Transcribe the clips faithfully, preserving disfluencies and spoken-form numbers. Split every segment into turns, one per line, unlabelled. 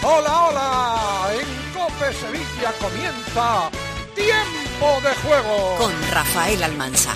Hola, hola, en COPE Sevilla comienza Tiempo de Juego
con Rafael Almansa.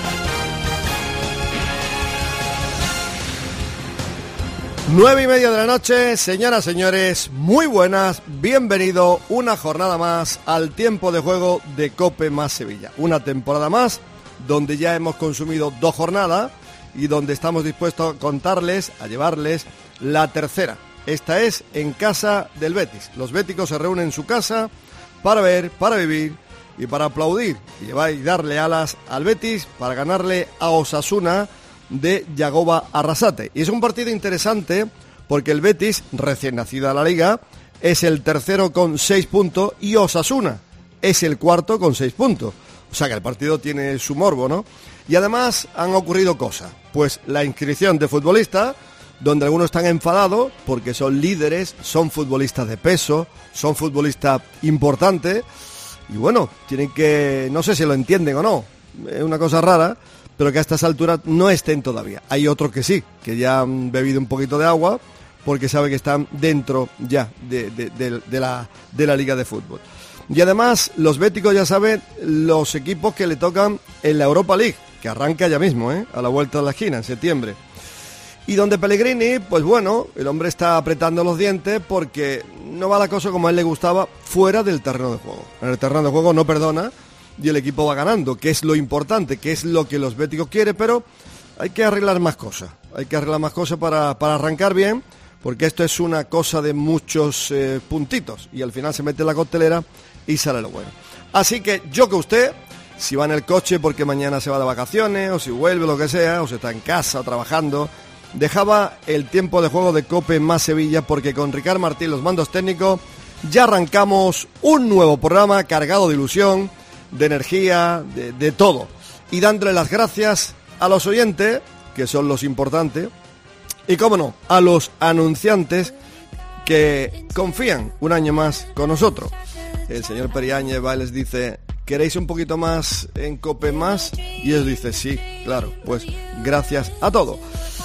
Nueve y media de la noche, señoras, señores, muy buenas, bienvenido una jornada más al Tiempo de Juego de COPE más Sevilla. Una temporada más donde ya hemos consumido dos jornadas y donde estamos dispuestos a contarles, a llevarles la tercera. Esta es en casa del Betis. Los béticos se reúnen en su casa para ver, para vivir y para aplaudir y llevar y darle alas al Betis para ganarle a Osasuna de Yagoba Arrasate. Y es un partido interesante porque el Betis, recién nacido a la Liga, es el tercero con seis puntos y Osasuna es el cuarto con seis puntos. O sea que el partido tiene su morbo, ¿no? Y además han ocurrido cosas. Pues la inscripción de futbolistas, donde algunos están enfadados porque son líderes, son futbolistas de peso, son futbolistas importantes. Y bueno, tienen que, no sé si lo entienden o no, es una cosa rara, pero que a estas alturas no estén todavía. Hay otros que sí, que ya han bebido un poquito de agua porque saben que están dentro ya de, de, de, de, la, de la Liga de Fútbol. Y además, los béticos ya saben los equipos que le tocan en la Europa League, que arranca ya mismo, ¿eh? A la vuelta de la esquina, en septiembre. Y donde Pellegrini, pues bueno, el hombre está apretando los dientes porque no va la cosa como a él le gustaba fuera del terreno de juego. En el terreno de juego no perdona y el equipo va ganando, que es lo importante, que es lo que los béticos quieren, pero hay que arreglar más cosas. Hay que arreglar más cosas para, para arrancar bien, porque esto es una cosa de muchos eh, puntitos y al final se mete en la costelera y sale lo bueno. Así que yo que usted, si va en el coche porque mañana se va de vacaciones, o si vuelve, lo que sea, o si está en casa o trabajando, dejaba el Tiempo de Juego de COPE más Sevilla porque con Ricard Martín, los mandos técnicos, ya arrancamos un nuevo programa cargado de ilusión, de energía, de, de todo. Y dándole las gracias a los oyentes, que son los importantes, y cómo no, a los anunciantes que confían un año más con nosotros. El señor Periáñez va y les dice: ¿queréis un poquito más en COPE más? Y ellos dicen: sí, claro, pues gracias a todos.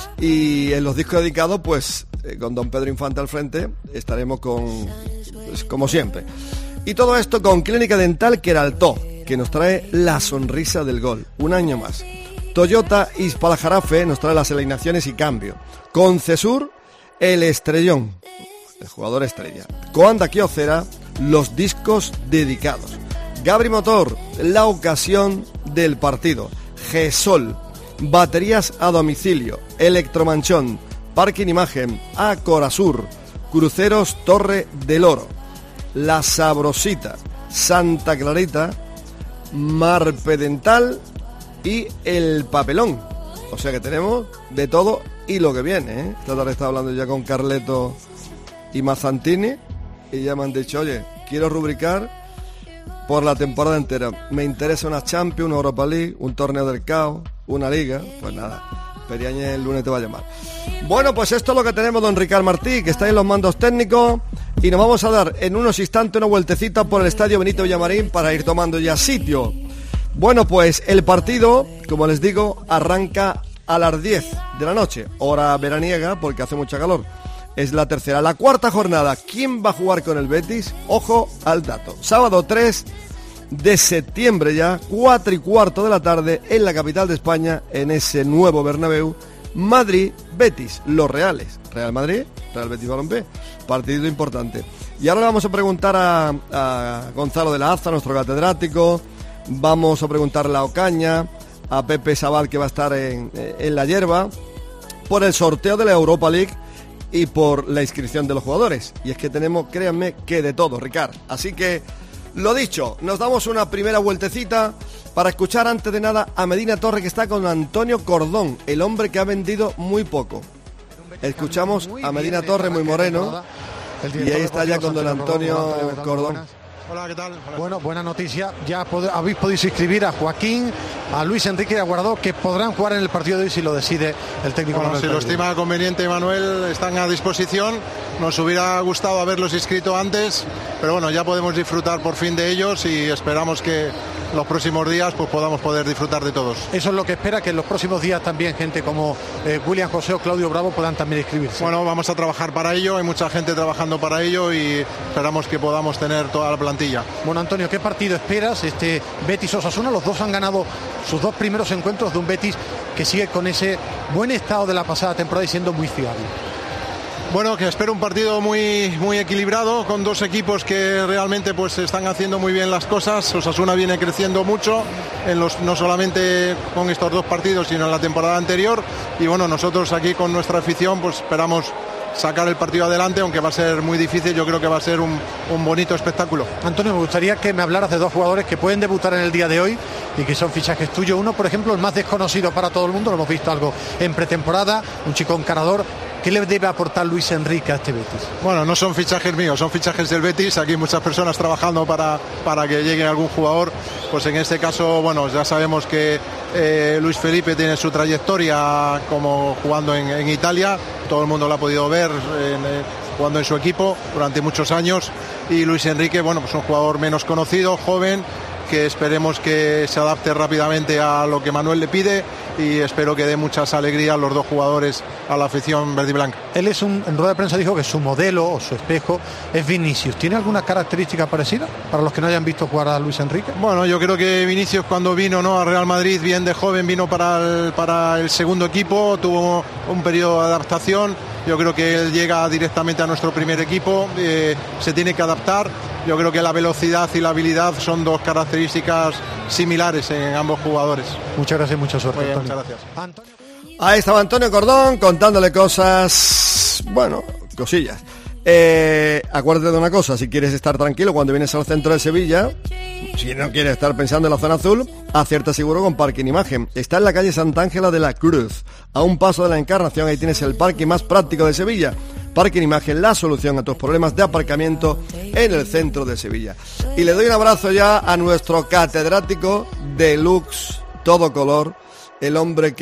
Y en los discos dedicados, pues eh, con don Pedro Infante al frente, estaremos con, pues, como siempre. Y todo esto con Clínica Dental Queraltó, que nos trae la sonrisa del gol, un año más. Toyota Ispalajarafe nos trae las alineaciones y cambio. Con Cesur, el estrellón, el jugador estrella. Coanda Kyocera, los discos dedicados. Gabri Motor, la ocasión del partido. Gesol, baterías a domicilio. Electromanchón, Parking Imagen, Acorasur, Cruceros Torre del Oro. La Sabrosita, Santa Clarita, Marpedental y El Papelón. O sea que tenemos de todo y lo que viene, ¿eh? Esta tarde estaba hablando ya con Carleto y Mazzantini y ya me han dicho: oye, quiero rubricar por la temporada entera. Me interesa una Champions, una Europa League, un torneo del caos, una liga. Pues nada, Periáñez el lunes te va a llamar. Bueno, pues esto es lo que tenemos, don Ricard Martí, que está en los mandos técnicos. Y nos vamos a dar en unos instantes una vueltecita por el Estadio Benito Villamarín para ir tomando ya sitio. Bueno, pues el partido, como les digo, arranca a las diez de la noche, hora veraniega, porque hace mucha calor. Es la tercera, la cuarta jornada. ¿Quién va a jugar con el Betis? Ojo al dato. Sábado tres de septiembre ya, cuatro y cuarto de la tarde, en la capital de España, en ese nuevo Bernabéu. Madrid-Betis, los Reales. Real Madrid, Real Betis Balompié. Partido importante. Y ahora le vamos a preguntar a, a Gonzalo de la Aza, nuestro catedrático. Vamos a preguntarle a Ocaña, a Pepe Sabal, que va a estar en, en la hierba, por el sorteo de la Europa League y por la inscripción de los jugadores. Y es que tenemos, créanme, que de todo, Ricard. Así que, lo dicho, nos damos una primera vueltecita para escuchar antes de nada a Medina Torre, que está con Antonio Cordón, el hombre que ha vendido muy poco. Escuchamos a Medina Torre, muy moreno, y ahí está ya con don Antonio Cordón.
Hola, ¿qué tal? Hola. Bueno, buena noticia. Ya pod- habéis podido inscribir a Joaquín, a Luis Enrique y a Guardó, que podrán jugar en el partido de hoy si lo decide el técnico.
Bueno, si lo estima conveniente, Manuel, están a disposición.
nos hubiera gustado haberlos inscrito antes, pero bueno, ya podemos disfrutar por fin de ellos y esperamos que los próximos días pues podamos poder disfrutar de todos.
Eso es lo que espera, que en los próximos días también gente como eh, William José o Claudio Bravo puedan también inscribirse.
Bueno, vamos a trabajar para ello, hay mucha gente trabajando para ello y esperamos que podamos tener toda la plantilla.
Bueno, Antonio, ¿qué partido esperas? Este Betis Osasuna, los dos han ganado sus dos primeros encuentros de un Betis que sigue con ese buen estado de la pasada temporada y siendo muy fiable.
Bueno, que espero un partido muy, muy equilibrado, con dos equipos que realmente pues están haciendo muy bien las cosas. Osasuna viene creciendo mucho, en los, no solamente con estos dos partidos, sino en la temporada anterior. Y bueno, nosotros aquí con nuestra afición pues esperamos sacar el partido adelante, aunque va a ser muy difícil. Yo creo que va a ser un, un bonito espectáculo.
Antonio, me gustaría que me hablaras de dos jugadores que pueden debutar en el día de hoy y que son fichajes tuyos. Uno, por ejemplo, el más desconocido para todo el mundo, lo hemos visto algo en pretemporada, un chico encarador. ¿Qué le debe aportar Luis Enrique a este Betis?
Bueno, no son fichajes míos, son fichajes del Betis. Aquí hay muchas personas trabajando para, para que llegue algún jugador. Pues en este caso, bueno, ya sabemos que eh, Luis Felipe tiene su trayectoria como jugando en, en Italia. Todo el mundo lo ha podido ver en, eh, jugando en su equipo durante muchos años. Y Luis Enrique, bueno, pues un jugador menos conocido, joven, que esperemos que se adapte rápidamente a lo que Manuel le pide y espero que dé muchas alegrías los dos jugadores a la afición verde y blanca.
Él es un, en rueda de prensa dijo que su modelo o su espejo es Vinicius. ¿Tiene alguna característica parecida para los que no hayan visto jugar a Luis Enrique?
Bueno, yo creo que Vinicius cuando vino, ¿no?, a Real Madrid, bien de joven, vino para el, para el segundo equipo, tuvo un periodo de adaptación. Yo creo que él llega directamente a nuestro primer equipo, eh, se tiene que adaptar. Yo creo que la velocidad y la habilidad son dos características similares en ambos jugadores.
Muchas gracias, mucha suerte.
Bien, muchas gracias.
Antonio.
Ahí estaba Antonio Cordón contándole cosas, bueno, cosillas. Eh, acuérdate de una cosa, si quieres estar tranquilo cuando vienes al centro de Sevilla, si no quieres estar pensando en la zona azul, acierta seguro con Parking Imagen. Está en la calle Santa Ángela de la Cruz, a un paso de la Encarnación. Ahí tienes el parking más práctico de Sevilla. Parking Imagen, la solución a tus problemas de aparcamiento en el centro de Sevilla. Y le doy un abrazo ya a nuestro catedrático deluxe, todo color, el hombre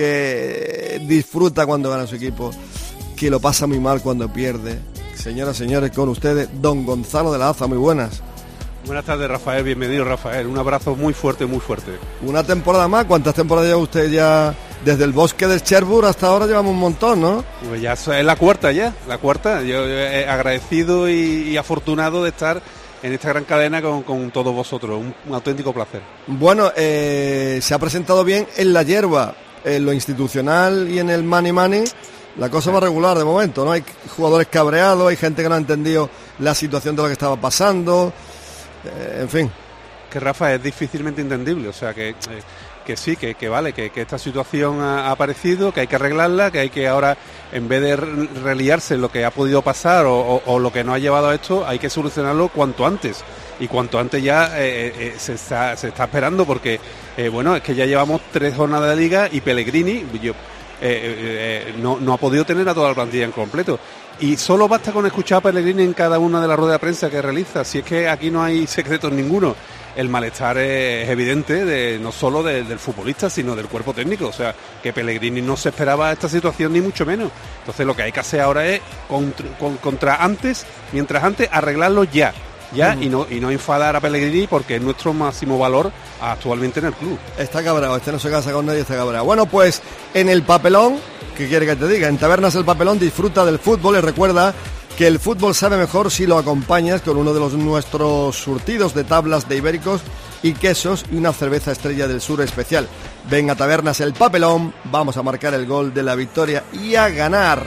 que disfruta cuando gana su equipo, que lo pasa muy mal cuando pierde. Señoras, señores, con ustedes, don Gonzalo de la Aza, muy buenas.
Buenas tardes, Rafael, bienvenido, Rafael. Un abrazo muy fuerte, muy fuerte.
Una temporada más, ¿cuántas temporadas lleva usted ya? Desde el bosque del Cherbourg hasta ahora llevamos un montón, ¿no?
Pues ya es la cuarta ya, la cuarta. Yo eh, agradecido y, y afortunado de estar en esta gran cadena con, con todos vosotros. Un, un auténtico placer.
Bueno, eh, se ha presentado bien en la hierba, en lo institucional y en el money money. La cosa va regular de momento, ¿no? Hay jugadores cabreados, hay gente que no ha entendido la situación de lo que estaba pasando, eh, en fin.
Que Rafa es difícilmente entendible, o sea que, eh, que sí, que, que vale, que, que esta situación ha, ha aparecido, que hay que arreglarla, que hay que ahora, en vez de reliarse lo que ha podido pasar o, o, o lo que nos ha llevado a esto, hay que solucionarlo cuanto antes. Y cuanto antes ya eh, eh, se, está, se está esperando porque, eh, bueno, es que ya llevamos tres jornadas de liga y Pellegrini, yo... Eh, eh, no, no ha podido tener a toda la plantilla en completo y solo basta con escuchar a Pellegrini en cada una de las ruedas de prensa que realiza. Si es que aquí no hay secretos ninguno, el malestar es evidente de, no solo de, del futbolista sino del cuerpo técnico, o sea que Pellegrini no se esperaba esta situación ni mucho menos. Entonces lo que hay que hacer ahora es contra, contra antes, mientras antes arreglarlo ya ya uh-huh. y no y no enfadar a Pellegrini porque es nuestro máximo valor actualmente en el club.
Está cabreado, este no se casa con nadie, está cabreado. Bueno, pues en el Papelón, ¿qué quiere que te diga? En Tabernas El Papelón disfruta del fútbol y recuerda que el fútbol sabe mejor si lo acompañas con uno de los nuestros surtidos de tablas de ibéricos y quesos y una cerveza Estrella del Sur especial. Ven a Tabernas El Papelón, vamos a marcar el gol de la victoria y a ganar.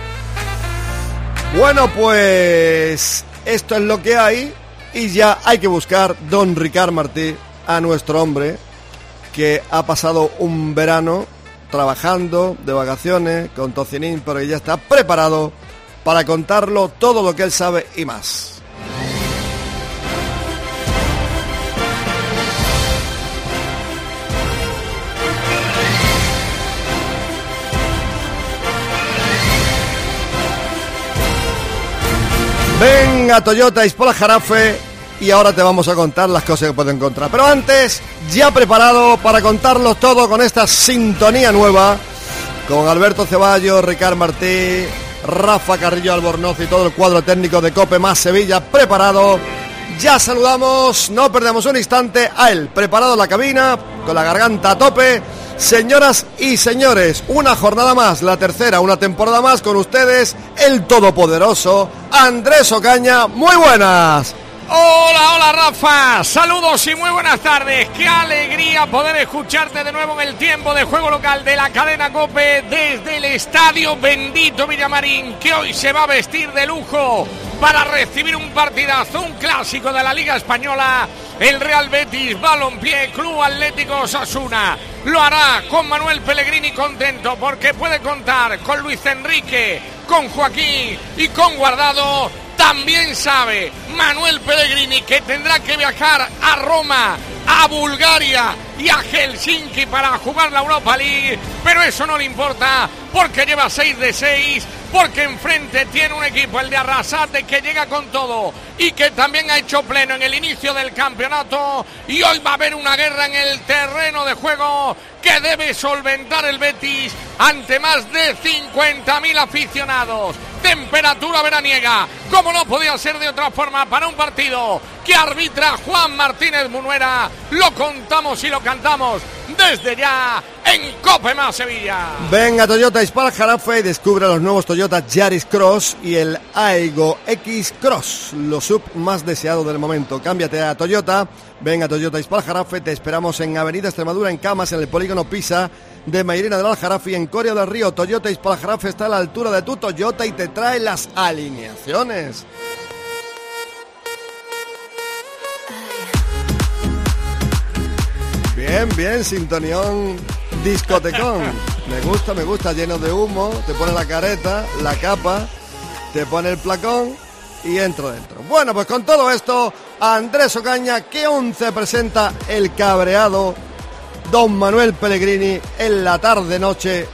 Bueno, pues esto es lo que hay y ya hay que buscar, don Ricard Martí, a nuestro hombre que ha pasado un verano trabajando de vacaciones con tocinín, pero que ya está preparado para contarlo todo lo que él sabe y más. Venga, Toyota Ispola Jarafe, y ahora te vamos a contar las cosas que puedes encontrar. Pero antes, ya preparado para contarlo todo con esta sintonía nueva, con Alberto Ceballos, Ricard Martí, Rafa Carrillo Albornoz y todo el cuadro técnico de COPE más Sevilla preparado. Ya saludamos, no perdemos un instante a él, preparado en la cabina, con la garganta a tope. Señoras y señores, una jornada más, la tercera, una temporada más con ustedes, el todopoderoso Andrés Ocaña. Muy buenas.
Hola, hola Rafa, saludos y muy buenas tardes. Qué alegría poder escucharte de nuevo en el tiempo de juego local de la cadena COPE desde el Estadio Bendito Villamarín, que hoy se va a vestir de lujo para recibir un partidazo, un clásico de la Liga Española. El Real Betis Balompié Club Atlético Osasuna lo hará con Manuel Pellegrini contento porque puede contar con Luis Enrique, con Joaquín y con Guardado. También sabe Manuel Pellegrini que tendrá que viajar a Roma, a Bulgaria y a Helsinki para jugar la Europa League, pero eso no le importa porque lleva seis de seis, porque enfrente tiene un equipo, el de Arrasate, que llega con todo y que también ha hecho pleno en el inicio del campeonato, y hoy va a haber una guerra en el terreno de juego que debe solventar el Betis ante más de cincuenta mil aficionados. Temperatura veraniega, como no podía ser de otra forma, para un partido que arbitra Juan Martínez Munuera. Lo contamos y lo cantamos desde ya en COPE más Sevilla.
Venga Toyota Ispal Jarafe y descubre los nuevos Toyota Yaris Cross y el Aigo X Cross, los sub más deseados del momento. Cámbiate a Toyota. Venga Toyota Ispal Jarafe, te esperamos en Avenida Extremadura, en Camas, en el Polígono Pisa de Mairena del Aljarafe y en Coria del Río. Toyota Ispal Jarafe está a la altura de tu Toyota y te trae las alineaciones. Bien, bien, sintonión discotecón. Me gusta, me gusta, lleno de humo. Te pone la careta, la capa, te pone el placón y entro dentro. Bueno, pues con todo esto, Andrés Ocaña, ¿qué once presenta el cabreado don Manuel Pellegrini en la tarde-noche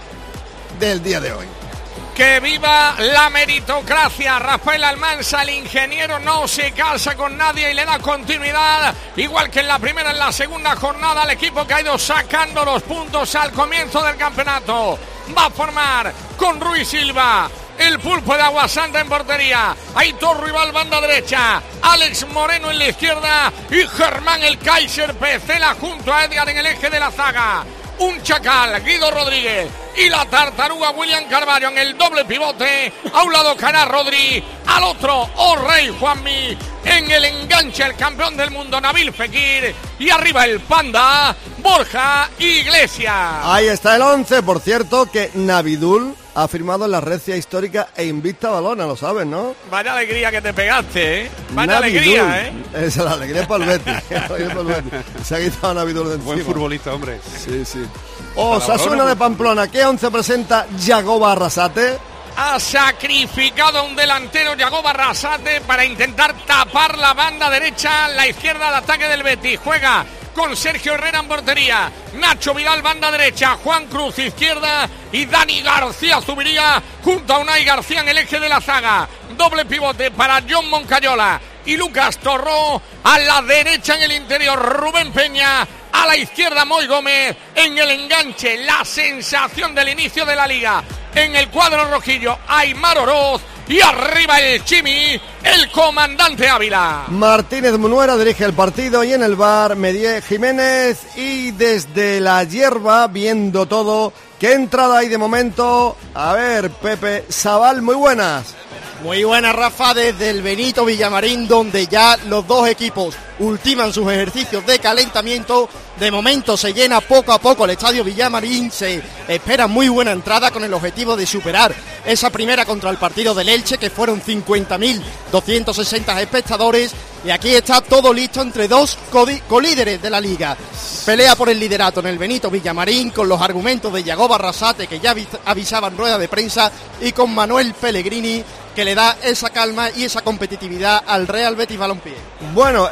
del día de hoy?
¡Que viva la meritocracia! Rafael Almansa, el ingeniero, no se casa con nadie y le da continuidad, igual que en la primera, en la segunda jornada, al equipo que ha ido sacando los puntos al comienzo del campeonato. Va a formar con Ruiz Silva, el pulpo de Agua Santa en portería, Aitor Ruibal banda derecha, Alex Moreno en la izquierda y Germán el Kaiser Pecela junto a Edgar en el eje de la zaga. Un chacal, Guido Rodríguez, y la tartaruga William Carvalho en el doble pivote. A un lado Caná Rodri, al otro O'Rey Juanmi, en el enganche el campeón del mundo Nabil Fekir, y arriba el Panda Borja Iglesias.
Ahí está el once, por cierto, que Navidul ha firmado en la recia histórica e invicta Balona, lo sabes, ¿no?
Vaya alegría que te pegaste, ¿eh? Vaya
Navidul.
alegría, ¿eh?
Esa es la alegría para el Betis. Se ha quitado Navidul de encima.
Buen futbolista, hombre.
Sí, sí. Osasuna de Pamplona, ¿qué once presenta Yagoba Arrasate?
Ha sacrificado a un delantero, Yagoba Arrasate, para intentar tapar la banda derecha, la izquierda de ataque del Betis. Juega con Sergio Herrera en portería, Nacho Vidal banda derecha, Juan Cruz izquierda y Dani García subiría junto a Unai García en el eje de la zaga. Doble pivote para John Moncayola y Lucas Torró, a la derecha en el interior Rubén Peña, a la izquierda Moy Gómez, en el enganche la sensación del inicio de la liga en el cuadro rojillo Aymar Oroz, y arriba el Chimi, el comandante Ávila.
Martínez Munuera dirige el partido y en el bar Medié Jiménez, y desde la hierba viendo todo, ¿qué entrada hay de momento? A ver, Pepe Sabal, muy buenas.
Muy buena, Rafa, desde el Benito Villamarín, donde ya los dos equipos ultiman sus ejercicios de calentamiento. De momento se llena poco a poco el estadio Villamarín, se espera muy buena entrada con el objetivo de superar esa primera contra el partido del Elche, que fueron cincuenta mil doscientos sesenta espectadores, y aquí está todo listo entre dos colíderes de la liga. Pelea por el liderato en el Benito Villamarín, con los argumentos de Yagoba Arrasate, que ya avisaba en rueda de prensa, y con Manuel Pellegrini, que le da esa calma y esa competitividad al Real Betis Balompié.
Bueno,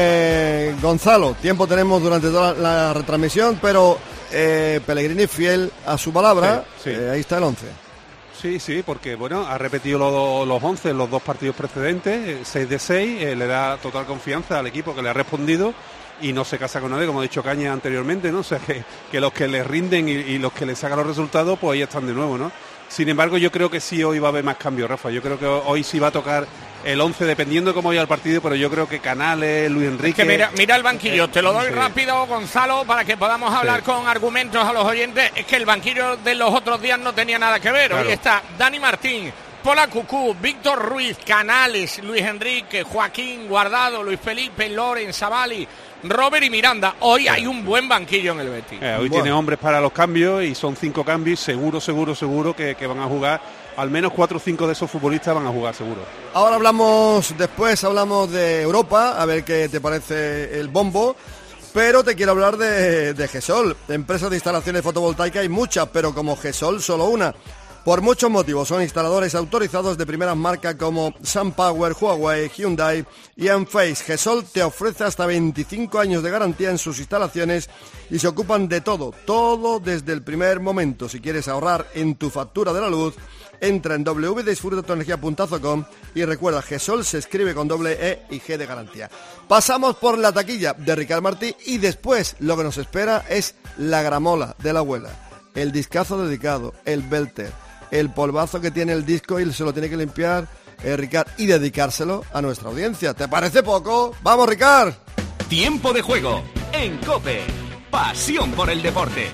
eh, Gonzalo, tiempo tenemos durante toda la retransmisión, pero eh, Pellegrini fiel a su palabra, sí, sí. Eh, ahí está el once.
Sí, sí, porque bueno, ha repetido los, los once en los dos partidos precedentes, seis de seis, eh, le da total confianza al equipo que le ha respondido y no se casa con nadie, como ha dicho Caña anteriormente, ¿no? O sea, que, que los que le rinden y, y los que le sacan los resultados, pues ahí están de nuevo, ¿no? Sin embargo, yo creo que sí hoy va a haber más cambios, Rafa. Yo creo que hoy sí va a tocar el once, dependiendo de cómo vaya el partido, pero yo creo que Canales, Luis Enrique...
Es que mira, mira el banquillo,
eh,
te lo doy
sí.
rápido, Gonzalo, para que podamos hablar
Sí.
con argumentos a los oyentes. Es que el banquillo de los otros días no tenía nada que ver.
Claro.
Hoy está Dani Martín, Pola Cucú, Víctor Ruiz, Canales, Luis Enrique, Joaquín, Guardado, Luis Felipe, Loren, Savali, Robert y Miranda. Hoy hay un buen banquillo en el Betis.
Eh, hoy
Bueno.
tiene hombres para los cambios y son cinco cambios, seguro, seguro, seguro que, que van a jugar. Al menos cuatro o cinco de esos futbolistas van a jugar, seguro.
Ahora hablamos, después hablamos de Europa, a ver qué te parece el bombo. Pero te quiero hablar de, de GESOL. Empresas de instalaciones fotovoltaicas hay muchas, pero como GESOL solo una. Por muchos motivos, son instaladores autorizados de primeras marcas como SunPower, Huawei, Hyundai y Enphase. GESOL te ofrece hasta veinticinco años de garantía en sus instalaciones y se ocupan de todo, todo desde el primer momento. Si quieres ahorrar en tu factura de la luz, entra en w w w punto disfruta tu energía punto com y recuerda, GESOL se escribe con doble E y G de garantía. Pasamos por la taquilla de Ricard Martí y después lo que nos espera es la gramola de la abuela, el discazo dedicado, el belter, el polvazo que tiene el disco y se lo tiene que limpiar eh, Ricard y dedicárselo a nuestra audiencia. ¿Te parece poco? ¡Vamos, Ricard!
Tiempo de juego en COPE. Pasión por el deporte.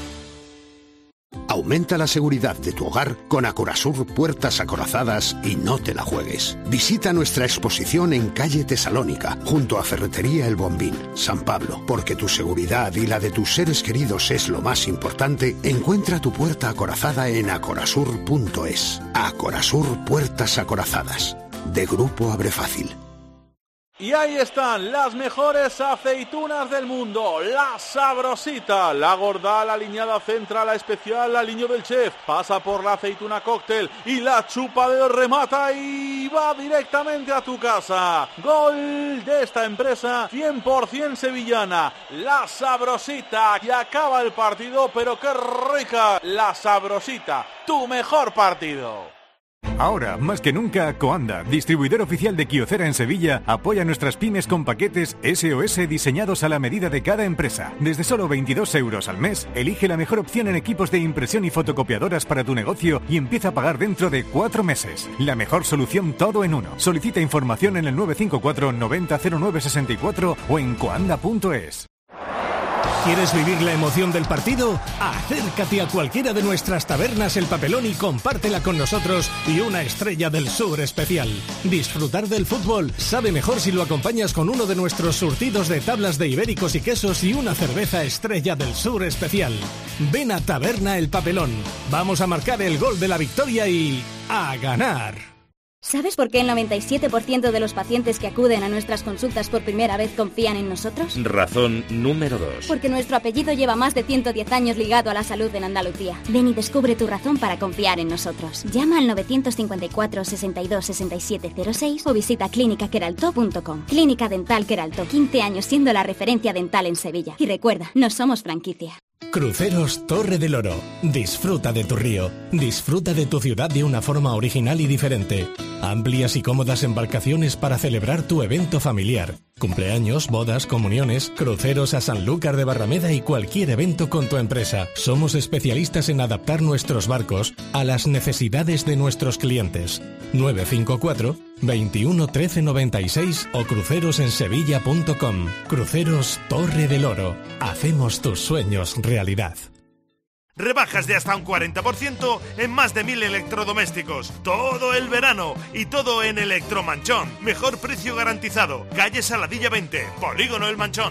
Aumenta la seguridad de tu hogar con Acorasur Puertas Acorazadas y no te la juegues. Visita nuestra exposición en calle Tesalónica, junto a Ferretería El Bombín, San Pablo. Porque tu seguridad y la de tus seres queridos es lo más importante, encuentra tu puerta acorazada en acorasur punto es. Acorasur Puertas Acorazadas, de Grupo Abrefácil.
Y ahí están las mejores aceitunas del mundo, la Sabrosita, la gorda, la aliñada central, la especial, la aliño del chef, pasa por la aceituna cóctel y la chupa de remata y va directamente a tu casa. Gol de esta empresa cien por ciento sevillana, la Sabrosita, y acaba el partido, pero qué rica, la Sabrosita, tu mejor partido.
Ahora, más que nunca, Coanda, distribuidor oficial de Kyocera en Sevilla, apoya a nuestras pymes con paquetes S O S diseñados a la medida de cada empresa. Desde solo veintidós euros al mes, elige la mejor opción en equipos de impresión y fotocopiadoras para tu negocio y empieza a pagar dentro de cuatro meses. La mejor solución todo en uno. Solicita información en el nueve cinco cuatro noventa cero nueve sesenta y cuatro o en coanda punto es.
¿Quieres vivir la emoción del partido? Acércate a cualquiera de nuestras tabernas El Papelón y compártela con nosotros y una Estrella del Sur especial. Disfrutar del fútbol sabe mejor si lo acompañas con uno de nuestros surtidos de tablas de ibéricos y quesos y una cerveza Estrella del Sur especial. Ven a Taberna El Papelón. Vamos a marcar el gol de la victoria y a ganar.
¿Sabes por qué el noventa y siete por ciento de los pacientes que acuden a nuestras consultas por primera vez confían en nosotros?
Razón número dos.
Porque nuestro apellido lleva más de ciento diez años ligado a la salud en Andalucía. Ven y descubre tu razón para confiar en nosotros. Llama al novecientos cincuenta y cuatro, sesenta y dos, sesenta y siete cero seis o visita clínica queralto punto com. Clínica Dental Queralto, quince años siendo la referencia dental en Sevilla. Y recuerda, no somos franquicia.
Cruceros Torre del Oro. Disfruta de tu río. Disfruta de tu ciudad de una forma original y diferente. Amplias y cómodas embarcaciones para celebrar tu evento familiar. Cumpleaños, bodas, comuniones, cruceros a Sanlúcar de Barrameda y cualquier evento con tu empresa. Somos especialistas en adaptar nuestros barcos a las necesidades de nuestros clientes. nueve cinco cuatro, veintiuno, trece, noventa y seis o crucerosensevilla punto com. Cruceros Torre del Oro. Hacemos tus sueños realidad.
Rebajas de hasta un cuarenta por ciento en más de mil electrodomésticos. Todo el verano y todo en Electromanchón. Mejor precio garantizado. Calle Saladilla veinte, Polígono El Manchón.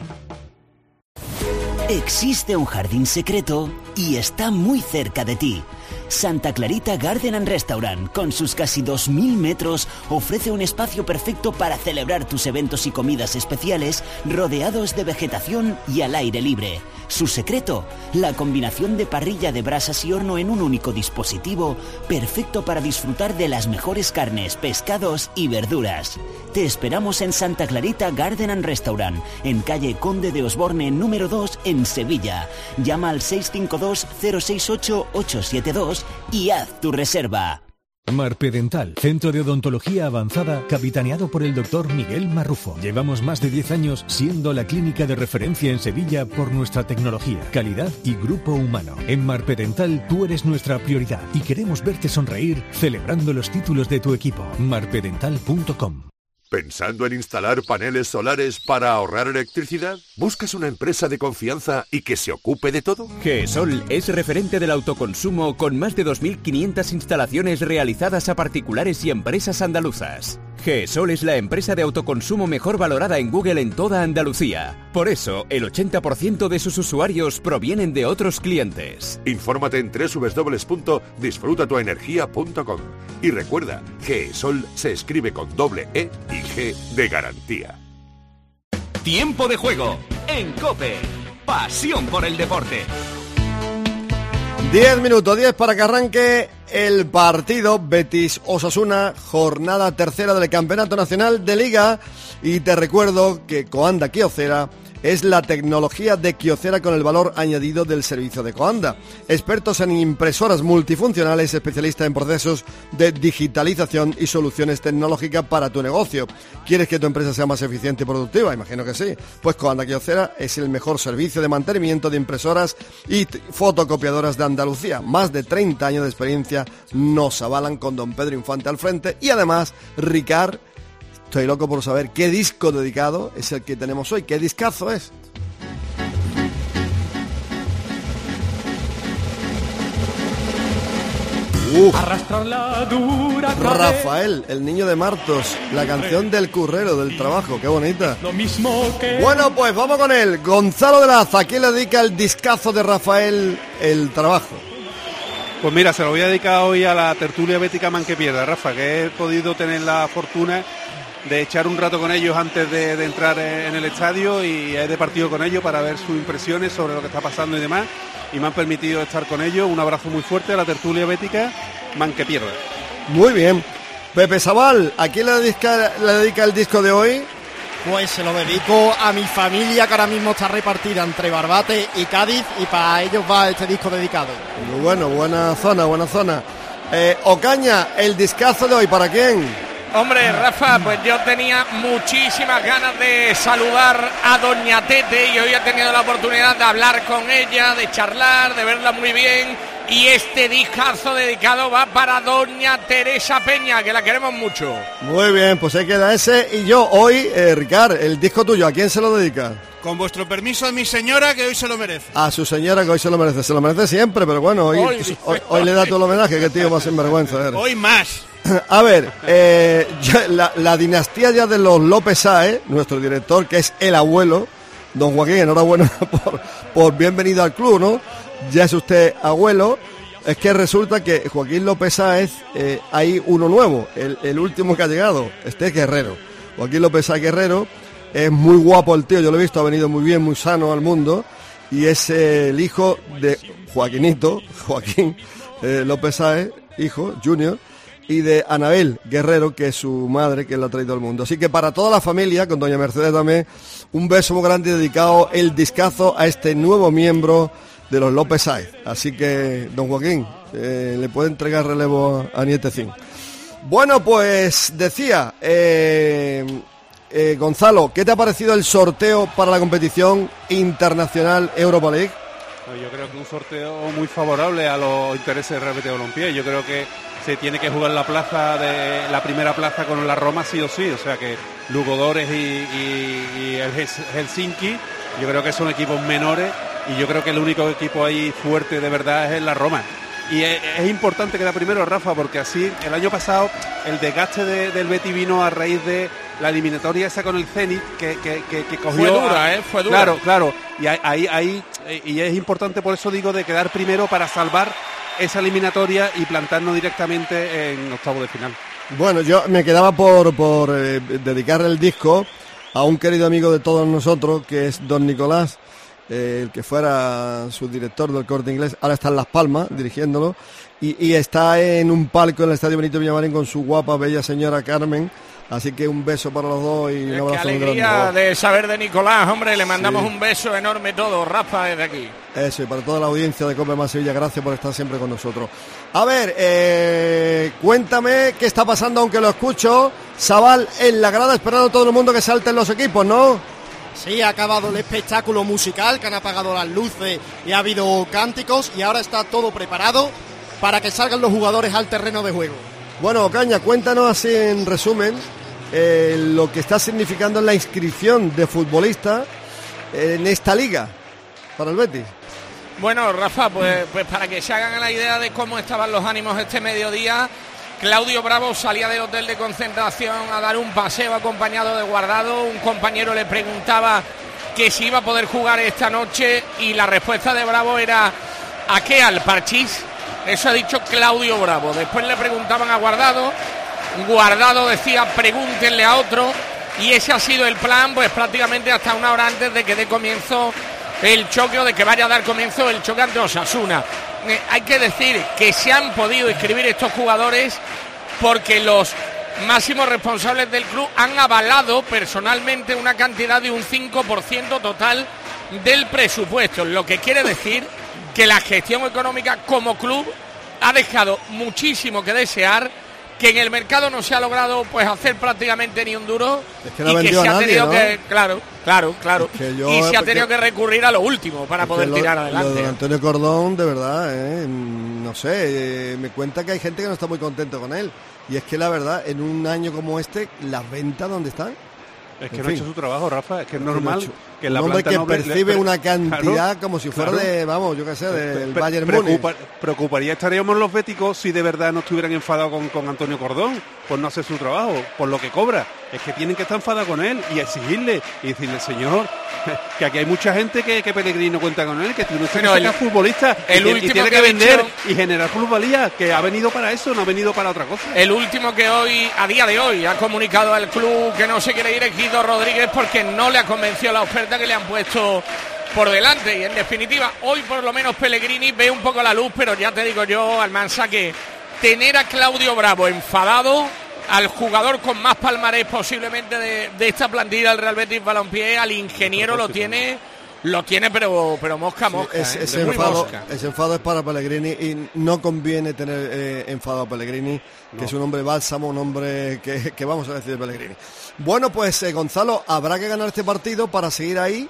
Existe un jardín secreto y está muy cerca de ti. Santa Clarita Garden and Restaurant, con sus casi dos mil metros, ofrece un espacio perfecto para celebrar tus eventos y comidas especiales rodeados de vegetación y al aire libre. Su secreto, la combinación de parrilla de brasas y horno en un único dispositivo, perfecto para disfrutar de las mejores carnes, pescados y verduras. Te esperamos en Santa Clarita Garden and Restaurant, en calle Conde de Osborne número dos en Sevilla. Llama al seis cinco dos, cero seis ocho, ocho siete dos y haz tu reserva.
Marpedental, centro de odontología avanzada capitaneado por el doctor Miguel Marrufo. Llevamos más de diez años siendo la clínica de referencia en Sevilla por nuestra tecnología, calidad y grupo humano. En Marpedental tú eres nuestra prioridad y queremos verte sonreír celebrando los títulos de tu equipo. marpedental punto com.
¿Pensando en instalar paneles solares para ahorrar electricidad? ¿Buscas una empresa de confianza y que se ocupe de todo?
GESOL es referente del autoconsumo con más de dos mil quinientas instalaciones realizadas a particulares y empresas andaluzas. GESOL es la empresa de autoconsumo mejor valorada en Google en toda Andalucía. Por eso, el ochenta por ciento de sus usuarios provienen de otros clientes.
Infórmate en doble u doble u doble u punto disfruta tu energía punto com. Y recuerda, GESOL se escribe con doble E y G de garantía.
Tiempo de juego en COPE. Pasión por el deporte.
diez minutos, diez para que arranque el partido Betis-Osasuna, jornada tercera del Campeonato Nacional de Liga. Y te recuerdo que Coanda Kyocera es la tecnología de Kyocera con el valor añadido del servicio de Coanda. Expertos en impresoras multifuncionales, especialistas en procesos de digitalización y soluciones tecnológicas para tu negocio. ¿Quieres que tu empresa sea más eficiente y productiva? Imagino que sí. Pues Coanda Kyocera es el mejor servicio de mantenimiento de impresoras y fotocopiadoras de Andalucía. Más de treinta años de experiencia nos avalan con don Pedro Infante al frente y además Ricard. Estoy loco por saber qué disco dedicado es el que tenemos hoy. ¿Qué discazo es? Uf.
Arrastrar la dura
Rafael, el niño de Martos, la canción del currero, del trabajo, qué bonita.
Lo mismo que...
Bueno, pues vamos con él. Gonzalo de la Aza, ¿a quién le dedica el discazo de Rafael, el trabajo?
Pues mira, se lo voy a dedicar hoy a la tertulia bética Man que pierda, Rafa, que he podido tener la fortuna de echar un rato con ellos antes de, de entrar en el estadio y he departido con ellos para ver sus impresiones sobre lo que está pasando y demás, y me han permitido estar con ellos. Un abrazo muy fuerte a la tertulia bética Man que pierda.
Muy bien. Pepe Sabal, ¿a quién le dedica, le dedica el disco de hoy?
Pues se lo dedico a mi familia, que ahora mismo está repartida entre Barbate y Cádiz, y para ellos va este disco dedicado.
Muy bueno, buena zona, buena zona. Eh, Ocaña, el discazo de hoy, ¿para quién?
Hombre, Rafa, pues yo tenía muchísimas ganas de saludar a doña Tete y hoy he tenido la oportunidad de hablar con ella, de charlar, de verla muy bien, y este discazo dedicado va para doña Teresa Peña, que la queremos mucho.
Muy bien, pues ahí queda ese. Y yo hoy, eh, Ricard, el disco tuyo, ¿a quién se lo dedica?
Con vuestro permiso a mi señora, que hoy se lo merece.
A su señora, que hoy se lo merece. Se lo merece siempre, pero bueno, hoy, hoy, hoy, hoy le da todo el homenaje. Qué tío más sinvergüenza eres.
Hoy más.
A ver, eh, ya, la, la dinastía ya de los López Sáez, nuestro director, que es el abuelo, don Joaquín, enhorabuena por, por bienvenido al club, ¿no? Ya es usted abuelo. Es que resulta que Joaquín López Sáez, eh, hay uno nuevo, el, el último que ha llegado, este es Guerrero. Joaquín López Sáez Guerrero, es muy guapo el tío, yo lo he visto, ha venido muy bien, muy sano al mundo, y es eh, el hijo de Joaquinito, Joaquín eh, López Sáez, hijo, junior, y de Anabel Guerrero, que es su madre, que la ha traído al mundo. Así que para toda la familia, con doña Mercedes también, un beso muy grande dedicado el discazo a este nuevo miembro de los López Sáez. Así que, don Joaquín, eh, le puede entregar relevo a Nietecín. Bueno, pues decía, eh, eh, Gonzalo, ¿qué te ha parecido el sorteo para la competición internacional Europa League?
Yo creo que un sorteo muy favorable a los intereses del Real Betis Balompié. Yo creo que se tiene que jugar la plaza de la primera plaza con la Roma sí o sí, o sea que Lugodores y, y, y el Helsinki, yo creo que son equipos menores y yo creo que el único equipo ahí fuerte de verdad es la Roma. Y es, es importante quedar primero, Rafa, porque así el año pasado el desgaste de, del Betis vino a raíz de la eliminatoria esa con el Zenit que, que, que, que cogió.
Fue dura, ¿eh? Fue dura.
Claro, claro. Y ahí, ahí, y es importante, por eso digo, de quedar primero para salvar esa eliminatoria y plantarnos directamente en octavo de final.
Bueno, yo me quedaba por, por eh, dedicar el disco a un querido amigo de todos nosotros, que es don Nicolás, eh, el que fuera subdirector del Corte Inglés, ahora está en Las Palmas dirigiéndolo, y, y está en un palco en el Estadio Benito Villamarín con su guapa, bella señora Carmen. Así que un beso para los dos y un abrazo.
Qué alegría de saber de Nicolás, hombre, le mandamos sí. un beso enorme todo, Rafa, desde aquí.
Eso, y para toda la audiencia de Cope Más Sevilla, gracias por estar siempre con nosotros. A ver, eh, cuéntame qué está pasando, aunque lo escucho. Sabal en la grada esperando a todo el mundo que salten los equipos, ¿no?
Sí, ha acabado el espectáculo musical, que han apagado las luces y ha habido cánticos y ahora está todo preparado para que salgan los jugadores al terreno de juego.
Bueno, Caña, cuéntanos así en resumen eh, lo que está significando la inscripción de futbolistas en esta liga para el Betis.
Bueno, Rafa, pues, pues para que se hagan la idea de cómo estaban los ánimos este mediodía, Claudio Bravo salía del hotel de concentración a dar un paseo acompañado de Guardado. Un compañero le preguntaba que si iba a poder jugar esta noche y la respuesta de Bravo era ¿a qué? Al parchís. Eso ha dicho Claudio Bravo. Después le preguntaban a Guardado, Guardado decía pregúntenle a otro, y ese ha sido el plan pues prácticamente hasta una hora antes de que dé comienzo el choque o de que vaya a dar comienzo el choque ante Osasuna. Eh, hay que decir que se han podido inscribir estos jugadores porque los máximos responsables del club han avalado personalmente una cantidad de un cinco por ciento total del presupuesto, lo que quiere decir que la gestión económica como club ha dejado muchísimo que desear, que en el mercado no se ha logrado pues hacer prácticamente ni un duro,
es que no
y que se ha
nadie,
tenido
¿no?
que claro claro claro
es que yo,
y se ha tenido
porque,
que recurrir a lo último para poder
lo,
tirar
lo
adelante.
de Antonio Cordón, de verdad, eh, no sé, eh, me cuenta que hay gente que no está muy contento con él, y es que la verdad, en un año como este, las ventas ¿dónde están?
Es que
en
no
fin.
ha hecho su trabajo, Rafa, es que es
Es que
normal
no ha hecho-
que la
un hombre
planta
que
no ve-
percibe
le-
una cantidad
claro,
como si fuera
claro.
de, vamos, yo qué sé, del
Pre-
Bayern Múnich.
preocupa- preocuparía estaríamos los béticos si de verdad no estuvieran enfadados con, con Antonio Cordón por no hacer su trabajo, por lo que cobra. Es que tienen que estar enfadados con él y exigirle y decirle, señor, que aquí hay mucha gente que, que Pellegrini no cuenta con él, que tiene
Pero
que
el-
ser futbolista y
el
tiene- y
último
tiene
que
que
ha
vender
dicho-
y generar plusvalía, que ha venido para eso, no ha venido para otra cosa.
El último que hoy, a día de hoy, ha comunicado al club que no se quiere ir es Guido Rodríguez porque no le ha convencido la oferta que le han puesto por delante. Y en definitiva, hoy por lo menos Pellegrini ve un poco la luz, pero ya te digo yo, Almansa, que tener a Claudio Bravo enfadado, al jugador con más palmarés posiblemente de, de esta plantilla del Real Betis Balompié, al ingeniero lo tiene... Lo tiene, pero pero mosca, mosca.
Es-
¿eh?
ese,
Muy
enfado,
mosca.
ese enfado es para Pellegrini y no conviene tener eh, enfado a Pellegrini, que
No.
es un hombre bálsamo, un hombre que, que vamos a decir de Pellegrini. Bueno, pues eh, Gonzalo, habrá que ganar este partido para seguir ahí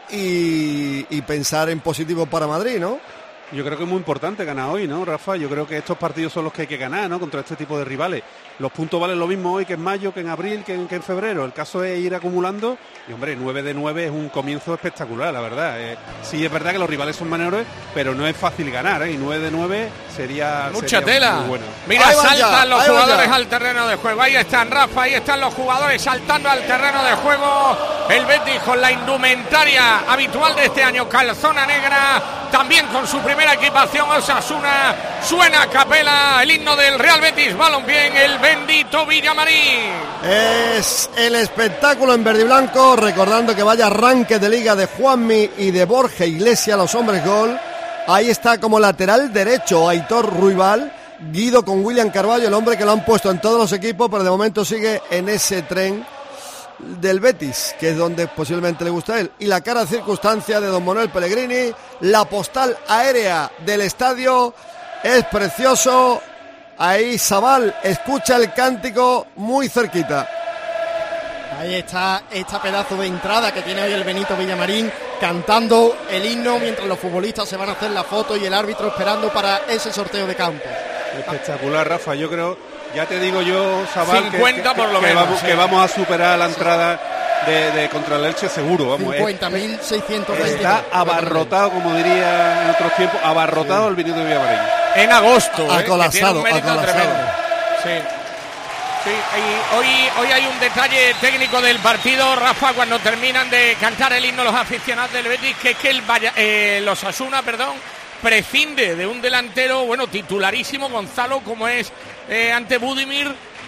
y, y pensar en positivo para Madrid, ¿no?
Yo creo que es muy importante ganar hoy, ¿no, Rafa? Yo creo que estos partidos son los que hay que ganar, ¿no? Contra este tipo de rivales. Los puntos valen lo mismo hoy que en mayo, que en abril, que en, que en febrero. El caso es ir acumulando. Y, hombre, nueve de nueve es un comienzo espectacular, la verdad. Eh, sí, es verdad que los rivales son menores, pero no es fácil ganar, ¿eh? Y nueve de nueve sería,
Mucha
sería
tela.
muy bueno.
Mira,
Ahí van
saltan
ya,
los
ahí van
jugadores
ya.
al terreno de juego. Ahí están Rafa, ahí están los jugadores saltando al terreno de juego. El Betis con la indumentaria habitual de este año, calzona negra. También con su primera equipación, Osasuna. Suena a capela el himno del Real Betis Balompié en el bendito Villamarín.
Es el espectáculo en verde y blanco, recordando que vaya arranque de liga de Juanmi y de Borja Iglesias, los hombres gol. Ahí está como lateral derecho Aitor Ruibal, Guido con William Carballo, el hombre que lo han puesto en todos los equipos, pero de momento sigue en ese tren del Betis, que es donde posiblemente le gusta a él. Y la cara de circunstancia de don Manuel Pellegrini, la postal aérea del estadio, es precioso. Ahí Sabal escucha el cántico muy cerquita.
Ahí está esta pedazo de entrada que tiene hoy el Benito Villamarín, cantando el himno mientras los futbolistas se van a hacer la foto y el árbitro esperando para ese sorteo de campo.
Espectacular, Rafa. Yo creo, ya te digo yo, Sabal, que-
cincuenta
que,
por lo
que
menos,
vamos,
sí.
que vamos a superar la entrada de, de contra el Elche seguro. Vamos,
cincuenta mil seiscientos veinte.
está abarrotado, como diría en otros tiempos, abarrotado el Benito Villamarín.
En agosto, ¿eh?
Acolasado,
que tiene un mérito
acolasado.
tremendo. Sí. Sí, y hoy, hoy hay un detalle técnico del partido, Rafa, cuando terminan de cantar el himno los aficionados del Betis, que es que el Valla- eh, los Osasuna, perdón, prescinde de un delantero, bueno, titularísimo, Gonzalo, como es eh, ante Budimir,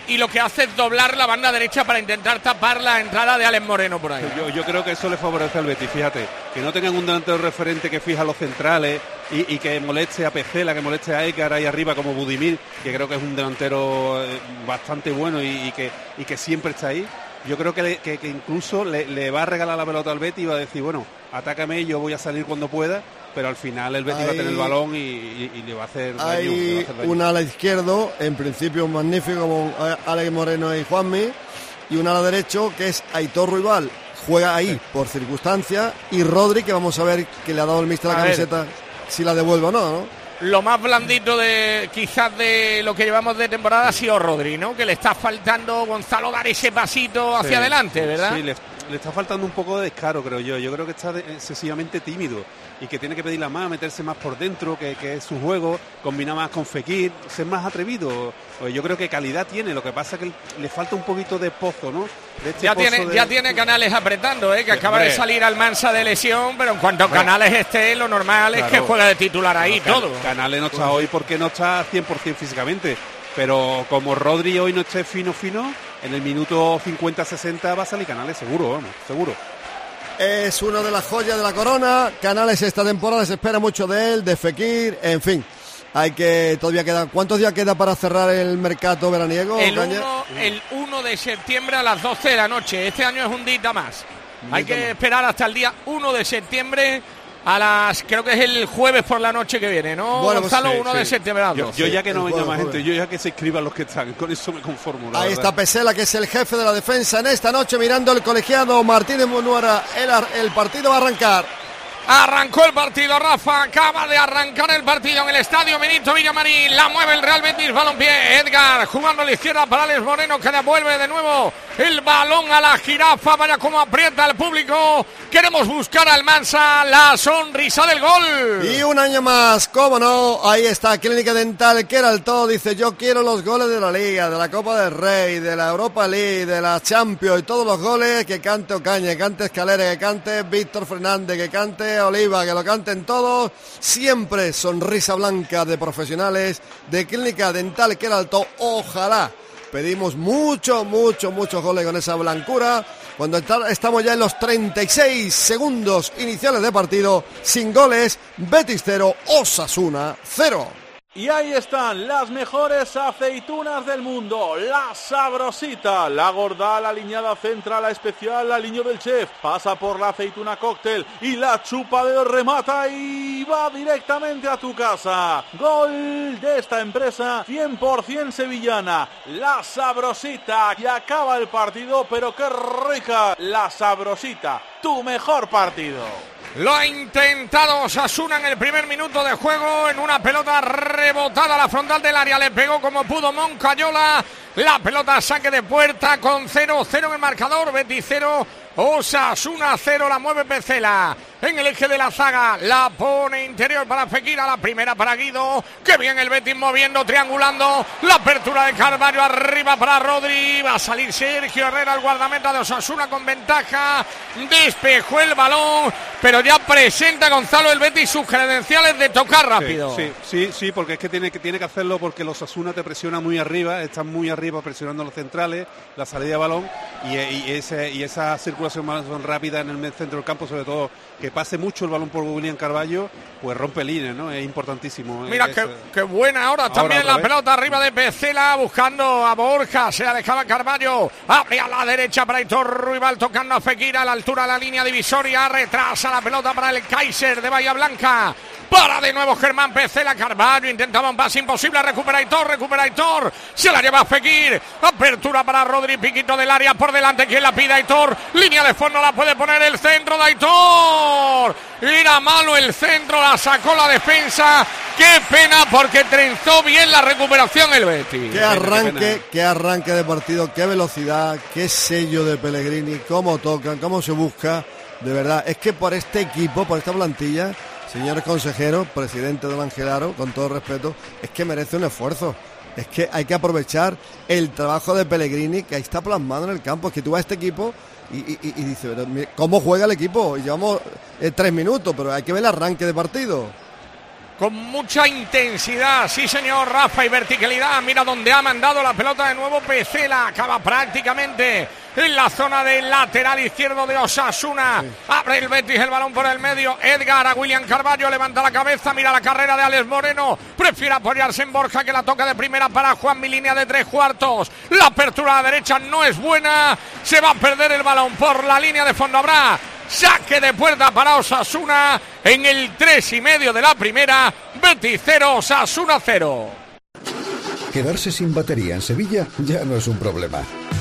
y lo que hace es doblar la banda derecha para intentar tapar la entrada de Alex Moreno por ahí.
Yo, yo creo que eso le favorece al Betis, fíjate, que no tengan un delantero referente que fija los centrales y, y que moleste a Pecela, que moleste a Écar ahí arriba como Budimir, que creo que es un delantero bastante bueno y, y, que, y que siempre está ahí. Yo creo que, le, que, que incluso le, le va a regalar la pelota al Betis y va a decir, bueno, atácame, yo voy a salir cuando pueda, pero al final el Betis hay, va a tener el balón y, y, y le va a hacer daño.
Hay
va a hacer daño.
Un ala izquierdo, en principio magnífico como Alex Moreno y Juanmi, y un ala derecho que es Aitor Ruibal, juega ahí sí. por circunstancia, y Rodri, que vamos a ver que le ha dado el míster la a camiseta, ver. si la devuelve o no, ¿no?
Lo más blandito de quizás de lo que llevamos de temporada ha sido Rodri, ¿no? Que le está faltando Gonzalo dar ese pasito hacia sí, adelante, ¿verdad?
Sí, le, le está faltando un poco de descaro, creo yo. Yo creo que está de, excesivamente tímido y que tiene que pedirla más, meterse más por dentro, que, que es su juego, combinar más con Fekir, ser más atrevido. Yo creo que calidad tiene, lo que pasa es que le falta un poquito de pozo, ¿no? De este
ya,
pozo
tiene,
de...
ya tiene Canales apretando, ¿eh? Que sí, acaba hombre. de salir Almansa de lesión, pero en cuanto a Canales esté, lo normal claro. es que juega de titular ahí claro, todo.
Canales no está hoy porque no está cien por ciento físicamente, pero como Rodri hoy no esté fino fino, en el minuto cincuenta sesenta va a salir Canales seguro, vamos, seguro.
Es uno de las joyas de la corona. Canales esta temporada se espera mucho de él, de Fekir, en fin. Hay que todavía queda. ¿Cuántos días queda para cerrar el mercado veraniego?
El uno, el uno de septiembre a las doce de la noche. Este año es un día más. Un Hay día que más. esperar hasta el día uno de septiembre. A las, creo que es el jueves por la noche que viene, ¿no? Bueno, Gonzalo, pues sí, uno sí. de septiembre a las
yo, yo ya que no venga más gente, yo ya que se escriban los que están, con eso me conformo.
Ahí
verdad.
está Pesela, que es el jefe de la defensa en esta noche, mirando el colegiado Martínez Munuera. El, el partido va a arrancar.
Arrancó el partido, Rafa, acaba de arrancar el partido en el estadio Benito Villamarín, la mueve el Real Betis Balompié, Edgar jugando a la izquierda para Alex Moreno, que devuelve de nuevo el balón a la jirafa, vaya como aprieta el público, queremos buscar al Almansa la sonrisa del gol.
Y un año más, cómo no, ahí está Clínica Dental, que era el todo, dice yo quiero los goles de la Liga, de la Copa del Rey, de la Europa League, de la Champions y todos los goles, que cante Ocaña, que cante Escalera, que cante Víctor Fernández, que cante Oliva, que lo canten todos, siempre sonrisa blanca de profesionales de Clínica Dental Queralto, ojalá, pedimos mucho, mucho, muchos goles con esa blancura, cuando está, estamos ya en los treinta y seis segundos iniciales de partido, sin goles, Betis cero, Osasuna cero.
Y ahí están las mejores aceitunas del mundo, la Sabrosita, la gorda, la aliñada central, la especial, la aliño del chef, pasa por la aceituna cóctel y la chupa de remata y va directamente a tu casa. Gol de esta empresa cien por ciento sevillana, la Sabrosita, y acaba el partido, pero qué rica, la Sabrosita, tu mejor partido.
Lo ha intentado Osasuna en el primer minuto de juego, en una pelota rebotada a la frontal del área, le pegó como pudo Moncayola, la pelota saque de puerta con cero cero en el marcador, Betis cero, Osasuna cero, la mueve Pecela en el eje de la zaga, la pone interior para Fekir, a la primera para Guido, que bien el Betis moviendo, triangulando, la apertura de Carvalho arriba para Rodri, va a salir Sergio Herrera, el guardameta de Osasuna con ventaja, despejó el balón, pero ya presenta Gonzalo el Betis sus credenciales de tocar rápido.
Sí, sí, sí, sí, porque es que tiene, que tiene que hacerlo porque los Osasuna te presiona muy arriba, están muy arriba presionando los centrales, la salida de balón y, y, ese, y esa circulación más rápida en el centro del campo, sobre todo que pase mucho el balón por William Carvalho, pues rompe líneas, ¿no? Es importantísimo.
Mira,
es,
qué, qué buena ahora, ahora también la vez. pelota arriba de Pecela, buscando a Borja, se la dejaba Carvalho, abre a la derecha para Aitor Ruibal, tocando a Fekir a la altura de la línea divisoria, retrasa la pelota para el Kaiser de Bahía Blanca, para de nuevo Germán Pecela, Carvalho intentaba un pase imposible, recupera Aitor, recupera Aitor, se la lleva a Fekir, apertura para Rodri, piquito del área por delante, quien la pide Aitor, línea de fondo la puede poner el centro de Aitor, era malo el centro, la sacó la defensa, qué pena porque trenzó bien la recuperación el Betis.
Qué arranque, qué arranque de partido, qué velocidad, qué sello de Pellegrini, cómo tocan, cómo se busca, de verdad, es que por este equipo, por esta plantilla, señores consejeros, presidente don Angelaro, con todo respeto, es que merece un esfuerzo. Es que hay que aprovechar el trabajo de Pellegrini, que ahí está plasmado en el campo. Es que tú vas a este equipo y, y, y dices, ¿cómo juega el equipo? Y llevamos eh, tres minutos, pero hay que ver el arranque de partido.
con mucha intensidad, sí señor, Rafa, y verticalidad. Mira dónde ha mandado la pelota de nuevo Pecela, acaba prácticamente en la zona del lateral izquierdo de Osasuna. Sí. Abre el Betis el balón por el medio. Edgar a William Carballo, levanta la cabeza, mira la carrera de Alex Moreno. Prefiere apoyarse en Borja, que la toca de primera para Juan, mi línea de tres cuartos. La apertura a la derecha no es buena. Se va a perder el balón por la línea de fondo. Habrá saque de puerta para Osasuna en el tres y medio de la primera. Betis cero, Osasuna cero.
Quedarse sin batería en Sevilla ya no es un problema.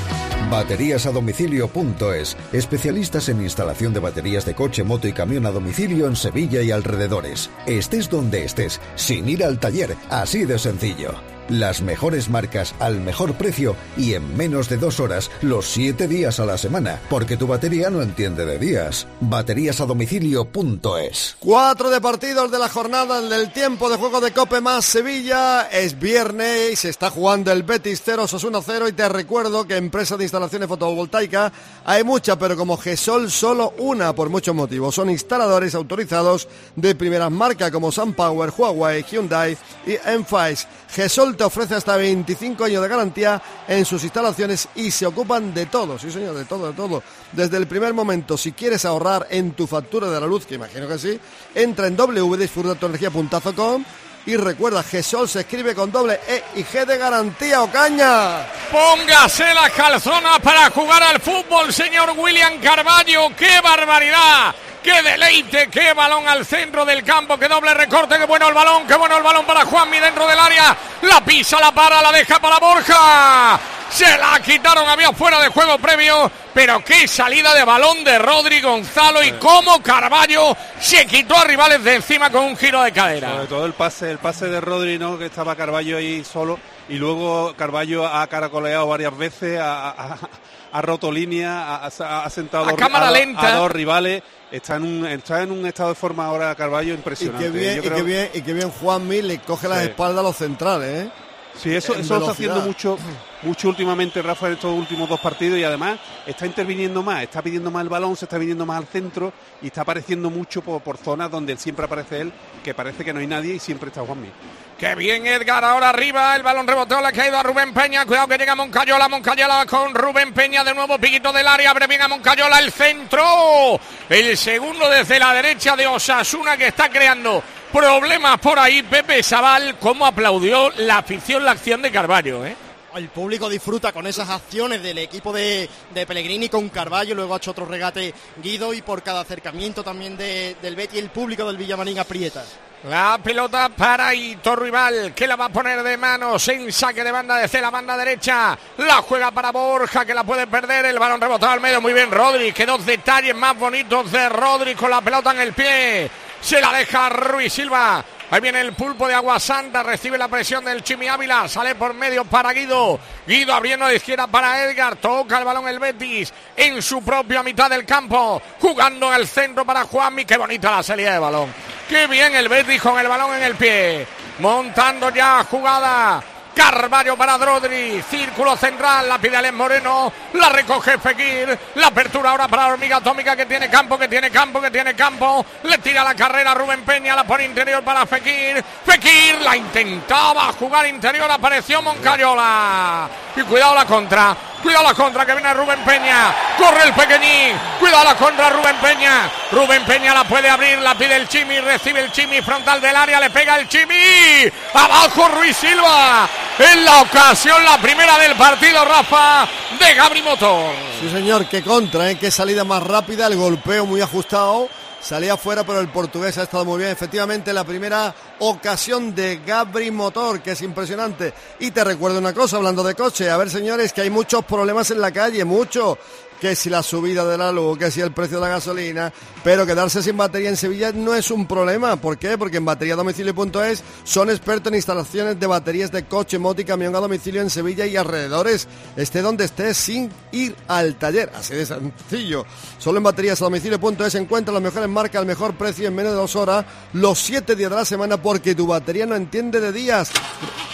Baterías a domicilio punto es, especialistas en instalación de baterías de coche, moto y camión a domicilio en Sevilla y alrededores. Estés donde estés, sin ir al taller, así de sencillo. Las mejores marcas al mejor precio y en menos de dos horas, los siete días a la semana, porque tu batería no entiende de días. Baterías a domicilio punto es.
Cuatro de partidos de la jornada del tiempo de juego de Cope más Sevilla. Es viernes, se está jugando el Betis cero, Osasuna cero, y te recuerdo que empresa de instalaciones fotovoltaicas hay muchas, pero como GESOL solo una por muchos motivos. Son instaladores autorizados de primeras marcas como SunPower, Huawei, Hyundai y Enphase. GESOL te ofrece hasta veinticinco años de garantía en sus instalaciones y se ocupan de todo, sí señor, de todo, de todo. Desde el primer momento, si quieres ahorrar en tu factura de la luz, que imagino que sí, entra en w w w punto disfruta tu energía punto com y recuerda, GESOL se escribe con doble E y G de garantía. ¡Ocaña!
Póngase las calzonas para jugar al fútbol, señor William Carballo. ¡Qué barbaridad! ¡Qué deleite! ¡Qué balón al centro del campo! ¡Qué doble recorte! ¡Qué bueno el balón! ¡Qué bueno el balón para Juanmi dentro del área! La pisa, la para, la deja para Borja. Se la quitaron, había fuera de juego previo, pero qué salida de balón de Rodri Gonzalo y cómo Carballo se quitó a rivales de encima con un giro de cadera.
Sobre todo el pase, el pase de Rodri, ¿no? Que estaba Carballo ahí solo y luego Carballo ha caracoleado varias veces, ha, ha, ha roto línea, ha, ha sentado
a, cámara
a,
lenta.
a dos rivales. Está en un está en un estado de forma ahora Carballo impresionante.
Y qué bien,
Yo
y
creo...
qué bien, y qué bien Juanmi le coge las sí. espaldas a los centrales, ¿eh?
Sí, eso, eso lo está haciendo mucho, mucho últimamente Rafa en estos últimos dos partidos, y además está interviniendo más, está pidiendo más el balón, se está viniendo más al centro y está apareciendo mucho por, por zonas donde siempre aparece él, que parece que no hay nadie y siempre está Juanmi.
Qué bien Edgar, ahora arriba, el balón rebotó, le ha caído a Rubén Peña, cuidado que llega Moncayola, Moncayola con Rubén Peña, de nuevo piquito del área, abre bien a Moncayola, el centro, el segundo desde la derecha de Osasuna, que está creando problemas por ahí. Pepe Sabal, cómo aplaudió la afición la acción de Carballo, ¿eh?
El público disfruta con esas acciones del equipo de, de Pellegrini con Carballo, luego ha hecho otro regate Guido y por cada acercamiento también de, del Betis el público del Villamarín aprieta.
La pelota para Iturribal, que la va a poner de manos en saque de banda desde la banda derecha. La juega para Borja, que la puede perder. El balón rebotado al medio, muy bien Rodri. Que dos detalles más bonitos de Rodri con la pelota en el pie. Se la deja Ruiz Silva. Ahí viene el pulpo de Agua Santa, recibe la presión del Chimi Ávila, sale por medio para Guido. Guido abriendo de izquierda para Edgar, toca el balón el Betis en su propia mitad del campo, jugando en el centro para Juanmi. Qué bonita la salida de balón. Qué bien el Betis con el balón en el pie. Montando ya jugada. Carballo para Rodri, círculo central, la pide Alex Moreno, la recoge Fekir, la apertura ahora para la hormiga atómica, que tiene campo, que tiene campo, que tiene campo, le tira la carrera Rubén Peña, la pone interior para Fekir, Fekir la intentaba jugar interior, apareció Moncayola, y cuidado la contra, cuidado la contra, que viene Rubén Peña, corre el pequeñín, cuidado la contra Rubén Peña, Rubén Peña la puede abrir, la pide el Chimi, recibe el Chimi, frontal del área, le pega el Chimi, abajo Ruiz Silva, en la ocasión, la primera del partido, Rafa, de Gabri Motor.
Sí señor, qué contra, ¿eh? Qué salida más rápida, el golpeo muy ajustado, salía afuera, pero el portugués ha estado muy bien. Efectivamente, la primera ocasión de Gabri Motor, que es impresionante. Y te recuerdo una cosa, hablando de coche, a ver señores, que hay muchos problemas en la calle, muchos. Que si la subida de la luz, que si el precio de la gasolina, pero quedarse sin batería en Sevilla no es un problema. ¿Por qué? Porque en batería a domicilio punto es son expertos en instalaciones de baterías de coche, moto y camión a domicilio en Sevilla y alrededores, esté donde esté, sin ir al taller. Así de sencillo. Solo en baterías a domicilio punto es encuentra las mejores marcas al mejor precio en menos de dos horas, los siete días de la semana, porque tu batería no entiende de días.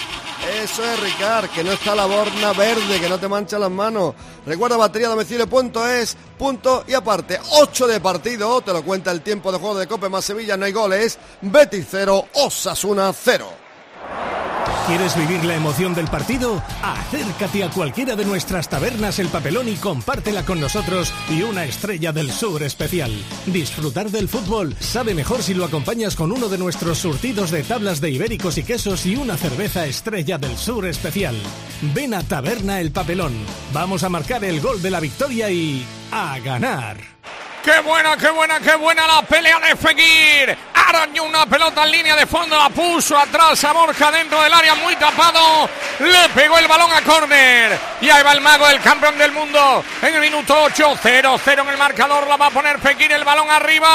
Eso es, Ricard, que no está la borna verde, que no te mancha las manos. Recuerda, batería domicilio punto es, punto y aparte. ocho de partido, te lo cuenta el tiempo de juego de Cope más Sevilla, no hay goles. Betis cero, Osasuna cero.
¿Quieres vivir la emoción del partido? Acércate a cualquiera de nuestras tabernas El Papelón y compártela con nosotros y una Estrella del Sur especial. Disfrutar del fútbol sabe mejor si lo acompañas con uno de nuestros surtidos de tablas de ibéricos y quesos y una cerveza Estrella del Sur especial. Ven a Taberna El Papelón. Vamos a marcar el gol de la victoria y a ganar.
¡Qué buena, qué buena, qué buena la pelea de Fekir! Arañó una pelota en línea de fondo, la puso atrás a Borja dentro del área, muy tapado. Le pegó el balón a córner. Y ahí va el mago del campeón del mundo. En el minuto ocho, cero cero en el marcador. La va a poner Fekir, el balón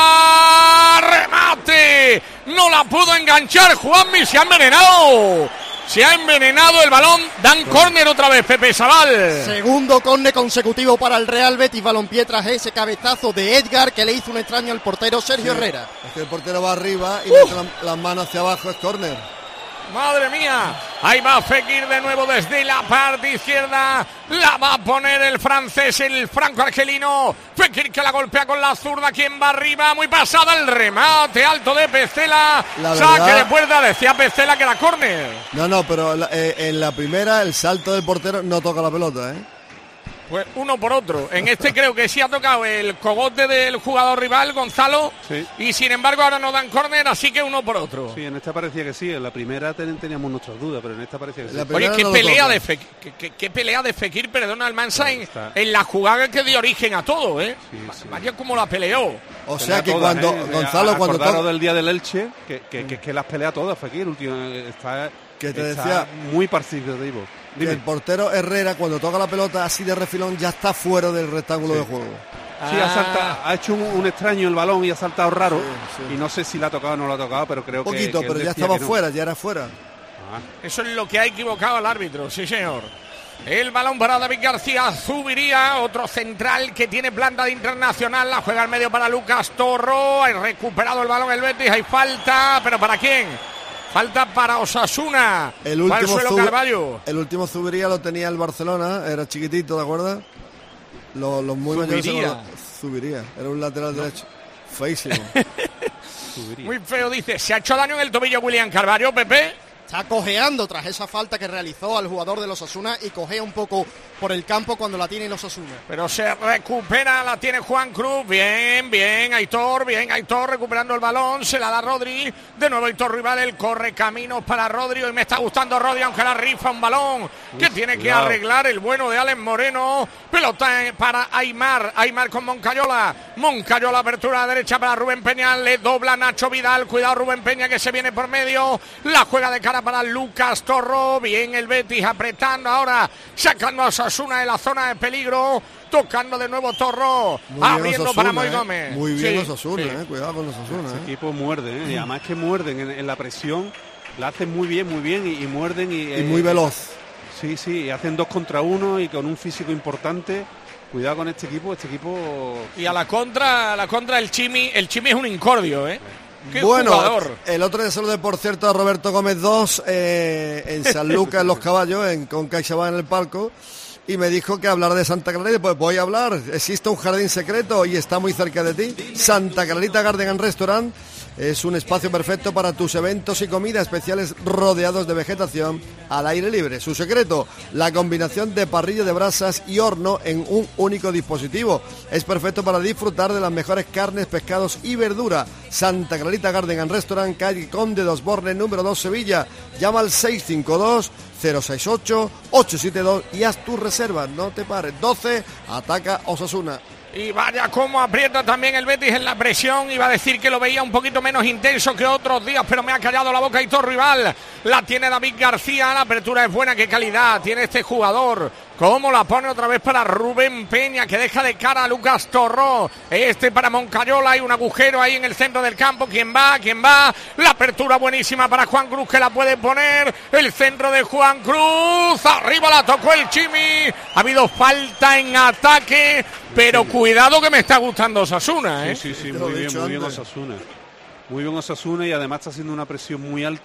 arriba. ¡Remate! No la pudo enganchar. Juanmi se ha envenenado. Se ha envenenado el balón. Dan córner otra vez, Pepe Sabal.
Segundo córner consecutivo para el Real Betis Balompié tras ese cabezazo de Edgar que le hizo un extraño al portero Sergio
Sí.
Herrera.
Es que el portero va arriba y
Uh.
mete la- las manos hacia abajo, es córner.
Madre mía, ahí va Fekir de nuevo desde la parte izquierda, la va a poner el francés, el franco-argelino, Fekir que la golpea con la zurda, quien va arriba, muy pasada el remate alto de Pestela,
La
saque
verdad-
de puerta, decía Pestela que era córner.
No, no, pero la- eh, en la primera el salto del portero no toca la pelota, ¿eh?
Pues uno por otro. En este creo que sí ha tocado el cogote del jugador rival, Gonzalo,
Sí.
y sin embargo ahora no dan córner, así que uno por otro.
Sí, en esta parecía que sí, en la primera ten- teníamos nuestras dudas, pero en esta parecía que sí.
Oye, qué pelea de Fekir, qué, qué- qué pelea de Fekir, perdona, Almansa, en, en la jugada que dio origen a todo, ¿eh? Vaya como la peleó.
O sea que cuando, Gonzalo, cuando
Acordaros
toca-
del día del Elche, que, que, que, que las pelea todas, Fekir, último, está,
Que te
está
decía-
muy participativo.
que el portero Herrera cuando toca la pelota así de refilón ya está fuera del rectángulo
Sí.
de juego.
Sí, ha, saltado, ha hecho un, un extraño el balón y ha saltado raro. Y no sé si la ha tocado o no la ha tocado, pero creo
Un poquito,
que, que él
pero ya
decía
estaba
que no.
fuera, ya era fuera.
Eso es lo que ha equivocado al árbitro, sí señor. El balón para David García, Zubiría, otro central que tiene planta de internacional, la juega al medio para Lucas Torro, ha recuperado el balón el Betis, hay falta, pero ¿para quién? Falta para Osasuna.
El
Va al
último,
suelo
Zub-
Carballo.
el último Zubiría lo tenía el Barcelona, era chiquitito, ¿de acuerdo? Los, los muy mayores se
Zubiría.
lo- Zubiría, era un lateral derecho. Feísimo.
Muy feo, dice, se ha hecho daño en el tobillo William Carballo, Pepe.
Está cojeando tras esa falta que realizó al jugador de los Osasuna y cojea un poco por el campo cuando la tiene los Osasuna.
Pero se recupera, la tiene Juan Cruz. Bien, bien, Aitor, bien, Aitor recuperando el balón. Se la da Rodri. De nuevo Aitor Rival, el corre caminos para Rodri. Hoy me está gustando Rodri, aunque la rifa un balón que
Uf,
tiene que
cuidado.
arreglar el bueno de Alex Moreno. Pelota eh, para Aymar. Aymar con Moncayola. Moncayola, apertura a la derecha para Rubén Peña. Le dobla Nacho Vidal. Cuidado Rubén Peña que se viene por medio. La juega de cara para Lucas Torro. Bien el Betis apretando ahora. Sacando a Osasuna de la zona de peligro. Tocando de nuevo Torro.
Muy bien
Abriendo
Osasuna,
para Moy
eh.
Gómez.
Muy bien
Sí,
Osasuna,
sí.
eh. Cuidado con Osasuna.
Ese
eh.
equipo muerde, ¿eh? Y además que muerden en, en la presión, la hacen muy bien, muy bien y, y muerden. Y,
Y muy
eh,
veloz.
Sí, sí, y hacen dos contra uno y con un físico importante. Cuidado con este equipo, este equipo...
Y a la contra, a la contra el Chimi, el Chimi es un incordio, ¿eh? ¡Qué
Bueno,
jugador!
el otro día saludé, por cierto, a Roberto Gómez dos eh, en San Lucas, en Los Caballos, en, con CaixaBank en el palco, y me dijo que hablar de Santa Clarita. Pues voy a hablar. Existe un jardín secreto y está muy cerca de ti. Santa Clarita Garden and Restaurant es un espacio perfecto para tus eventos y comidas especiales rodeados de vegetación al aire libre. Su secreto, la combinación de parrilla de brasas y horno en un único dispositivo. Es perfecto para disfrutar de las mejores carnes, pescados y verdura. Santa Clarita Garden and Restaurant, calle Conde dos Bornes, número dos, Sevilla. Llama al seis cinco dos, cero seis ocho, ocho siete dos y haz tus reservas. No te pares. doce, ataca Osasuna.
Y vaya cómo aprieta también el Betis en la presión. Iba a decir que lo veía un poquito menos intenso que otros días, pero me ha callado la boca Aitor Rival. La tiene David García, la apertura es buena, qué calidad tiene este jugador. Cómo la pone otra vez para Rubén Peña, que deja de cara a Lucas Torró. Este para Moncayola, hay un agujero ahí en el centro del campo. ¿Quién va? ¿Quién va? La apertura buenísima para Juan Cruz, que la puede poner. El centro de Juan Cruz. Arriba la tocó el Chimi. Ha habido falta en ataque, pero cuidado que me está gustando Osasuna, ¿eh?
Sí, sí, sí,
Te lo
muy
he
bien,
dicho
muy bien
antes.
Osasuna. Muy bien Osasuna y además está haciendo una presión muy alta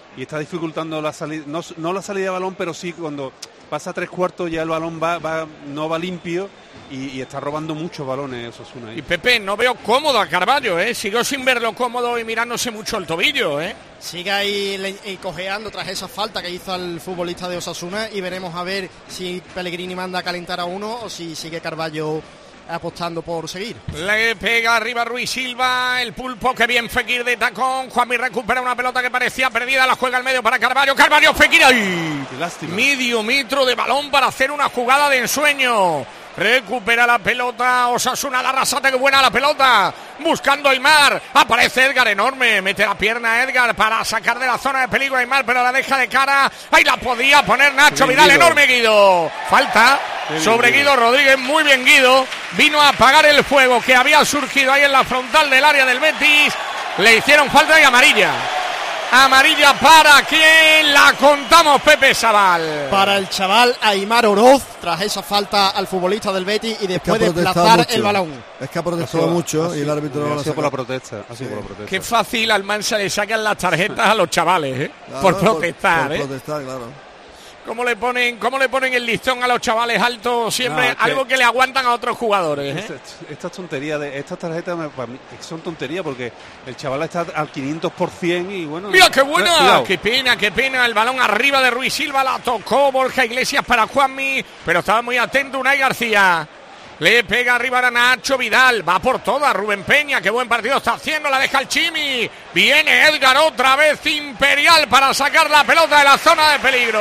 y está dificultando la salida, no, no la salida de balón, pero sí cuando pasa tres cuartos ya el balón va, va no va limpio y, y está robando muchos balones Osasuna.
Y Pepe, no veo cómodo a Carballo, ¿eh? Sigo sin verlo cómodo y mirándose mucho el tobillo, ¿eh?
Sigue ahí le, y cojeando tras esa falta que hizo al futbolista de Osasuna y veremos a ver si Pellegrini manda a calentar a uno o si sigue Carballo apostando por seguir.
Le pega arriba Ruiz Silva, el pulpo, que bien Fekir de tacón. Juanmi recupera una pelota que parecía perdida, la juega al medio para Carballo. Carballo, Fekir, ¡ay!
Lástima.
Medio metro de balón para hacer una jugada de ensueño. Recupera la pelota Osasuna, la Arrasate, que buena la pelota, buscando a Aimar, aparece Edgar enorme, mete la pierna a Edgar para sacar de la zona de peligro a Aimar, pero la deja de cara, ahí la podía poner Nacho
bien,
Vidal,
Guido.
enorme Guido, falta
bien,
sobre
Guido.
Guido Rodríguez, muy bien Guido, vino a apagar el fuego que había surgido ahí en la frontal del área del Betis, le hicieron falta y amarilla. Amarilla para quien la contamos, Pepe Sabal.
Para el chaval Aimar Oroz, tras esa falta al futbolista del Betis y después
Es que ha protestado
desplazar
mucho.
el balón.
Es que ha protestado mucho y el árbitro no
ha
lo ha
sido por la
sacado.
protesta, ha sido por la protesta.
Qué fácil al Mansa le sacan las tarjetas a los chavales, ¿eh?
Claro,
por protestar,
por
¿eh?
protestar, claro.
¿Cómo le ponen, cómo le ponen el listón a los chavales altos? Siempre
No, que-
algo que le aguantan a otros jugadores, ¿eh?
Estas esta tonterías, de, estas tarjetas me- para mí son tonterías porque el chaval está al quinientos por ciento y bueno...
Mira qué
eh,
buena,
cuidado.
qué pena, qué pena. El balón arriba de Ruiz Silva, la tocó Borja Iglesias para Juanmi, pero estaba muy atento Unai García. Le pega arriba a Nacho Vidal, va por todas Rubén Peña, qué buen partido está haciendo, la deja el Chimi. Viene Edgar otra vez, Imperial, para sacar la pelota de la zona de peligro.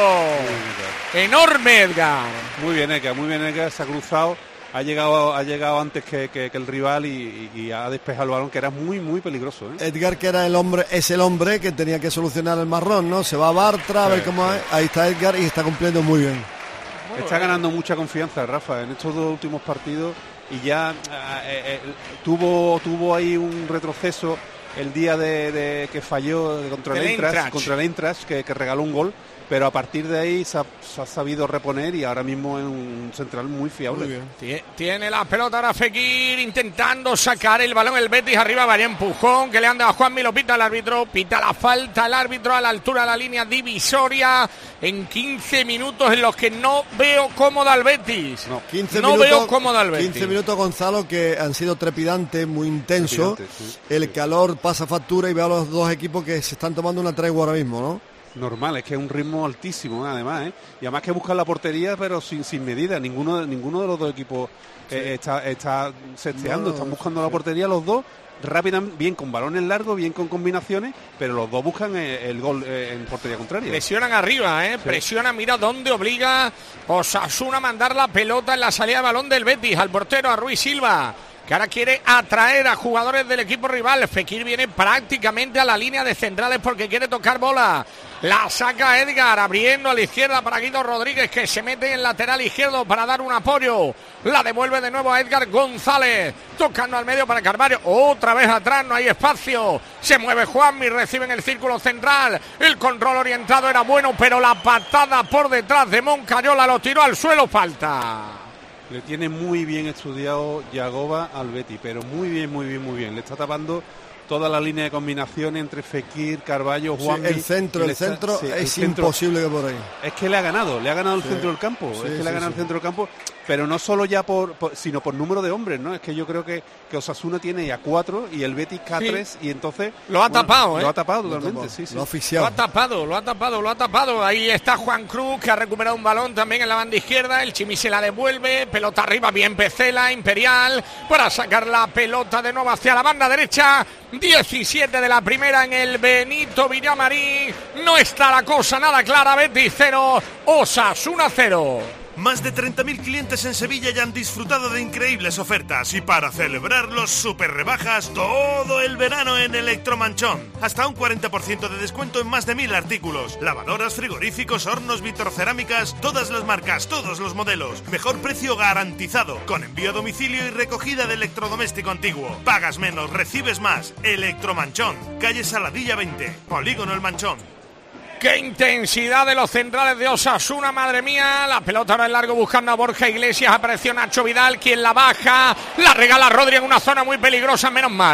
Enorme Edgar.
Muy bien Edgar, muy bien Edgar, se ha cruzado, ha llegado, ha llegado antes que, que- que el rival y, y- y ha despejado el balón, que era muy, muy peligroso, ¿eh?
Edgar, que era el hombre, es el hombre que tenía que solucionar el marrón, ¿no? Se va a Bartra, a ver
Sí,
cómo
sí.
es. Ahí está Edgar y está cumpliendo muy bien.
Está ganando mucha confianza Rafa en estos dos últimos partidos y ya eh, eh, tuvo tuvo ahí un retroceso el día de, de que falló contra el
Del
Eintracht,
Eintracht.
contra el Eintracht, que, que regaló un gol, pero a partir de ahí se ha, se ha sabido reponer y ahora mismo es un central muy fiable.
Tie- Tiene la pelota ahora Fekir intentando sacar el balón el Betis arriba, vaya empujón que le anda a Juanmi, lo pita el árbitro, pita la falta el árbitro a la altura de la línea divisoria en quince minutos en los que no veo cómoda al Betis. No,
quince
no
minutos,
veo cómoda al Betis.
quince minutos, Gonzalo, que han sido trepidantes, muy intensos.
Trepidante, sí,
el calor pasa factura y veo a los dos equipos que se están tomando una tregua ahora mismo, ¿no?
Normal, es que es un ritmo altísimo, ¿eh? Además, ¿eh? Y además que buscar la portería, pero sin, sin medida. Ninguno, ninguno de los dos equipos eh, está, está sesteando,
No,
están buscando la portería los dos, rápidamente, bien con balones largos, bien con combinaciones, pero los dos buscan eh, el gol eh, en portería contraria.
Presionan arriba, ¿eh? Presiona, mira dónde obliga Osasuna a mandar la pelota en la salida de balón del Betis al portero, a Ruiz Silva, que ahora quiere atraer a jugadores del equipo rival. Fekir viene prácticamente a la línea de centrales porque quiere tocar bola. La saca Edgar, abriendo a la izquierda para Guido Rodríguez, que se mete en lateral izquierdo para dar un apoyo. La devuelve de nuevo a Edgar González, tocando al medio para Carvalho. Otra vez atrás, no hay espacio. Se mueve Juanmi, recibe en el círculo central. El control orientado era bueno, pero la patada por detrás de Moncayola lo tiró al suelo, falta.
Le tiene muy bien estudiado Yagoba al Betis, pero muy bien, muy bien, muy bien. Le está tapando toda la línea de combinaciones entre Fekir, Carballo,
Sí,
Juanmi.
el centro,
y
el
le está-
centro
sí, el
es
centro-
imposible que por ahí.
Es que le ha ganado, le ha ganado el
Sí.
centro del campo,
Sí,
es que
sí,
le ha ganado
sí.
el centro del campo, pero no solo ya por, por- sino por número de hombres, ¿no? Es que yo creo que, que Osasuna tiene ya cuatro y el Betis K tres y entonces...
Lo ha
bueno,
tapado, ¿eh?
Lo ha tapado
Lo ha
totalmente,
tapado.
sí, sí.
Lo ha
Lo
asfixiado.
ha tapado, lo ha tapado, lo ha tapado. Ahí está Juan Cruz, que ha recuperado un balón también en la banda izquierda. El Chimi se la devuelve. Pelota arriba, bien Pecela, Imperial, para sacar la pelota de nuevo hacia la banda derecha. diecisiete de la primera en el Benito Villamarín. No está la cosa nada clara. Betis cero, Osasuna cero.
Más de treinta mil clientes en Sevilla ya han disfrutado de increíbles ofertas y para celebrarlos super rebajas todo el verano en Electromanchón. Hasta un cuarenta por ciento de descuento en más de mil artículos. Lavadoras, frigoríficos, hornos, vitrocerámicas, todas las marcas, todos los modelos. Mejor precio garantizado, con envío a domicilio y recogida de electrodoméstico antiguo. Pagas menos, recibes más. Electromanchón, calle Saladilla veinte, Polígono El Manchón.
¡Qué intensidad de los centrales de Osasuna! ¡Madre mía! La pelota ahora en largo buscando a Borja Iglesias. Apareció Nacho Vidal, quien la baja. La regala Rodri en una zona muy peligrosa, menos mal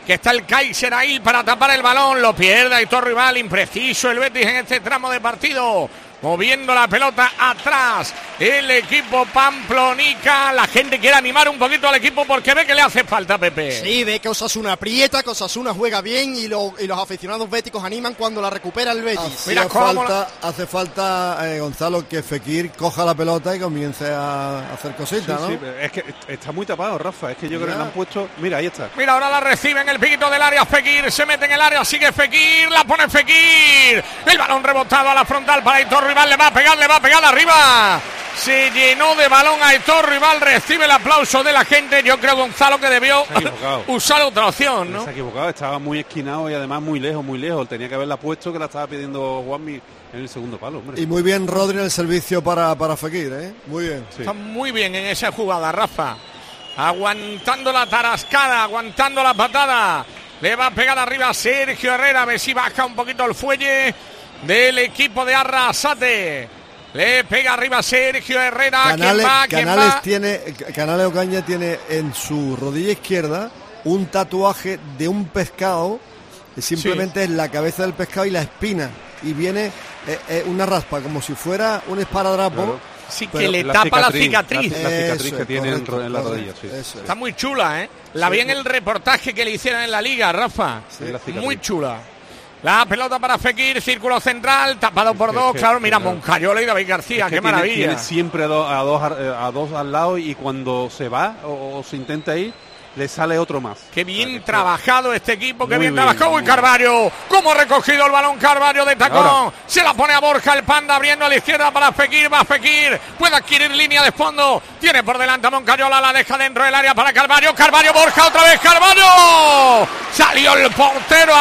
que está el Kaiser ahí para tapar el balón, lo pierde Aitor Rival, impreciso el Betis en este tramo de partido, moviendo la pelota atrás el equipo pamplonica. La gente quiere animar un poquito al equipo porque ve que le hace falta, Pepe.
Sí, ve que Osasuna aprieta, que Osasuna juega bien y, lo, y los aficionados béticos animan cuando la recupera el Betis.
Mira cómo falta, la... hace falta eh, Gonzalo, que Fekir coja la pelota y comience a hacer cositas, sí,
¿no?
Sí,
es que está muy tapado, Rafa, es que yo creo que le han puesto... Mira, ahí está.
Mira, ahora la recibe en el piquito del área Fekir, se mete en el área, sigue Fekir, la pone Fekir, el balón rebotado a la frontal para Aitor Rival, le va a pegar, le va a pegar arriba. Se llenó de balón a Aitor Rival, recibe el aplauso de la gente. Yo creo, Gonzalo, que debió usar otra opción, ¿no?
Se ha equivocado, estaba muy esquinado y además muy lejos, muy lejos. Tenía que haberla puesto, que la estaba pidiendo Juanmi en el segundo palo, hombre.
Y muy bien Rodri en el servicio para, para Fekir, ¿eh? Muy bien.
Sí. Está muy bien en esa jugada, Rafa. Aguantando la tarascada, aguantando la patada. Le va a pegar arriba a Sergio Herrera, a ver si baja un poquito el fuelle del equipo de Arrasate. Le pega arriba Sergio Herrera.
Canales,
¿Quién va? ¿Quién
Canales
va?
tiene, Canales Ocaña tiene en su rodilla izquierda un tatuaje de un pescado, simplemente sí. Es la cabeza del pescado y la espina, y viene eh, eh, una raspa como si fuera un esparadrapo. Claro.
Sí, que le la tapa cicatriz, la cicatriz.
La, la cicatriz
Eso,
que tiene
correcto,
en, en la
correcto,
rodilla. Sí.
Eso, está muy chula, ¿eh? La sí, vi en el reportaje que le hicieron en la Liga, Rafa.
Sí,
muy chula. La pelota para Fekir, círculo central, tapado por dos, que, claro, mira, claro. Moncayola y David García, es que qué tiene, maravilla.
Tiene siempre a dos, a, dos, a dos al lado y cuando se va o, o se intenta ir, le sale otro más.
Qué bien o sea, trabajado este equipo, qué bien, bien trabajado. Uy, Carvalho, cómo ha recogido el balón Carvalho de tacón. Ahora. Se la pone a Borja el Panda, abriendo a la izquierda para Fekir, va Fekir, puede adquirir línea de fondo, tiene por delante a Moncayola, la deja dentro del área para Carvalho, Carvalho, Borja, otra vez Carvalho. Salió el portero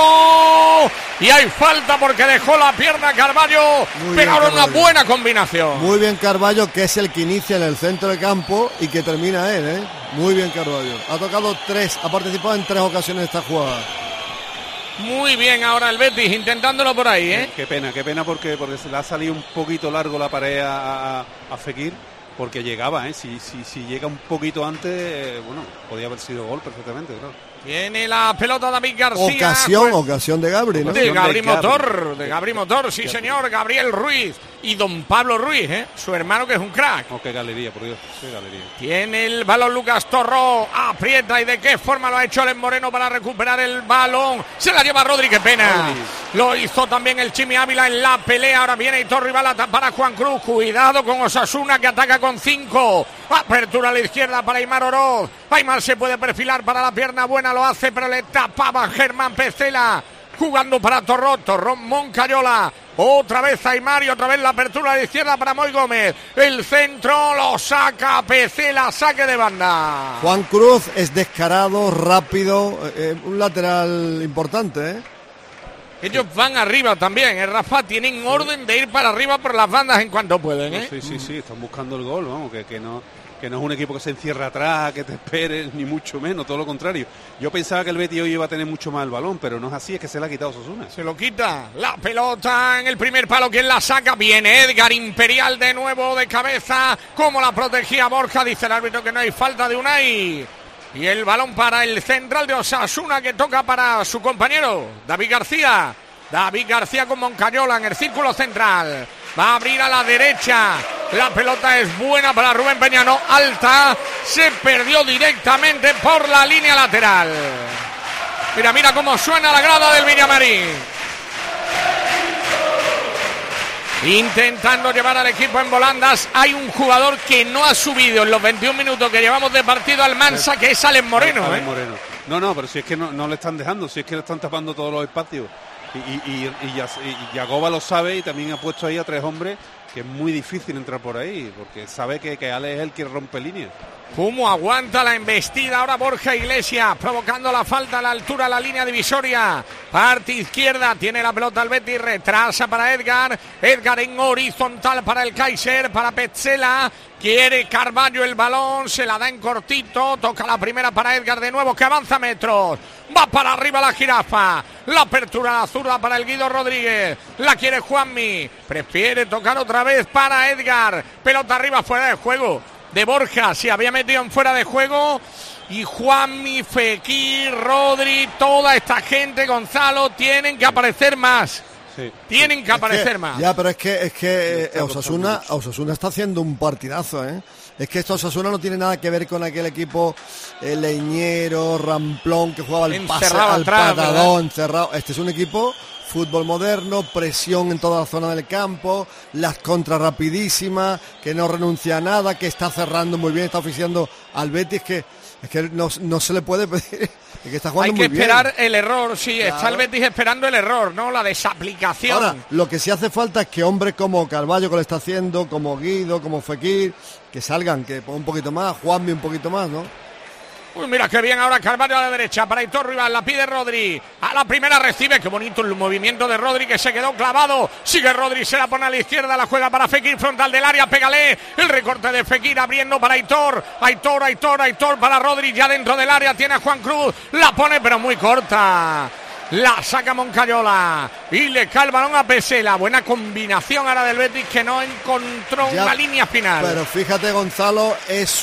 abajo y hay falta porque dejó la pierna Carvalho, muy pero ahora una buena combinación.
Muy bien Carvalho, que es el que inicia en el centro del campo y que termina él, ¿eh? Muy bien Carvalho. Ha tocado tres, ha participado en tres ocasiones esta jugada.
Muy bien ahora el Betis intentándolo por ahí, ¿eh?
Qué pena, qué pena porque, porque se le ha salido un poquito largo la pared a, a, a Fekir, porque llegaba, ¿eh? Si, si, si llega un poquito antes, eh, bueno, podía haber sido gol perfectamente, claro.
Tiene la pelota David García.
Ocasión, pues, ocasión de Gabri, ¿no?
De Gabri Motor, de Gabri Motor, sí señor, Gabriel Ruiz y don Pablo Ruiz, ¿eh? Su hermano que es un crack.
Oh, qué galería, por Dios, qué galería.
Tiene el balón Lucas Torró, aprieta y de qué forma lo ha hecho el Moreno para recuperar el balón. Se la lleva Rodri, qué pena. Rodri. Lo hizo también el Chimi Ávila en la pelea. Ahora viene Aitor Rival a tapar a Juan Cruz. Cuidado con Osasuna que ataca con cinco. Apertura a la izquierda para Aimar Oroz. Aimar se puede perfilar para la pierna buena, lo hace, pero le tapaba Germán Pesela. Jugando para Torró, Torró Moncayola. Otra vez Aimar y otra vez la apertura a la izquierda para Moy Gómez. El centro lo saca Pesela, saque de banda.
Juan Cruz es descarado, rápido, eh, un lateral importante, ¿eh?
Ellos van arriba también, ¿eh, Rafa? Tienen orden de ir para arriba por las bandas en cuanto pueden, ¿eh?
Sí, sí, sí, están buscando el gol, vamos, que, que no... que no es un equipo que se encierra atrás, que te espere, ni mucho menos, todo lo contrario. Yo pensaba que el Betis hoy iba a tener mucho más el balón, pero no es así, es que se le ha quitado Osasuna.
Se lo quita, la pelota en el primer palo, ¿quién la saca? Viene Edgar Imperial de nuevo de cabeza, como la protegía Borja, dice el árbitro que no hay falta de Unai. Y el balón para el central de Osasuna que toca para su compañero, David García. David García con Moncayola en el círculo central. Va a abrir a la derecha. La pelota es buena para Rubén Peñano. Alta. Se perdió directamente por la línea lateral. Mira, mira cómo suena la grada del Villamarín. Intentando llevar al equipo en volandas. Hay un jugador que no ha subido en los veintiún minutos que llevamos de partido al Mansa, que es Alex Moreno.
Alex
¿eh?
Moreno. No, no, pero si es que no, no le están dejando, si es que le están tapando todos los espacios. Y, y, y, y Yagoba lo sabe y también ha puesto ahí a tres hombres, que es muy difícil entrar por ahí, porque sabe que, que Alex es el que rompe líneas.
Cómo aguanta la embestida ahora Borja Iglesias, provocando la falta a la altura de la línea divisoria. Parte izquierda, tiene la pelota el Betis, retrasa para Edgar. Edgar en horizontal para el Kaiser, para Petzela. Quiere Carvalho el balón, se la da en cortito, toca la primera para Edgar de nuevo, que avanza metros. Va para arriba la jirafa, la apertura a la zurda para el Guido Rodríguez. La quiere Juanmi, prefiere tocar otra vez para Edgar. Pelota arriba, fuera de juego de Borja, se había metido en fuera de juego y Juanmi, Fekir, Rodri, toda esta gente, Gonzalo, tienen que aparecer más. Sí. Tienen que aparecer
que,
más.
Ya, pero es que es que eh, Osasuna, Osasuna está haciendo un partidazo, ¿eh? Es que esto Osasuna no tiene nada que ver con aquel equipo eh, leñero, ramplón, que jugaba al pase, al atrás, patadón, encerrado. Este es un equipo fútbol moderno, presión en toda la zona del campo, las contras rapidísimas, que no renuncia a nada, que está cerrando muy bien, está oficiando al Betis, que es que no, no se le puede pedir, es que está jugando muy bien.
Hay que esperar el error, sí, claro. Está el Betis esperando el error, ¿no? La desaplicación.
Ahora, lo que sí hace falta es que hombres como Carballo, que lo está haciendo, como Guido, como Fekir, que salgan, que pongan un poquito más, Juanmi un poquito más, ¿no?
Uy, mira qué bien ahora Carvalho a la derecha para Aitor Rival, la pide Rodri, a la primera recibe, qué bonito el movimiento de Rodri que se quedó clavado, sigue Rodri, se la pone a la izquierda, la juega para Fekir, frontal del área, pégale, el recorte de Fekir abriendo para Aitor, Aitor, Aitor, Aitor para Rodri, ya dentro del área tiene a Juan Cruz, la pone pero muy corta. La saca Moncayola y le cae el balón a Pesela. Buena combinación ahora del Betis que no encontró ya, una línea final.
Pero fíjate, Gonzalo, es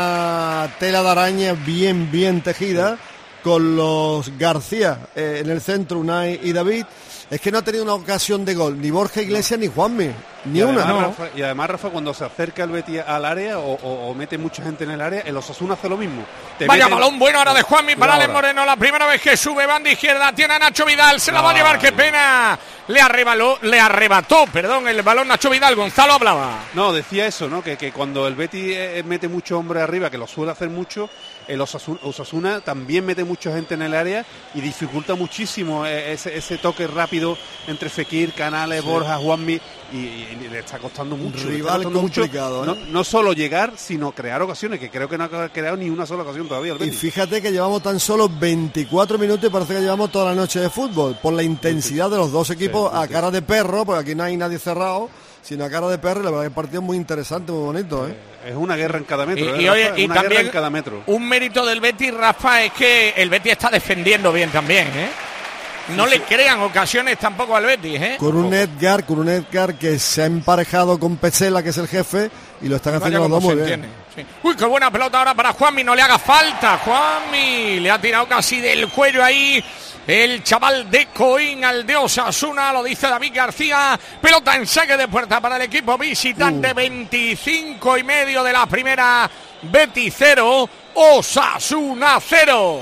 una tela de araña bien, bien tejida con los García eh, en el centro, Unai y David. Es que no ha tenido una ocasión de gol ni Borja Iglesias no. ni Juanmi, ni
y
una.
Además,
no.
Rafa, y además, Rafa, cuando se acerca el Betis al área o, o, o mete mucha gente en el área, el Osasuna hace lo mismo.
Te Vaya meten... balón bueno ahora de Juanmi para Alex Moreno, la primera vez que sube, banda izquierda, tiene a Nacho Vidal, se la va a llevar, qué pena. Le arrebató, le arrebató, perdón, el balón Nacho Vidal, Gonzalo hablaba.
No, decía eso, ¿no? Que, que cuando el Betis eh, mete mucho hombre arriba, que lo suele hacer mucho, el Osasuna, Osasuna también mete mucha gente en el área y dificulta muchísimo ese, ese toque rápido entre Fekir, Canales, sí. Borja, Juanmi y, y le está costando mucho.
Un rival
costando
complicado,
mucho,
¿eh?
no, no solo llegar, sino crear ocasiones, que creo que no ha creado ni una sola ocasión todavía el Betis.
Y fíjate que llevamos tan solo veinticuatro minutos y parece que llevamos toda la noche de fútbol, por la intensidad de los dos equipos, sí, sí, a cara de perro, porque aquí no hay nadie cerrado, sino a cara de perro, y la verdad que el partido es muy interesante, muy bonito, ¿eh?
Es una guerra en cada metro.
Y,
¿eh,
y, oye, y
una
también
guerra en cada metro.
Un mérito del Betis, Rafa, es que el Betis está defendiendo bien también, ¿eh? No sí, le sí. crean ocasiones tampoco al Betis, ¿eh?
Con un Edgar, con un Edgar que se ha emparejado con Pesela, que es el jefe, y lo están haciendo los dos muy bien.
Sí. Uy, qué buena pelota ahora para Juanmi, no le haga falta, Juanmi, le ha tirado casi del cuello ahí el chaval de Coín al de Osasuna, lo dice David García, pelota en saque de puerta para el equipo visitante, uh. veinticinco y medio de la primera, Betis cero, Osasuna cero.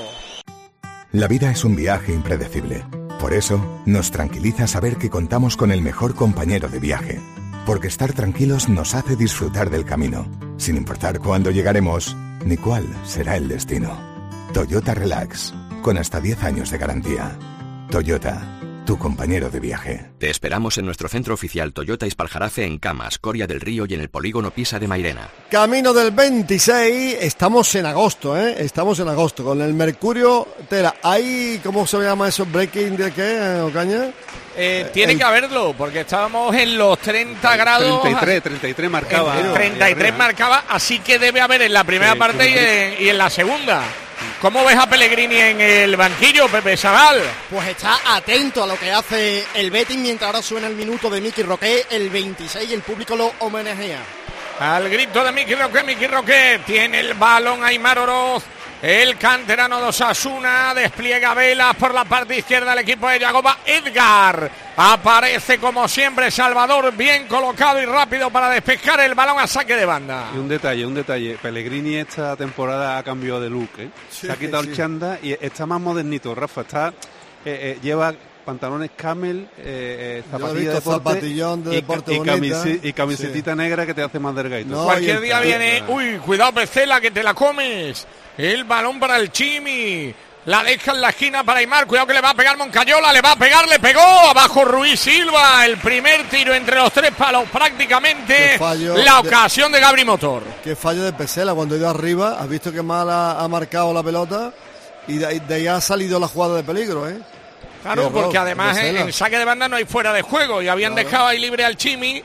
La vida es un viaje impredecible, por eso nos tranquiliza saber que contamos con el mejor compañero de viaje, porque estar tranquilos nos hace disfrutar del camino, sin importar cuándo llegaremos ni cuál será el destino. Toyota Relax, con hasta diez años de garantía. Toyota, tu compañero de viaje.
Te esperamos en nuestro centro oficial Toyota Ispaljarafe en Camas, Coria del Río y en el polígono Pisa de Mairena.
Camino del veintiséis, estamos en agosto, ¿eh? Estamos en agosto, con el Mercurio Tela. ¿Hay, cómo se llama eso, breaking de qué, Ocaña?
Eh, tiene el... que haberlo, porque estábamos en los treinta grados.
treinta y tres, treinta y tres marcaba.
En treinta y tres marcaba, así que debe haber en la primera sí, parte y en, y en la segunda. ¿Cómo ves a Pellegrini en el banquillo, Pepe Sagal?
Pues está atento a lo que hace el Betis mientras ahora suena el minuto de Miki Roqué, el veintiséis, y el público lo homenajea.
Al grito de Miki Roqué, Miki Roqué tiene el balón Aimar Oroz. El canterano de Osasuna despliega velas por la parte izquierda del equipo de Yagoba. Edgar aparece como siempre, Salvador, bien colocado y rápido para despejar el balón a saque de banda.
Y un detalle, un detalle. Pellegrini esta temporada ha cambiado de look, ¿eh? Sí, se ha quitado sí. el chándal y está más modernito, Rafa. Está, eh, eh, lleva pantalones camel, eh, eh, zapatillas de deporte,
zapatillón de deporte
y, y, camisi- y camisetita sí. negra que te hace más delgadito.
No, Cualquier día viene, uy, cuidado Pesela que te la comes. El balón para el Chimi. La deja en la esquina para Aimar. Cuidado que le va a pegar Moncayola. Le va a pegar, le pegó. Abajo Ruiz Silva. El primer tiro entre los tres palos prácticamente. La ocasión de, de Gabri Motor.
Qué fallo de Pesela cuando ha ido arriba. Has visto que mal ha, ha marcado la pelota. Y de, de ahí ha salido la jugada de peligro, ¿eh?
Claro, porque además en, en saque de banda no hay fuera de juego. Y habían claro. dejado ahí libre al Chimi.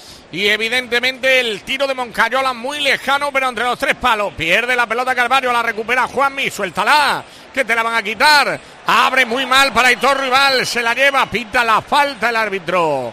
Y evidentemente el tiro de Moncayola muy lejano, pero entre los tres palos. Pierde la pelota Carvalho, la recupera Juanmi. Suéltala, que te la van a quitar. Abre muy mal para Aitor Rival, se la lleva, pita la falta el árbitro.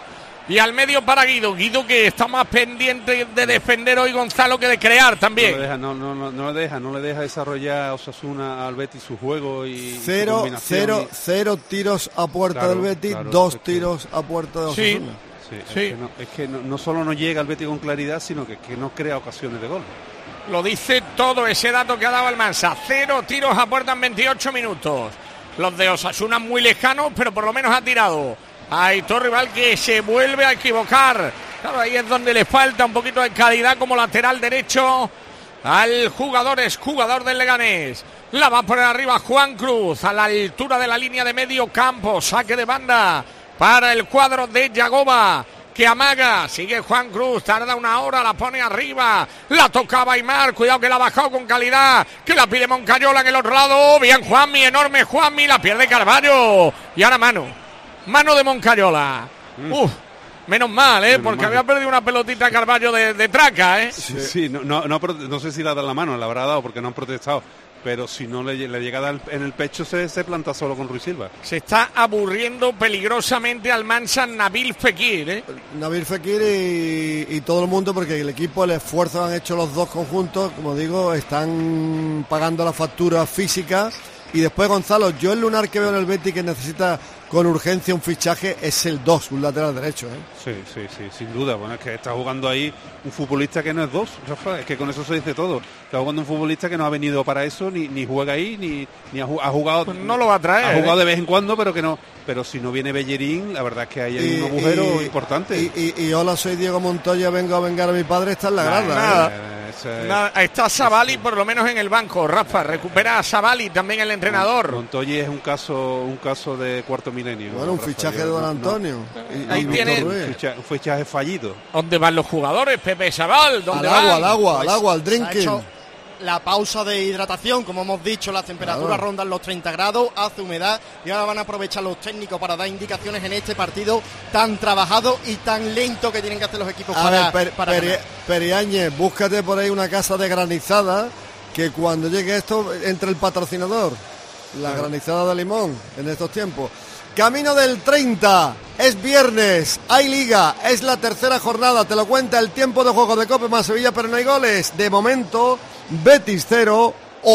Y al medio para Guido. Guido que está más pendiente de defender hoy, Gonzalo, que de crear también.
No le deja, no, no, no, no le deja, no le deja desarrollar Osasuna al Betis su juego y
cero,
su
cero,
y...
cero tiros a puerta
claro,
del Betis,
claro,
dos
es que...
tiros a puerta de Osasuna.
Sí, sí, sí. Es que, no, es que no, no solo no llega al Betis con claridad, sino que, que no crea ocasiones de gol.
Lo dice todo ese dato que ha dado Almansa. Cero tiros a puerta en veintiocho minutos. Los de Osasuna muy lejanos, pero por lo menos ha tirado. Aitor Rival que se vuelve a equivocar. Claro, ahí es donde le falta un poquito de calidad como lateral derecho al jugador, es jugador del Leganés. La va a poner arriba Juan Cruz a la altura de la línea de medio campo. Saque de banda para el cuadro de Yagoba, que amaga, sigue Juan Cruz, tarda una hora, la pone arriba, la tocaba Aimar, cuidado que la ha bajado con calidad, que la pide Moncayola en el otro lado, bien Juanmi, enorme Juanmi, la pierde Carballo, y ahora mano. Mano de Moncayola. Mm. Uf, menos mal, ¿eh? Menos porque mal. Había perdido una pelotita Carballo de, de traca, ¿eh?
Sí, sí no, no, no, no sé si la da la mano, la habrá dado porque no han protestado. Pero si no le, le llega a dar en el pecho, se, se planta solo con Ruiz Silva.
Se está aburriendo peligrosamente al Mansa Nabil Fekir, ¿eh?
Nabil Fekir y, y todo el mundo, porque el equipo, el esfuerzo han hecho los dos conjuntos, como digo, están pagando la factura física. Y después, Gonzalo, yo el lunar que veo en el Betis que necesita con urgencia un fichaje es el dos, un lateral derecho, ¿eh?
Sí, sí, sí, sin duda. Bueno, es que está jugando ahí un futbolista que no es dos, Rafa, es que con eso se dice todo. Está jugando un futbolista que no ha venido para eso, ni, ni juega ahí, ni, ni ha, ha jugado...
Pues no lo va a traer.
Ha jugado
¿eh?
de vez en cuando, pero que no... Pero si no viene Bellerín, la verdad es que hay y, un agujero
y,
importante.
Y, y, y hola, soy Diego Montoya, vengo a vengar a mi padre, está en la grada.
Nada, ¿eh? ese... nada, está Savali por lo menos en el banco, Rafa, recupera a Savali también el entrenador.
Montoya es un caso un caso de cuarto milenio.
Bueno, un
Rafa,
fichaje
yo,
de Don
no,
Antonio.
No.
Y, Ahí
no,
tiene
un fichaje, un fichaje fallido.
¿Dónde van los jugadores, Pepe Sabal? ¿Dónde
al
van?
agua, al agua,
pues
al agua, al drinking.
La pausa de hidratación, como hemos dicho, las temperaturas claro. rondan los treinta grados, hace humedad y ahora van a aprovechar los técnicos para dar indicaciones en este partido tan trabajado y tan lento que tienen que hacer los equipos
a
para,
ver, per,
para
Peri, Periáñez, búscate por ahí una casa de granizada que cuando llegue esto entre el patrocinador, la claro. granizada de limón en estos tiempos. Camino del treinta, es viernes, hay liga, es la tercera jornada, te lo cuenta el tiempo de juego de Cope más Sevilla, pero no hay goles. De momento, Betis cero,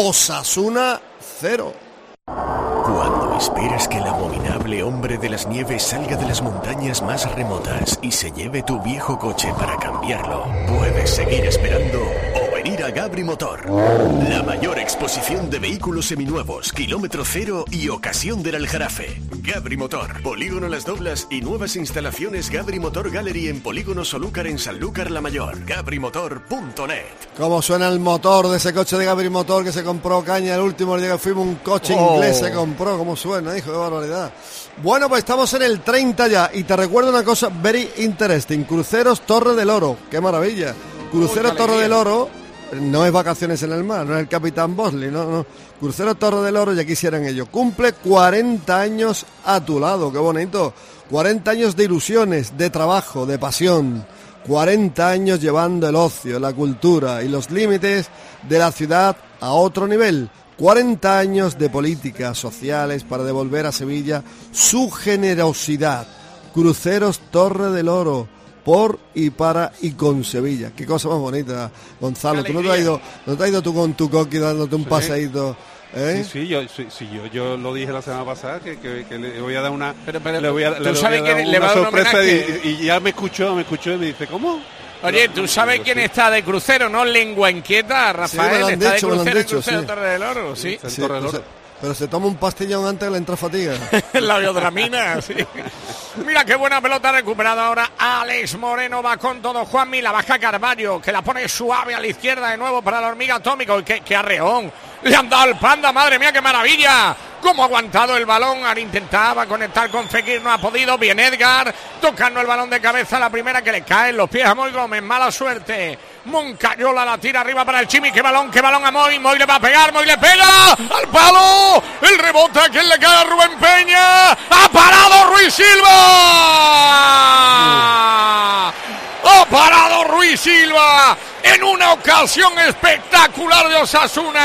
Osasuna cero.
Cuando esperas que el abominable hombre de las nieves salga de las montañas más remotas y se lleve tu viejo coche para cambiarlo, puedes seguir esperando o venir a Gabri Motor. La mayor exposición de vehículos seminuevos, kilómetro cero y ocasión del Aljarafe. Gabri Motor, Polígono Las Doblas y nuevas instalaciones Gabri Motor Gallery en Polígono Solúcar en Sanlúcar la Mayor. Gabri Motor punto net.
¿Cómo suena el motor de ese coche de Gabri Motor que se compró Caña el último día que fuimos? Un coche
oh.
inglés se compró. ¿Cómo suena, hijo? ¡Qué barbaridad! Bueno, pues estamos en el treinta ya y te recuerdo una cosa very interesting. Cruceros Torre del Oro. ¡Qué maravilla! Cruceros oh, Torre del Oro no es vacaciones en el mar, no es el Capitán Bosley, no, no. Cruceros Torre del Oro, ya quisieran ellos. Cumple cuarenta años a tu lado, qué bonito. cuarenta años de ilusiones, de trabajo, de pasión. cuarenta años llevando el ocio, la cultura y los límites de la ciudad a otro nivel. cuarenta años de políticas sociales para devolver a Sevilla su generosidad. Cruceros Torre del Oro, por y para y con Sevilla. Qué cosa más bonita, Gonzalo. Tú no te has ido, no te has ido tú con tu coqui dándote un sí. paseíto. ¿Eh?
Sí, sí, yo, sí, sí, yo, yo lo dije la semana pasada que, que, que le voy a dar una,
pero, pero,
le voy a, le
¿tú sabes
voy a dar
que
una
le va a dar
sorpresa
un
y, y ya me escuchó, me escuchó y me dice, ¿cómo?
Oye, ¿tú sabes quién está de crucero, no? Lengua inquieta, Rafael,
sí, me lo han
está
dicho,
de crucero
me lo han dicho,
en Crucero
sí.
Torre del Oro, sí.
sí, Torre del Oro. Se, pero se toma un pastillón antes que le entra fatiga.
La biodramina, sí. Mira qué buena pelota recuperada ahora. Alex Moreno va con todo. Juanmi, la baja Carballo, que la pone suave a la izquierda de nuevo para la hormiga atómica. ¡Qué, qué arreón! Le han dado al Panda, madre mía, qué maravilla. Cómo ha aguantado el balón. Ahora intentaba conectar con Fekir, no ha podido. Bien Edgar, tocando el balón de cabeza, la primera que le cae en los pies a Moy Gómez. Mala suerte. Moncayola la tira arriba para el Chimi. Qué balón, qué balón a Moy. Moy le va a pegar, Moy le pega al palo. El rebote a quien le cae a Rubén Peña. Ha parado Ruiz Silva. Ha parado Ruiz Silva en una ocasión espectacular de Osasuna.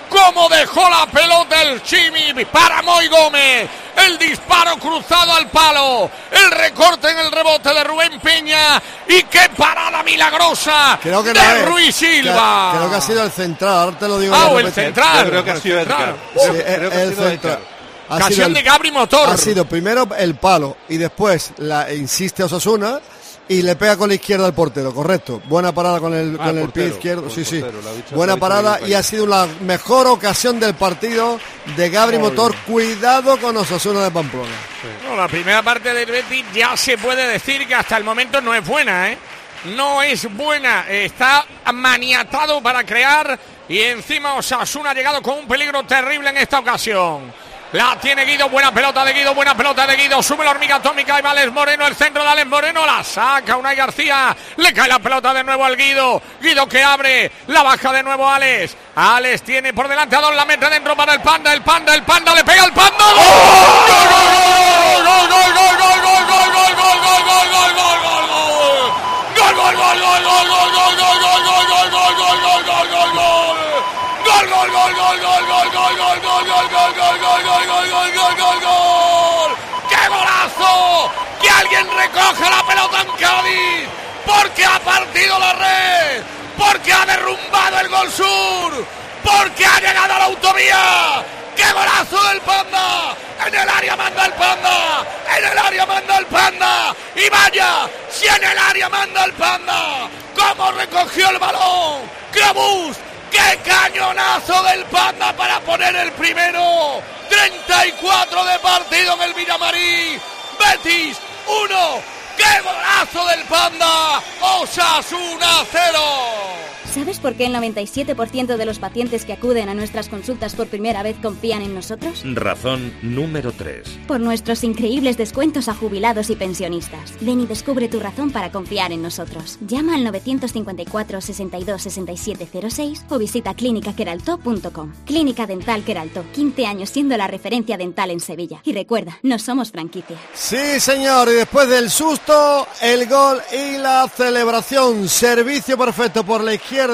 Cómo dejó la pelota el Chimi para Moy Gómez. El disparo cruzado al palo. El recorte en el rebote de Rubén Peña. Y qué parada milagrosa
creo que
de
no es,
Ruiz Silva.
Que, creo que ha sido el central. Ahora te lo digo.
Ah, o el central.
Yo creo que ha sido Edgar.
Sí,
Creo, creo que ha
el
sido
central.
Edgar.
Ha
Ocasión
sido el-
de Gabri Motor.
Ha sido primero el palo y después la insiste Osasuna y le pega con la izquierda al portero, correcto. Buena parada con el,
Ah,
con el
portero,
pie izquierdo,
buen
sí, sí.
portero, lo ha dicho,
Buena
lo ha dicho
parada
bien,
y ha sido la mejor ocasión del partido de Gabri
Muy
Motor.
bien.
Cuidado con Osasuna de Pamplona.
No, la primera parte del Betis ya se puede decir que hasta el momento no es buena, ¿eh? No es buena, está maniatado para crear y encima Osasuna ha llegado con un peligro terrible en esta ocasión. La tiene Guido, buena pelota de Guido, buena pelota de Guido, sube la hormiga atómica y va Alex Moreno, el centro de Alex Moreno, la saca Unai García, le cae la pelota de nuevo al Guido, Guido que abre, la baja de nuevo Alex, Alex tiene por delante a dos, la mete dentro para el Panda, el Panda, el Panda, le pega el Panda, ¡gol! ¡Gol, gol, gol, gol, gol, gol, gol, gol, gol, gol, gol, gol, gol, gol, gol, gol! Gol, gol, gol, gol, gol, gol, gol, gol, gol, gol, gol, gol, gol, gol, gol, gol, gol. Gol, gol, gol, gol, gol, gol, gol, gol, gol, gol, gol, gol, gol, gol, gol, gol, gol, gol, gol. ¡Qué golazo! Que alguien recoge la pelota en Cádiz, porque ha partido la red, porque ha derrumbado el Gol Sur, porque ha llegado a la autovía. ¡Qué golazo del Panda! En el área manda el Panda, en el área manda el Panda, y vaya, si en el área manda el Panda, cómo recogió el balón, ¡qué bus! ¡Qué cañonazo del Panda para poner el primero! treinta y cuatro de partido en el Villamarín. Betis uno. ¡Qué golazo del Panda! Osasuna cero.
¿Sabes por qué el noventa y siete por ciento de los pacientes que acuden a nuestras consultas por primera vez confían en nosotros?
Razón número tres.
Por nuestros increíbles descuentos a jubilados y pensionistas. Ven y descubre tu razón para confiar en nosotros. Llama al novecientos cincuenta y cuatro, sesenta y dos, sesenta y siete cero seis o visita clínica queraltó punto com. Clínica Dental Queraltó, quince años siendo la referencia dental en Sevilla. Y recuerda, no somos franquicia.
Sí, señor, y después del susto, el gol y la celebración. Servicio perfecto por la izquierda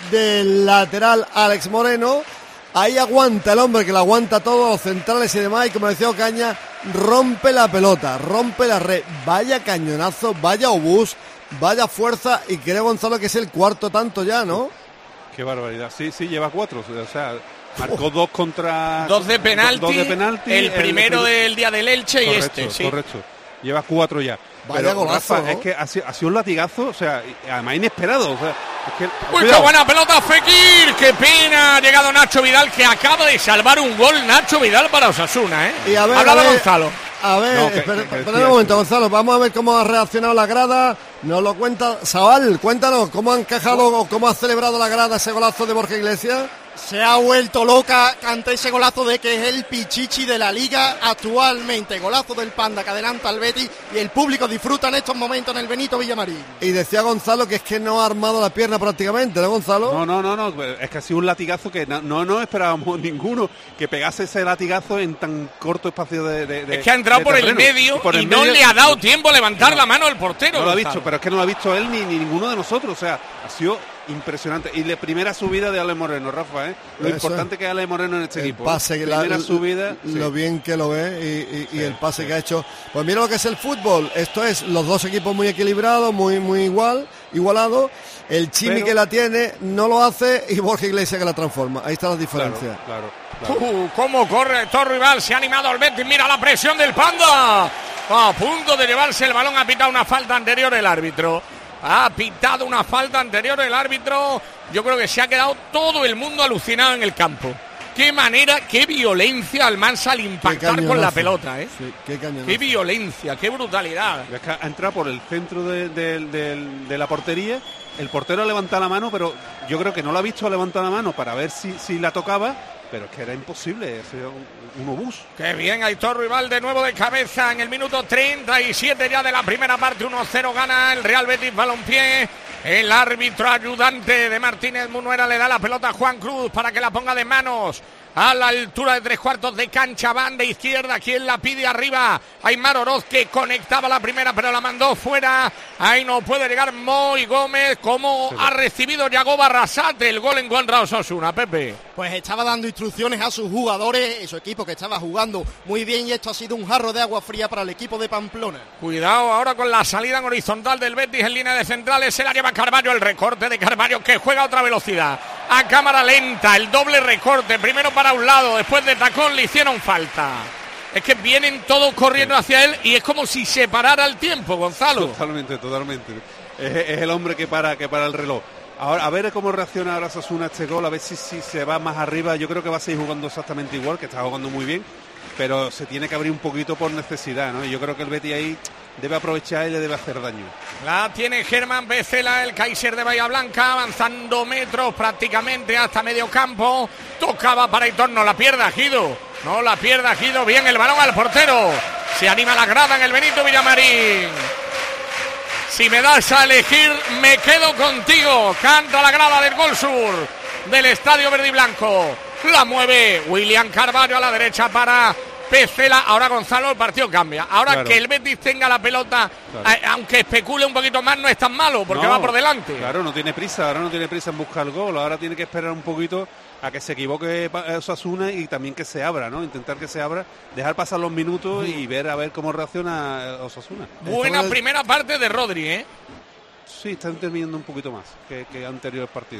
del lateral Alex Moreno. Ahí aguanta el hombre que lo aguanta todo, los centrales y demás, y como decía Ocaña, rompe la pelota, rompe la red. Vaya cañonazo, vaya obús, vaya fuerza, y creo, Gonzalo, que es el cuarto tanto ya, ¿no?
Qué barbaridad. Sí, sí, lleva cuatro. O sea, marcó dos contra...
Dos de penalti,
dos de penalti
el primero
el,
del día del Elche y
correcto,
este, sí.
Correcto, lleva cuatro ya.
Vaya
Pero,
golazo,
Rafa,
¿no?
es que ha sido, ha sido un latigazo, o sea, y además inesperado. O sea, es que,
¡Uy,
cuidado.
qué buena pelota, Fekir! ¡Qué pena! Ha llegado Nacho Vidal, que acaba de salvar un gol Nacho Vidal para Osasuna, ¿eh?
Y a ver,
Hablaba
a ver,
Gonzalo.
A ver,
No, que-
espera,
que- que
espera
decía
un momento,
eso.
Gonzalo, vamos a ver cómo ha reaccionado la grada. Nos lo cuenta Sabal, cuéntanos, ¿cómo han encajado o cómo ha celebrado la grada ese golazo de Borja Iglesias?
Se ha vuelto loca ante ese golazo de que es el pichichi de la liga actualmente. Golazo del Panda que adelanta al Betis y el público disfruta en estos momentos en el Benito Villamarín.
Y decía Gonzalo que es que no ha armado la pierna prácticamente, ¿no, Gonzalo?
No, no, no, no, es que ha sido un latigazo que no, no, no esperábamos ninguno que pegase ese latigazo en tan corto espacio de, de- de-
Es que ha entrado
de
por el
terreno.
medio
por
y
el
no
medio-
le ha dado tiempo a levantar la mano el portero.
No lo ha
Gonzalo.
visto, pero es que no lo ha visto él ni, ni ninguno de nosotros. O sea, ha sido impresionante. Y la primera subida de Ale Moreno, Rafa, ¿eh? Lo
Eso
importante que es Ale Moreno en este
El
equipo.
pase,
¿eh?
que la-
Primera
l-
subida.
lo
sí.
bien que lo ve y, y- y
Sí,
el pase
sí.
que ha hecho. Pues mira lo que es el fútbol. Esto es los dos equipos muy equilibrados, muy muy igual, igualado. El Chimi
Pero-
que la tiene no lo hace y Borja Iglesias que la transforma. Ahí está la diferencia.
Claro, claro.
Uh, cómo corre Héctor Rival, se ha animado el Betis, mira la presión del Panda. A punto de llevarse el balón, ha pitado una falta anterior el árbitro. Ha pitado una falta anterior el árbitro. Yo creo que se ha quedado todo el mundo alucinado en el campo. Qué manera, qué violencia Almansa al impactar con la
cañonazo.
pelota, ¿eh?
Sí, qué cañonazo.
Qué violencia, qué brutalidad.
Es que ha entrado por el centro de, de- de- de la portería. El portero ha levantado la mano, pero yo creo que no lo ha visto levantar la mano para ver si, si la tocaba. Pero es que era imposible, es un, un obús.
Qué bien, Aitor Rival de nuevo de cabeza en el minuto treinta y siete ya de la primera parte. uno cero gana el Real Betis Balompié. El árbitro ayudante de Martínez Munuera le da la pelota a Juan Cruz para que la ponga de manos a la altura de tres cuartos de cancha, banda izquierda, quien la pide arriba, Aimar Oroz, que conectaba la primera pero la mandó fuera, ahí no puede llegar Moi Gómez, como sí. ha recibido Yago Barrasate el gol en contra de Osasuna, Pepe.
Pues estaba dando instrucciones a sus jugadores y su equipo, que estaba jugando muy bien, y esto ha sido un jarro de agua fría para el equipo de Pamplona.
Cuidado ahora con la salida en horizontal del Betis en línea de centrales, se la lleva Carballo, el recorte de Carballo que juega a otra velocidad, a cámara lenta, el doble recorte, primero para un lado, después de tacón le hicieron falta. Es que vienen todos corriendo sí. hacia él y es como si se parara el tiempo, Gonzalo.
Totalmente, totalmente. Es, es el hombre que para, que para el reloj. Ahora, a ver cómo reacciona ahora Osasuna a este gol, a ver si, si se va más arriba. Yo creo que va a seguir jugando exactamente igual, que está jugando muy bien, pero se tiene que abrir un poquito por necesidad, ¿no? Y yo creo que el Betis ahí debe aprovechar y le debe hacer daño.
La tiene Germán Becela, el Kaiser de Bahía Blanca, avanzando metros prácticamente hasta medio campo. Tocaba para Aitor, no la pierda Gido, no la pierda Gido, bien el balón al portero. Se anima la grada en el Benito Villamarín. Si me das a elegir, me quedo contigo. Canta la grada del Gol Sur del Estadio Verde y Blanco. La mueve William Carvalho a la derecha para Pecela. Ahora Gonzalo, el partido cambia. Ahora claro. que el Betis tenga la pelota, claro. eh, aunque especule un poquito más, no es tan malo porque no, va por delante.
Claro, no tiene prisa, ahora no tiene prisa en buscar el gol. Ahora tiene que esperar un poquito a que se equivoque Osasuna y también que se abra, ¿no? Intentar que se abra, dejar pasar los minutos y ver a ver cómo reacciona Osasuna.
Buena primera parte de Rodri, ¿eh?
Sí, está interviniendo un poquito más que, que anteriores partidos.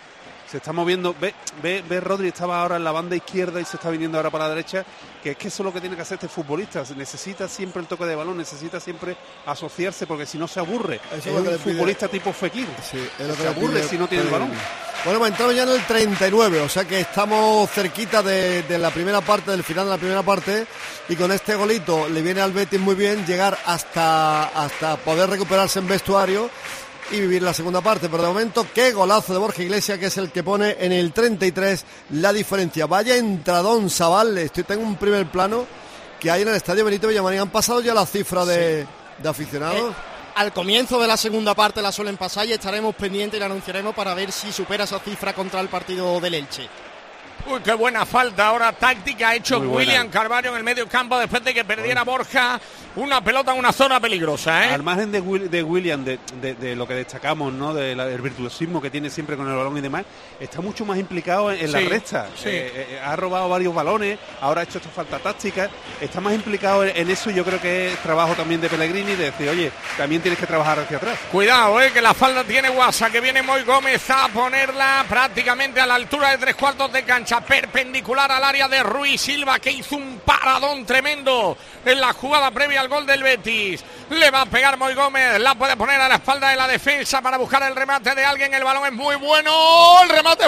Se está moviendo, ve, ve, ve Rodri estaba ahora en la banda izquierda y se está viniendo ahora para la derecha, que es que eso es lo que tiene que hacer este futbolista, necesita siempre el toque de balón, necesita siempre asociarse, porque si no se aburre. Eso es, es un futbolista pide. tipo Fekir, sí, es lo que se aburre pide, si no tiene el balón.
Bueno, pues entramos ya en el treinta y nueve, o sea que estamos cerquita de, de la primera parte, del final de la primera parte, y con este golito le viene al Betis muy bien llegar hasta, hasta poder recuperarse en vestuario y vivir la segunda parte, pero de momento qué golazo de Borja Iglesias, que es el que pone en el treinta y tres la diferencia. Vaya entradón, Zabal, estoy tengo un primer plano que hay en el Estadio Benito Villamarín. Han pasado ya la cifra de, sí. de aficionados.
Eh, al comienzo de la segunda parte la suelen pasar y estaremos pendientes y la anunciaremos para ver si supera esa cifra contra el partido del Elche.
Uy, qué buena falta ahora táctica ha hecho William Carvalho en el medio campo después de que perdiera Borja una pelota en una zona peligrosa, ¿eh?
Al margen de, Will, de William, de, de, de lo que destacamos, ¿no? Del de virtuosismo que tiene siempre con el balón y demás, está mucho más implicado en, en sí, la recta. Sí. Eh, eh, ha robado varios balones, ahora ha hecho esta falta táctica, está más implicado en, en eso. Yo creo que es trabajo también de Pellegrini, de decir, oye, también tienes que trabajar hacia atrás.
Cuidado, eh, que la falta tiene Guasa, que viene Moi Gómez a ponerla prácticamente a la altura de tres cuartos de cancha, perpendicular al área de Ruiz Silva, que hizo un paradón tremendo en la jugada previa al gol del Betis. Le va a pegar Moi Gómez, la puede poner a la espalda de la defensa para buscar el remate de alguien. El balón es muy bueno, el remate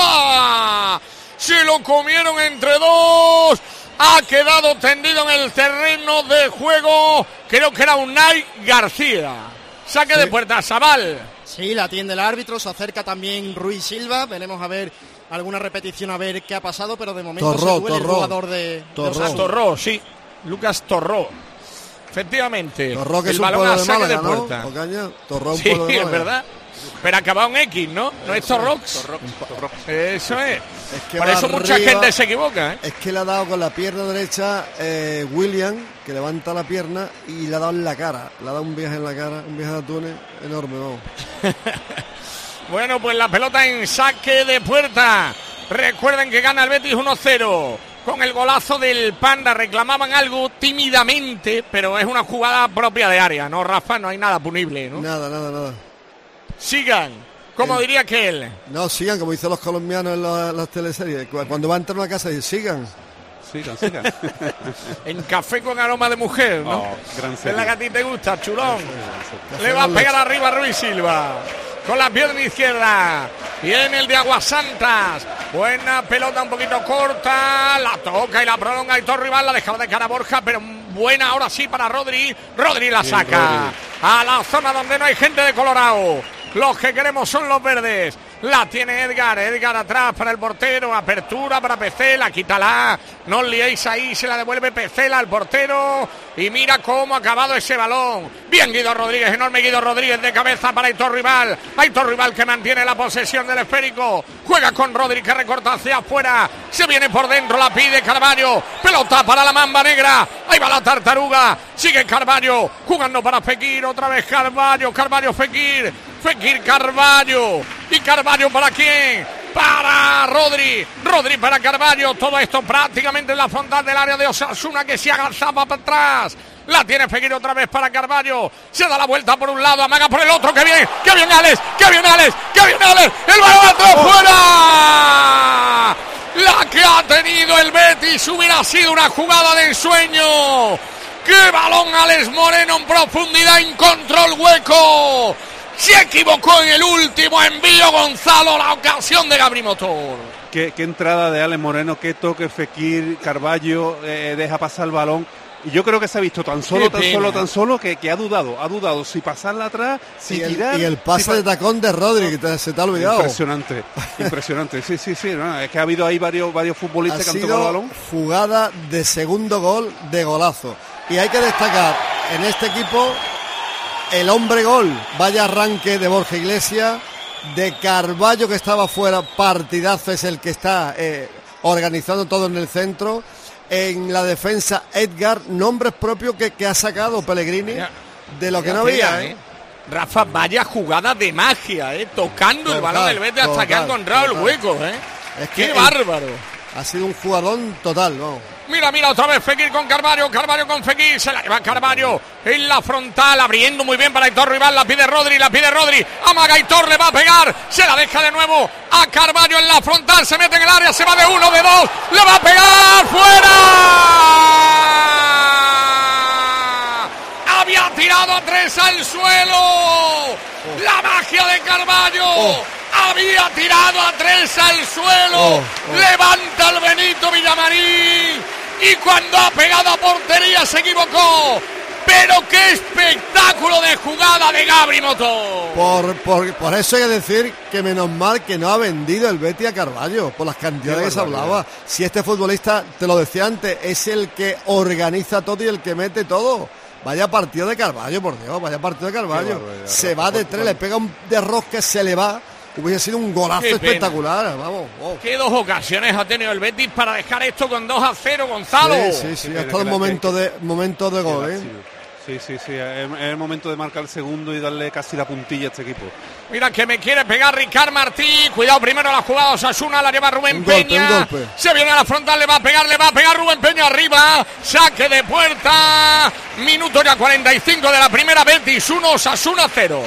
fuera, se lo comieron entre dos, ha quedado tendido en el terreno de juego, creo que era Unai García. Saque sí. de puerta, Zabal.
Sí, la atiende el árbitro, se acerca también Ruiz Silva, veremos a ver alguna repetición a ver qué ha pasado, pero de momento
Torró,
se duele
Torró.
el jugador de
Torró. De Torró, sí, Lucas Torró. Efectivamente,
Torró, que
el
es
balón
un
a
de
saque
Málaga,
de puerta.
¿no? Ocaña, Torró, un
sí,
de
es verdad. Pero acabado en X, ¿no? No es Torrox.
Torrox.
Eso es. es que Por eso arriba, mucha gente se equivoca, ¿eh?
Es que le ha dado con la pierna derecha eh, William, que levanta la pierna y le ha dado en la cara. Le ha dado un viaje en la cara, un viaje de túnel enorme, vamos.
Bueno, pues la pelota en saque de puerta. Recuerden que gana el Betis uno cero. Con el golazo del Panda reclamaban algo tímidamente, pero es una jugada propia de área, ¿no, Rafa? No hay nada punible, ¿no?
Nada, nada, nada.
Sigan, como el... diría que él.
No, sigan, como dicen los colombianos en la, las teleseries. Cuando va a entrar a una casa, dicen, sigan.
Sigan, sigan.
En Café con Aroma de Mujer, ¿no?
Oh, gran
es la que a ti te gusta, chulón. Le va a pegar arriba a Ruiz Silva. Con la pierna izquierda. Viene el de Aguasantas. Buena pelota un poquito corta. La toca y la prolonga Aitor Rival. La dejaba de cara a Borja, pero buena ahora sí para Rodri. Rodri la saca. Bien, Rodri. A la zona donde no hay gente de Colorado. Los que queremos son los verdes. La tiene Edgar, Edgar atrás para el portero, apertura para Pecela, quítala, no os liéis ahí, se la devuelve Pecela al portero y mira cómo ha acabado ese balón. Bien Guido Rodríguez, enorme Guido Rodríguez de cabeza para Aitor Rival, Aitor Rival que mantiene la posesión del esférico, juega con Rodri que recorta hacia afuera, se viene por dentro, la pide Carvalho, pelota para la Mamba Negra, ahí va la tartaruga, sigue Carvalho, jugando para Fekir, otra vez Carvalho, Carvalho Fekir, Fekir Carvalho, y Carvalho para quién, para Rodri, Rodri para Carvalho, todo esto prácticamente en la frontal del área de Osasuna que se agazapa para atrás, la tiene Fekir otra vez para Carvalho, se da la vuelta por un lado, amaga por el otro, que bien, que bien Alex, que bien Alex, que bien Alex, el balón atrás fuera, la que ha tenido el Betis hubiera sido una jugada de ensueño. ¡Qué balón Alex Moreno en profundidad! Encontró el hueco. Se equivocó en el último envío Gonzalo. La ocasión de Gabri Motor.
Qué, qué entrada de Alex Moreno. Qué toque Fekir. Carvalho eh, deja pasar el balón. Y yo creo que se ha visto tan solo, tan solo, tan solo que, que ha dudado. Ha dudado si pasarla atrás, si
y el,
tirar.
Y el pase
si
de tacón de Rodri, que te, se te ha olvidado.
Impresionante. Impresionante. Sí, sí, sí. No, es que ha habido ahí varios, varios futbolistas
ha
que han tocado el balón.
Jugada de segundo gol de golazo. Y hay que destacar en este equipo el hombre gol, vaya arranque de Borja Iglesias, de Carvalho que estaba fuera, partidazo, es el que está eh, organizando todo en el centro, en la defensa Edgar, nombres propios que, que ha sacado Pellegrini de lo que no había. ¿eh?
Rafa, vaya jugada de magia, ¿eh? tocando total, el balón del Betis hasta que ha encontrado el hueco. ¿eh?
Es que
¡Qué bárbaro!
Ha sido un jugadón total, ¿no?
Mira, mira, otra vez Fekir con Carvalho, Carvalho con Fekir, se la lleva Carvalho en la frontal, abriendo muy bien para Aitor Rival, la pide Rodri, la pide Rodri, amaga Aitor, le va a pegar, se la deja de nuevo a Carvalho en la frontal, se mete en el área, se va de uno, de dos, le va a pegar, ¡fuera! Había tirado a tres al suelo, oh. la magia de Carvalho. Oh. Había tirado a tres al suelo, oh, oh. levanta el Benito Villamarín y cuando ha pegado a portería se equivocó. Pero qué espectáculo de jugada de Gabri Motor.
Por, por, por eso hay que decir que menos mal que no ha vendido el Betis a Carvalho, por las cantidades que se hablaba. Si este futbolista, te lo decía antes, es el que organiza todo y el que mete todo. Vaya partido de Carvalho, por Dios, vaya partido de Carvalho. Se va de tres, le pega un derrosque, se le va. Hubiese sido un golazo espectacular, vamos. Wow.
Qué dos ocasiones ha tenido el Betis para dejar esto con dos a cero, Gonzalo.
Sí, sí, sí, ha estado en momento de, momento de gol, ¿eh?
Sí, sí, sí, es el momento de marcar el segundo y darle casi la puntilla a este equipo.
Mira que me quiere pegar Ricard Martí, cuidado primero la jugada Osasuna, la lleva Rubén
un
Peña,
golpe, golpe.
Se viene a la frontal, le va a pegar, le va a pegar Rubén Peña arriba, saque de puerta, minuto ya cuarenta y cinco de la primera, Betis uno, Osasuna cero.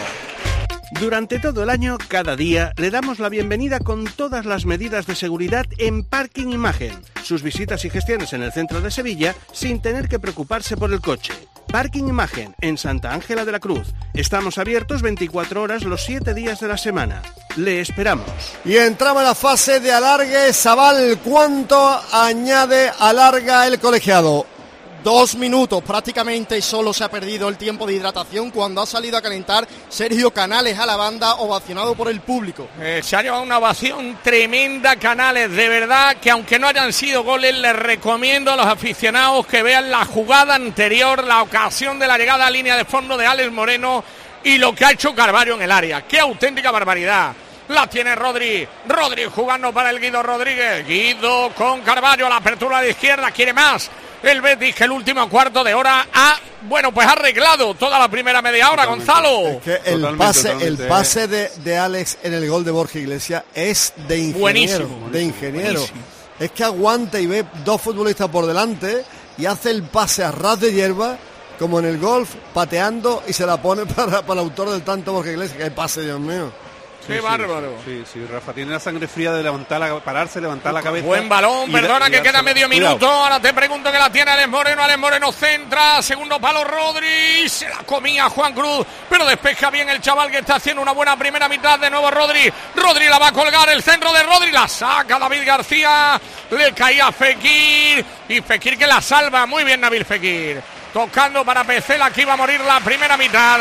Durante todo el año, cada día, le damos la bienvenida con todas las medidas de seguridad en Parking Imagen. Sus visitas y gestiones en el centro de Sevilla sin tener que preocuparse por el coche. Parking Imagen, en Santa Ángela de la Cruz. Estamos abiertos veinticuatro horas los siete días de la semana. Le esperamos.
Y entramos en la fase de alargue. Sabal, ¿cuánto añade alarga el colegiado?
Dos minutos prácticamente y solo se ha perdido el tiempo de hidratación cuando ha salido a calentar Sergio Canales a la banda, ovacionado por el público.
Eh, se ha llevado una ovación tremenda Canales, de verdad que aunque no hayan sido goles, les recomiendo a los aficionados que vean la jugada anterior, la ocasión de la llegada a línea de fondo de Alex Moreno y lo que ha hecho Carvalho en el área. ¡Qué auténtica barbaridad! La tiene Rodri, Rodri jugando para el Guido Rodríguez, Guido con Carvalho, la apertura de izquierda, quiere más. El Betis que el último cuarto de hora ha, bueno, pues ha arreglado toda la primera media hora, totalmente. Gonzalo.
Es que el totalmente, pase, totalmente. el pase de, de Alex en el gol de Borja Iglesias es de ingeniero, buenísimo, de ingeniero. Buenísimo. Es que aguanta y ve dos futbolistas por delante y hace el pase a ras de hierba, como en el golf, pateando y se la pone para, para el autor del tanto Borja Iglesias. ¡Qué pase, Dios mío!
¡Qué sí, bárbaro!
Sí, sí, Rafa, tiene la sangre fría de levantar la, pararse, levantar la cabeza.
Buen balón, perdona que queda medio minuto. Cuidado. Ahora te pregunto que la tiene Alex Moreno. Alex Moreno centra, segundo palo Rodri, se la comía Juan Cruz, pero despeja bien el chaval que está haciendo una buena primera mitad. De nuevo Rodri, Rodri la va a colgar, el centro de Rodri, la saca David García, le caía Fekir, y Fekir que la salva, muy bien Nabil Fekir. Tocando para Pecela, que iba a morir la primera mitad.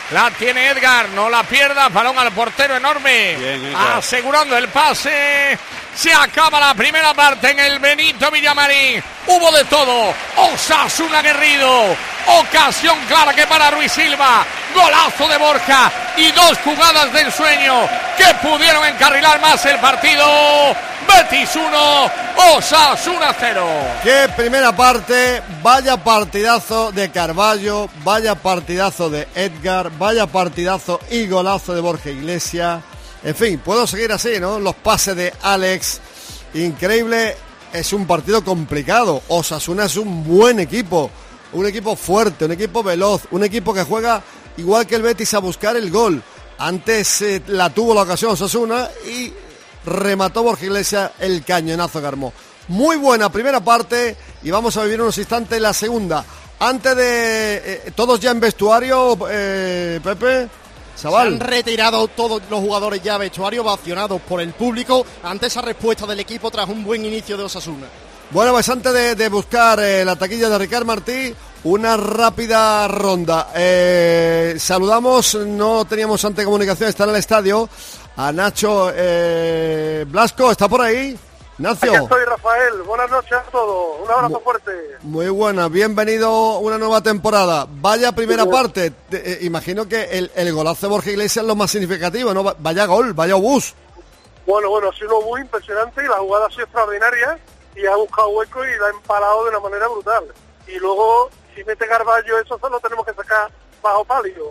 La tiene Edgar, no la pierda, balón al portero enorme. Bien, asegurando el pase. Se acaba la primera parte en el Benito Villamarín. Hubo de todo. Osasuna aguerrido. Ocasión clara que para Ruiz Silva. Golazo de Borja. Y dos jugadas del sueño que pudieron encarrilar más el partido. Betis uno, Osasuna cero.
Qué primera parte, vaya partidazo de Carballo, vaya partidazo de Edgar, vaya partidazo y golazo de Borja Iglesias. En fin, puedo seguir así, ¿no? Los pases de Alex, increíble. Es un partido complicado. Osasuna es un buen equipo, un equipo fuerte, un equipo veloz, un equipo que juega igual que el Betis a buscar el gol. Antes eh, la tuvo la ocasión Osasuna y remató Borja Iglesias el cañonazo que armó. Muy buena primera parte y vamos a vivir unos instantes la segunda. Antes de... Eh, todos ya en vestuario, eh, Pepe, Sabal.
Se han retirado todos los jugadores ya vestuario, vacionados por el público ante esa respuesta del equipo tras un buen inicio de Osasuna.
Bueno, pues antes de, de buscar eh, la taquilla de Ricard Martí, una rápida ronda. Eh, saludamos, no teníamos ante comunicación, está en el estadio, a Nacho eh, Blasco, ¿está por ahí? Nacio.
Aquí estoy, Rafael. Buenas noches a todos. Un abrazo muy, fuerte.
Muy buena. Bienvenido a una nueva temporada. Vaya primera sí, parte. Te, eh, imagino que el, el golazo de Borja Iglesias es lo más significativo, ¿no? Vaya gol, vaya obús.
Bueno, bueno, ha sido un obús impresionante y la jugada ha sido extraordinaria y ha buscado hueco y la ha empalado de una manera brutal. Y luego, si mete Carballo, eso solo tenemos que sacar bajo palio.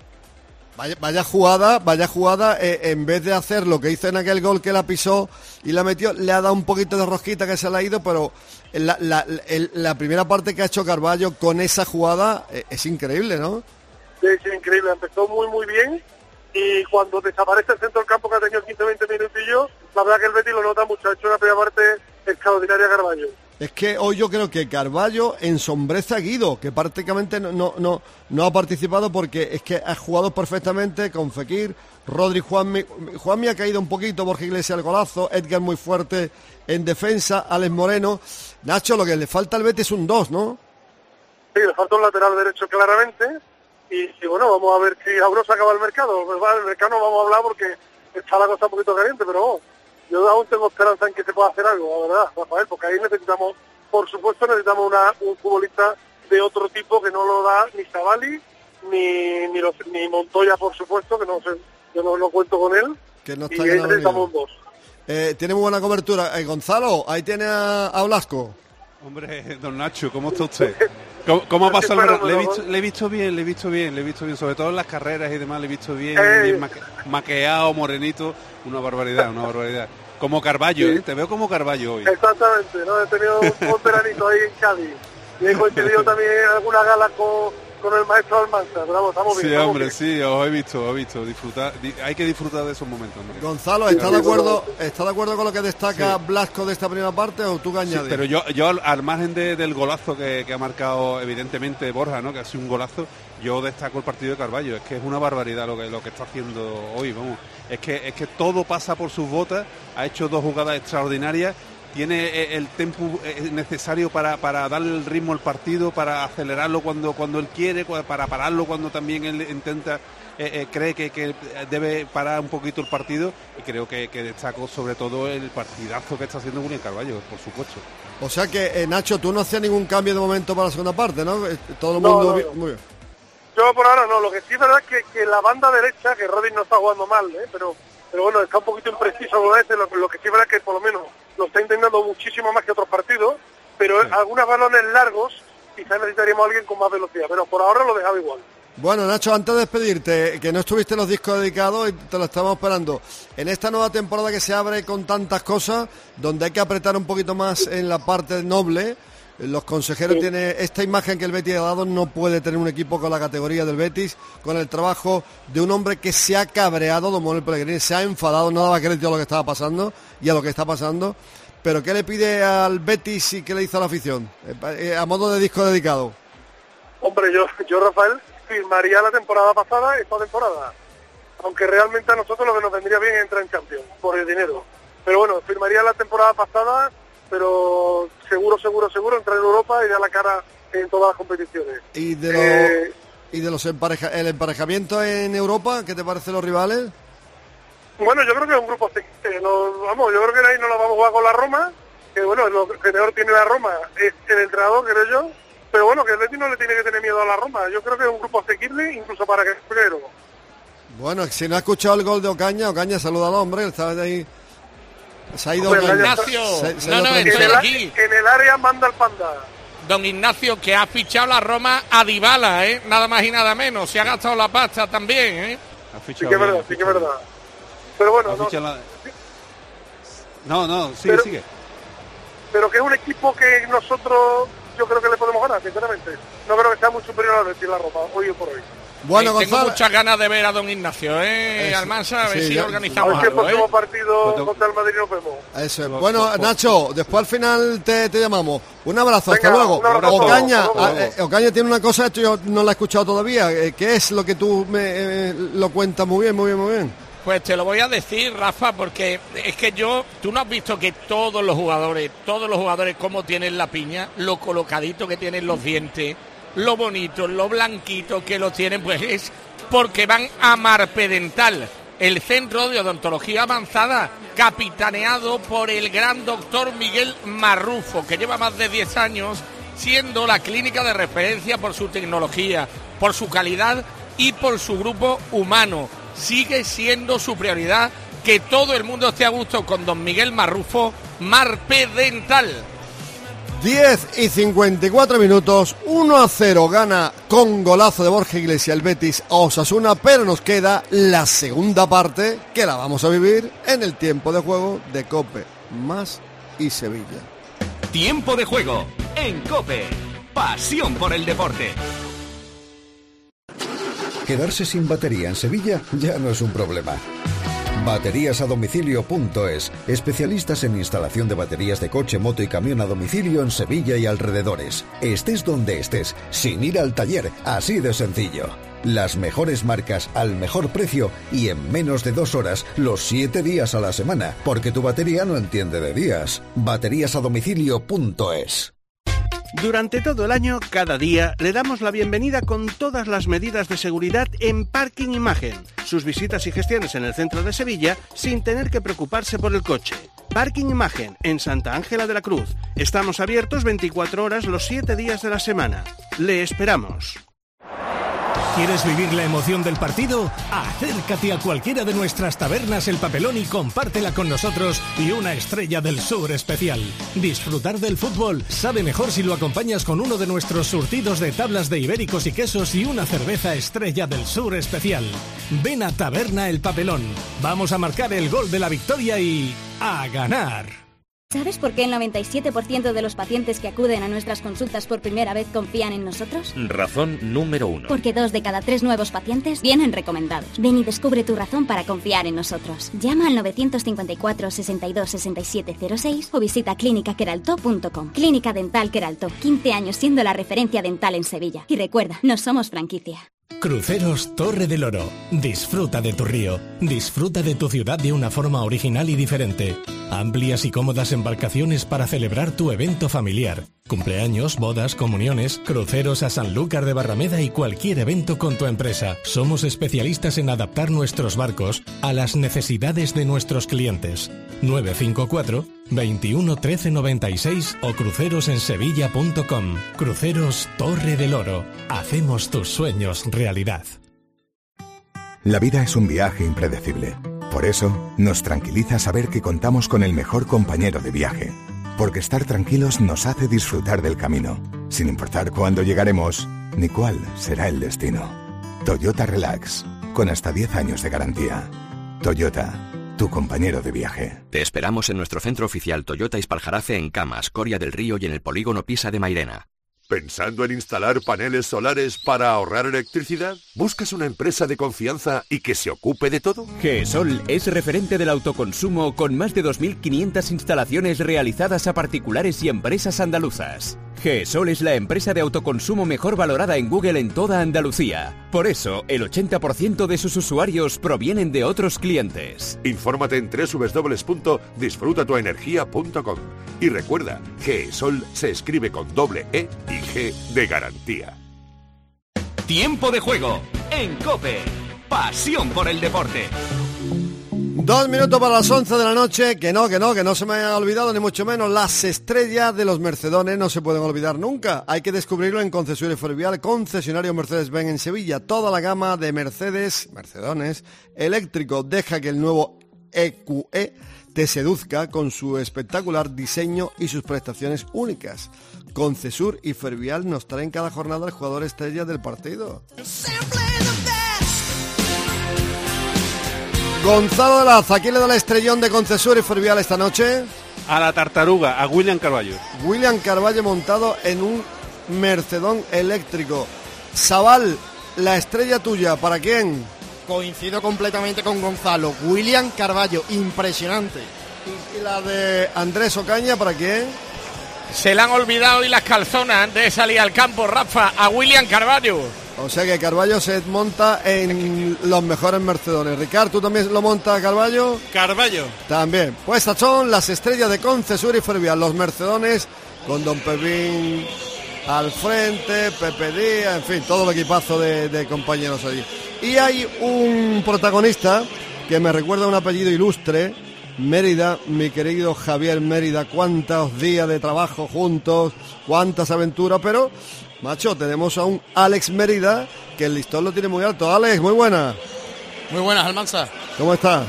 Vaya, vaya jugada, vaya jugada, eh, en vez de hacer lo que hizo en aquel gol que la pisó y la metió, le ha dado un poquito de rosquita que se le ha ido, pero la, la, el, la primera parte que ha hecho Carballo con esa jugada eh, es increíble, ¿no?
Sí, sí, increíble, empezó muy muy bien y cuando desaparece el centro del campo que ha tenido quince veinte minutillos, la verdad que el Betis lo nota mucho, ha hecho una primera parte extraordinaria Carballo.
Es que hoy yo creo que Carballo ensombrece a Guido, que prácticamente no, no, no, no ha participado porque es que ha jugado perfectamente con Fekir, Rodri, Juanmi. Juanmi ha caído un poquito, Borja Iglesias el golazo, Edgar muy fuerte en defensa, Alex Moreno. Nacho, lo que le falta al Betis es un dos, ¿no?
Sí, le falta un lateral derecho claramente y, y bueno, vamos a ver si Auro se acaba el mercado. Pues va, el mercado no vamos a hablar porque está la cosa un poquito caliente, pero oh, yo aún tengo esperanza en que se pueda hacer algo, la verdad, Rafael, porque ahí necesitamos, por supuesto, necesitamos una, un futbolista de otro tipo que no lo da ni Savali, ni ni, los, ni Montoya, por supuesto, que no sé, yo no, no cuento con él,
que no está
y ahí necesitamos un dos.
Eh, tiene muy buena cobertura. Eh, Gonzalo, ahí tiene a, a Blasco.
Hombre, don Nacho, ¿cómo está usted? ¿Cómo, cómo ha pasado el verano? Le he, visto, le he visto bien, le he visto bien, le he visto bien, sobre todo en las carreras y demás, le he visto bien, eh. bien maque, maqueado, morenito, una barbaridad, una barbaridad. Como Carballo, sí. ¿eh? Te veo como Carballo hoy.
Exactamente, ¿no? He tenido un veranito ahí en Cádiz y he coincidido también alguna gala con, con el maestro Almanza, pero vamos, estamos bien.
Sí,
estamos
hombre,
bien.
sí, os he visto, os he visto, disfrutar, di, hay que disfrutar de esos momentos, hombre.
Gonzalo, ¿está de acuerdo, ¿está de acuerdo con lo que destaca sí. Blasco de esta primera parte o tú que añades?
Sí, pero yo, yo al, al margen de, del golazo que, que ha marcado evidentemente Borja, ¿no? Que ha sido un golazo, yo destaco el partido de Carballo, es que es una barbaridad lo que lo que está haciendo hoy, vamos. Es que es que todo pasa por sus botas, ha hecho dos jugadas extraordinarias, tiene el tempo necesario para, para darle el ritmo al partido, para acelerarlo cuando cuando él quiere, para pararlo cuando también él intenta, eh, eh, cree que, que debe parar un poquito el partido, y creo que, que destaco sobre todo el partidazo que está haciendo William Carballo, por supuesto.
O sea que, eh, Nacho, tú no hacías ningún cambio de momento para la segunda parte, ¿no? Todo el mundo...
No, no, no.
Muy bien.
Yo por ahora no, lo que sí es verdad es que, que la banda derecha, que Rodri no está jugando mal, ¿eh? pero pero bueno, está un poquito impreciso alguna vez, lo, lo que sí es verdad es que por lo menos lo está intentando muchísimo más que otros partidos, pero sí. Algunos balones largos quizás necesitaríamos a alguien con más velocidad, pero por ahora lo dejaba igual.
Bueno, Nacho, antes de despedirte, que no estuviste en los discos dedicados y te lo estamos esperando, en esta nueva temporada que se abre con tantas cosas, donde hay que apretar un poquito más en la parte noble, los consejeros sí. Tienen esta imagen que el Betis ha dado, no puede tener un equipo con la categoría del Betis, con el trabajo de un hombre que se ha cabreado, don Manuel Pellegrini, se ha enfadado, no daba crédito a lo que estaba pasando y a lo que está pasando, pero ¿qué le pide al Betis y qué le hizo a la afición? Eh, a modo de disco dedicado.
Hombre, yo, yo Rafael, firmaría la temporada pasada esta temporada, aunque realmente a nosotros lo que nos vendría bien es entrar en Champions, por el dinero, pero bueno, firmaría la temporada pasada, pero seguro, seguro, seguro entrar en Europa y dar la cara en todas las competiciones.
Y de lo,
eh,
¿Y de los empareja el emparejamiento en Europa? ¿Qué te parecen los rivales?
Bueno, yo creo que es un grupo que no, vamos, yo creo que ahí no lo vamos a jugar con la Roma, que bueno, lo que mejor tiene la Roma es el entrenador, creo yo, pero bueno, que el Betis no le tiene que tener miedo a la Roma. Yo creo que es un grupo asequible, incluso para que es primero.
Bueno, si no ha escuchado el gol de Ocaña, Ocaña saluda al hombre, estaba ahí. Se ha ido
Don Ignacio.
Se, se
no, no,
en,
estoy
el,
aquí.
en el área manda el Panda.
Don Ignacio, que ha fichado la Roma a Dybala, ¿eh? Nada más y nada menos. Se ha gastado la pasta también, ¿eh?
Sí que es verdad, sí que es verdad. Pero bueno, no,
la... no, no, sigue,
pero,
sigue.
Pero que es un equipo que nosotros, yo creo que le podemos ganar, sinceramente. No creo que sea muy superior al Betis la Roma, hoy por hoy.
Bueno,
eh,
Gonzalo,
tengo muchas ganas de ver a don Ignacio, ¿eh?
Eso,
Almansa, a ver
sí,
si
ya,
organizamos
a ver si el
algo,
próximo
¿eh?
partido contra el Madrid nos vemos.
Eso es.
Lo-
Bueno,
lo-
Nacho, después al final te, te llamamos. Un abrazo,
Venga,
hasta luego.
un abrazo,
Ocaña,
hasta luego.
eh, Ocaña tiene una cosa, esto yo no la he escuchado todavía. Eh, ¿Qué es lo que tú me eh, lo cuentas muy bien, muy bien, muy bien?
Pues te lo voy a decir, Rafa, porque es que yo, tú no has visto que todos los jugadores, todos los jugadores cómo tienen la piña, lo colocadito que tienen los dientes, lo bonito, lo blanquito que lo tienen, pues es porque van a Marpedental, el centro de odontología avanzada, capitaneado por el gran doctor Miguel Marrufo, que lleva más de diez años siendo la clínica de referencia por su tecnología, por su calidad y por su grupo humano. Sigue siendo su prioridad que todo el mundo esté a gusto con don Miguel Marrufo, Marpedental.
diez y cincuenta y cuatro minutos, uno a cero gana con golazo de Borja Iglesias el Betis a Osasuna, pero nos queda la segunda parte que la vamos a vivir en el tiempo de juego de COPE más y Sevilla.
Tiempo de juego en COPE. Pasión por el deporte.
Quedarse sin batería en Sevilla ya no es un problema. Baterías a domicilio punto es, especialistas en instalación de baterías de coche, moto y camión a domicilio en Sevilla y alrededores. Estés donde estés, sin ir al taller, así de sencillo. Las mejores marcas al mejor precio y en menos de dos horas, los siete días a la semana, porque tu batería no entiende de días. Baterías a domicilio punto es.
Durante todo el año, cada día, le damos la bienvenida con todas las medidas de seguridad en Parking Imagen. Sus visitas y gestiones en el centro de Sevilla sin tener que preocuparse por el coche. Parking Imagen, en Santa Ángela de la Cruz. Estamos abiertos veinticuatro horas los siete días de la semana. Le esperamos.
¿Quieres vivir la emoción del partido? Acércate a cualquiera de nuestras tabernas El Papelón y compártela con nosotros y una Estrella del Sur especial. Disfrutar del fútbol sabe mejor si lo acompañas con uno de nuestros surtidos de tablas de ibéricos y quesos y una cerveza Estrella del Sur especial. Ven a Taberna El Papelón. Vamos a marcar el gol de la victoria y a ganar.
¿Sabes por qué el noventa y siete por ciento de los pacientes que acuden a nuestras consultas por primera vez confían en nosotros?
Razón número uno.
Porque dos de cada tres nuevos pacientes vienen recomendados. Ven y descubre tu razón para confiar en nosotros. Llama al novecientos cincuenta y cuatro, sesenta y dos, sesenta y siete cero seis o visita clínica queralto punto com. Clínica Dental Queralto, quince años siendo la referencia dental en Sevilla. Y recuerda, no somos franquicia.
Cruceros Torre del Oro. Disfruta de tu río. Disfruta de tu ciudad de una forma original y diferente. Amplias y cómodas embarcaciones para celebrar tu evento familiar. Cumpleaños, bodas, comuniones, cruceros a Sanlúcar de Barrameda y cualquier evento con tu empresa. Somos especialistas en adaptar nuestros barcos a las necesidades de nuestros clientes. nueve cinco cuatro, veintiuno, trece, noventa y seis o crucerosensevilla punto com. Cruceros Torre del Oro. Hacemos tus sueños realidad.
La vida es un viaje impredecible. Por eso, nos tranquiliza saber que contamos con el mejor compañero de viaje. Porque estar tranquilos nos hace disfrutar del camino, sin importar cuándo llegaremos ni cuál será el destino. Toyota Relax, con hasta diez años de garantía. Toyota, tu compañero de viaje.
Te esperamos en nuestro centro oficial Toyota Ispaljarafe en Camas, Coria del Río y en el polígono Pisa de Mairena.
¿Pensando en instalar paneles solares para ahorrar electricidad? ¿Buscas una empresa de confianza y que se ocupe de todo?
GESOL es referente del autoconsumo con más de dos mil quinientas instalaciones realizadas a particulares y empresas andaluzas. GESOL es la empresa de autoconsumo mejor valorada en Google en toda Andalucía. Por eso, el ochenta por ciento de sus usuarios provienen de otros clientes.
Infórmate en doble u doble u doble u punto disfruta tu energía punto com. Y recuerda, GESOL se escribe con doble E y G de garantía.
Tiempo de juego en COPE. Pasión por el deporte.
Dos minutos para las once de la noche, que no, que no, que no se me haya olvidado, ni mucho menos, las estrellas de los Mercedones no se pueden olvidar nunca. Hay que descubrirlo en Concesiones Fervial, concesionario Mercedes-Benz en Sevilla. Toda la gama de Mercedes, Mercedones, eléctrico. Deja que el nuevo E Q E te seduzca con su espectacular diseño y sus prestaciones únicas. Concesur y Fervial nos traen cada jornada el jugador estrella del partido. Gonzalo de Laza, ¿a quién le da el estrellón de Concesur y Fervial esta noche?
A la tartaruga, a William Carballo.
William Carballo montado en un Mercedón eléctrico. Sabal, la estrella tuya, ¿para quién?
Coincido completamente con Gonzalo. William Carballo, impresionante.
¿Y la de Andrés Ocaña, para quién?
Se le han olvidado y las calzonas antes de salir al campo, Rafa, a William Carballo.
O sea que Carballo se monta en los mejores Mercedones. Ricardo, ¿tú también lo montas, Carballo?
Carballo.
También. Pues estas son las estrellas de Concesur y Fervial. Los Mercedones con Don Pepín al frente, Pepe Díaz, en fin, todo el equipazo de, de compañeros allí. Y hay un protagonista que me recuerda a un apellido ilustre, Mérida, mi querido Javier Mérida. Cuántos días de trabajo juntos, cuántas aventuras, pero... macho, tenemos a un Alex Mérida que el listón lo tiene muy alto. Alex, muy buena.
Muy buenas, Almanza.
¿Cómo estás?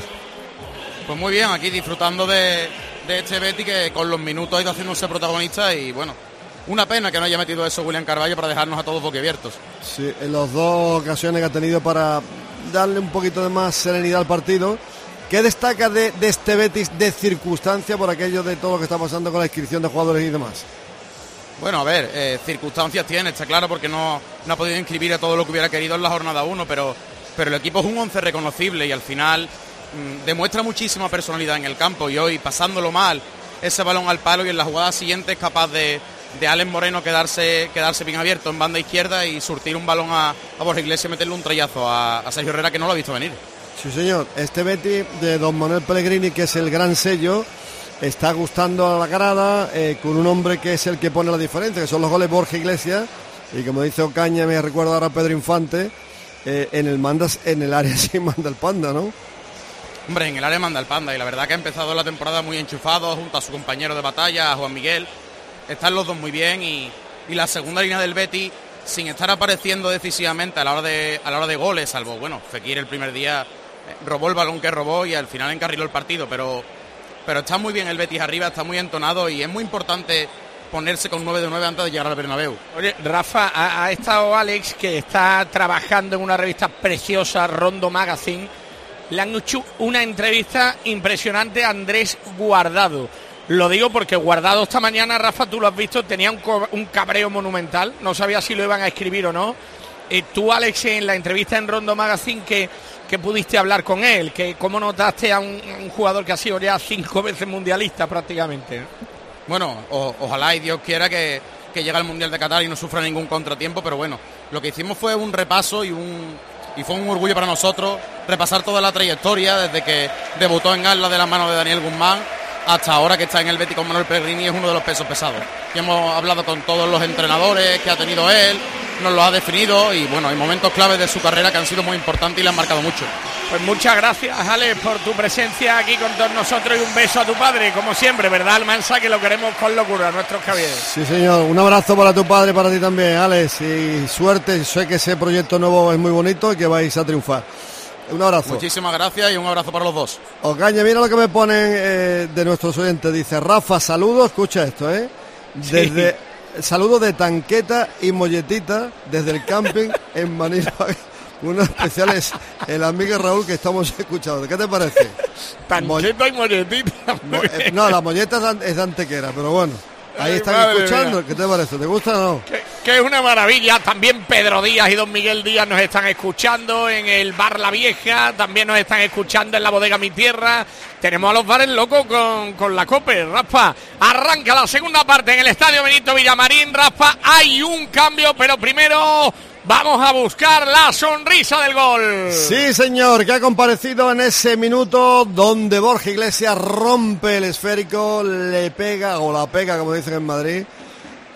Pues muy bien, aquí disfrutando de, de este Betty que con los minutos ha ido haciéndose protagonista y bueno, una pena que no haya metido eso William Carballo para dejarnos a todos boquiabiertos.
Sí, en las dos ocasiones que ha tenido para darle un poquito de más serenidad al partido. ¿Qué destaca de, de este Betis de circunstancia por aquello de todo lo que está pasando con la inscripción de jugadores y demás?
Bueno, a ver, eh, circunstancias tiene, está claro, porque no, no ha podido inscribir a todo lo que hubiera querido en la jornada uno, pero, pero el equipo es un once reconocible y al final mmm, demuestra muchísima personalidad en el campo y hoy, pasándolo mal, ese balón al palo y en la jugada siguiente es capaz de, de Alex Moreno quedarse, quedarse bien abierto en banda izquierda y surtir un balón a, a Borja Iglesias y meterle un trayazo a, a Sergio Herrera que no lo ha visto venir.
Sí, señor, este Betis de don Manuel Pellegrini, que es el gran sello, está gustando a la grada eh, con un hombre que es el que pone la diferencia, que son los goles Borja Iglesias, y como dice Ocaña, me recuerda ahora a Pedro Infante, eh, en el mandas, en el área sí manda el Panda, ¿no?
Hombre, en el área manda el Panda, y la verdad que ha empezado la temporada muy enchufado, junto a su compañero de batalla, a Juan Miguel, están los dos muy bien, y, y la segunda línea del Betis, sin estar apareciendo decisivamente a la hora de, a la hora de goles, salvo, bueno, Fekir el primer día eh, robó el balón que robó y al final encarriló el partido, pero... Pero está muy bien el Betis arriba, está muy entonado y es muy importante ponerse con nueve de nueve antes de llegar al Bernabéu.
Oye, Rafa, ha, ha estado Alex, que está trabajando en una revista preciosa, Rondo Magazine. Le han hecho una entrevista impresionante a Andrés Guardado. Lo digo porque Guardado esta mañana, Rafa, tú lo has visto, tenía un, co- un cabreo monumental. No sabía si lo iban a escribir o no. Eh, tú, Alex, en la entrevista en Rondo Magazine, que... que pudiste hablar con él, que cómo notaste a un, un jugador que ha sido ya cinco veces mundialista prácticamente.
Bueno, o, ojalá y Dios quiera que, que llegue al Mundial de Qatar y no sufra ningún contratiempo, pero bueno, lo que hicimos fue un repaso y un y fue un orgullo para nosotros repasar toda la trayectoria desde que debutó en Atlas de las manos de Daniel Guzmán hasta ahora que está en el Betis con Manuel Pellegrini, es uno de los pesos pesados. Y hemos hablado con todos los entrenadores que ha tenido él, nos lo ha definido y bueno, hay momentos claves de su carrera que han sido muy importantes y le han marcado mucho.
Pues muchas gracias, Alex, por tu presencia aquí con todos nosotros y un beso a tu padre, como siempre, ¿verdad, Almanza? Que lo queremos con locura, nuestros Javier.
Sí, señor, un abrazo para tu padre y para ti también, Alex, y suerte, sé que ese proyecto nuevo es muy bonito y que vais a triunfar. Un abrazo.
Muchísimas gracias y un abrazo para los dos.
Ocaña, mira lo que me ponen eh, de nuestros oyentes. Dice, Rafa, saludos, escucha esto, ¿eh? Desde sí. Saludos de Tanqueta y Molletita desde el camping en Manila. Uno especial es el amigo Raúl que estamos escuchando. ¿Qué te parece?
Tanqueta y Molletita.
Mo eh, no, la molleta es de Antequera, pero bueno. Ahí están Madre escuchando, mía. ¿Qué te parece? ¿Te gusta o no?
Que, que es una maravilla. También Pedro Díaz y don Miguel Díaz nos están escuchando en el bar La Vieja. También nos están escuchando en la bodega Mi Tierra. Tenemos a los bares locos con, con la COPE. Rafa, arranca la segunda parte en el Estadio Benito Villamarín. Rafa, hay un cambio, pero primero... vamos a buscar la sonrisa del gol.
Sí, señor, que ha comparecido en ese minuto donde Borja Iglesias rompe el esférico, le pega, o la pega, como dicen en Madrid,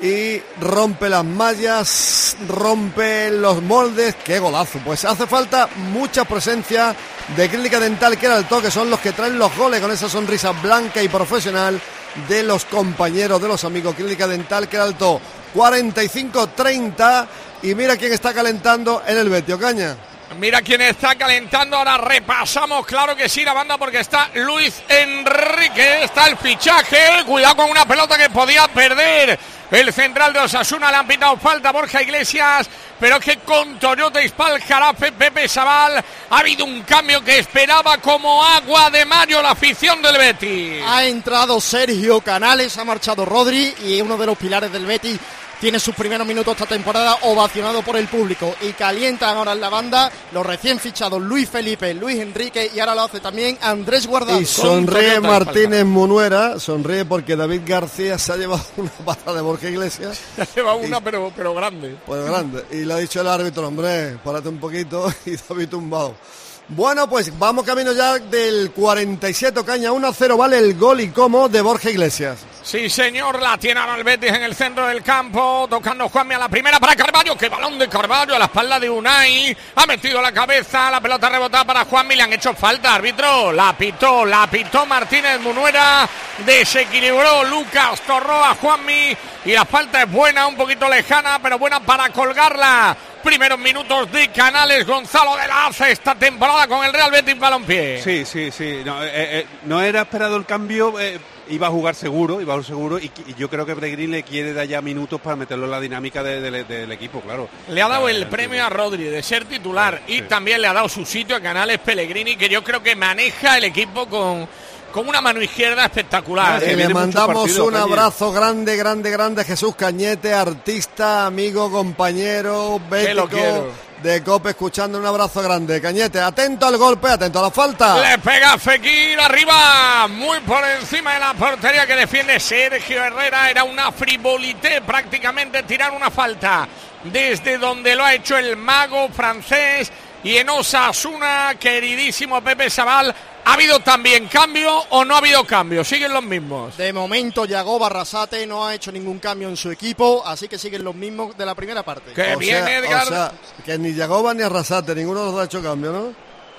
y rompe las mallas, rompe los moldes. ¡Qué golazo! Pues hace falta mucha presencia de Clínica Dental Queraltó, que son los que traen los goles con esa sonrisa blanca y profesional de los compañeros, de los amigos. Clínica Dental Queraltó, cuarenta y cinco treinta, y mira quién está calentando en el Betis, Ocaña.
Mira quién está calentando, ahora repasamos, claro que sí, la banda, porque está Luis Enrique, está el fichaje, cuidado con una pelota que podía perder el central de Osasuna, le han pitado falta Borja Iglesias, pero es que con Toyota Ispal Jarafe, Pepe Sabal, ha habido un cambio que esperaba como agua de mayo la afición del Betis.
Ha entrado Sergio Canales, ha marchado Rodri, y uno de los pilares del Betis tiene sus primeros minutos esta temporada ovacionado por el público, y calientan ahora en la banda los recién fichados Luis Felipe, Luis Enrique, y ahora lo hace también Andrés Guardado.
Y sonríe Martínez Munuera, sonríe porque David García se ha llevado una pata de Borja Iglesias.
Se ha llevado una, y, pero, pero grande.
Pues grande, y le ha dicho el árbitro, hombre, párate un poquito, y David tumbado. Bueno, pues vamos camino ya del cuarenta y siete, Ocaña, uno a cero vale el gol y cómo de Borja Iglesias.
Sí, señor, la tiene ahora el Betis en el centro del campo, tocando Juanmi a la primera para Carvalho, que balón de Carvalho a la espalda de Unai, ha metido la cabeza, la pelota rebotada para Juanmi, le han hecho falta, árbitro, la pitó, la pitó Martínez Munuera, desequilibró Lucas Torró a Juanmi, y la falta es buena, un poquito lejana, pero buena para colgarla. Primeros minutos de Canales, Gonzalo de la Haza esta temporada con el Real Betis Balompié.
Sí, sí, sí, no, eh, eh, no era esperado el cambio, eh, iba a jugar seguro, iba a jugar seguro, y, y yo creo que Pellegrini le quiere dar ya minutos para meterlo en la dinámica de, de, de, del equipo, claro.
Le ha dado el premio a Rodri de ser titular, y sí, también le ha dado su sitio a Canales Pellegrini, que yo creo que maneja el equipo con... con una mano izquierda espectacular.
Y le mandamos partidos, un abrazo grande, grande, grande a Jesús Cañete, artista, amigo, compañero, bético de COPE, escuchando. Un abrazo grande. Cañete, atento al golpe, atento a la falta.
Le pega Fekir arriba, muy por encima de la portería que defiende Sergio Herrera. Era una frivolité prácticamente tirar una falta desde donde lo ha hecho el mago francés. Y en Osasuna, queridísimo Pepe Sabal, ¿ha habido también cambio o no ha habido cambio? Siguen los mismos.
De momento Yagoba Arrasate no ha hecho ningún cambio en su equipo, así que siguen los mismos de la primera parte.
Que
o
bien,
sea,
Edgar.
O sea, que ni Yagoba ni Arrasate, ninguno de los dos ha hecho cambio, ¿no?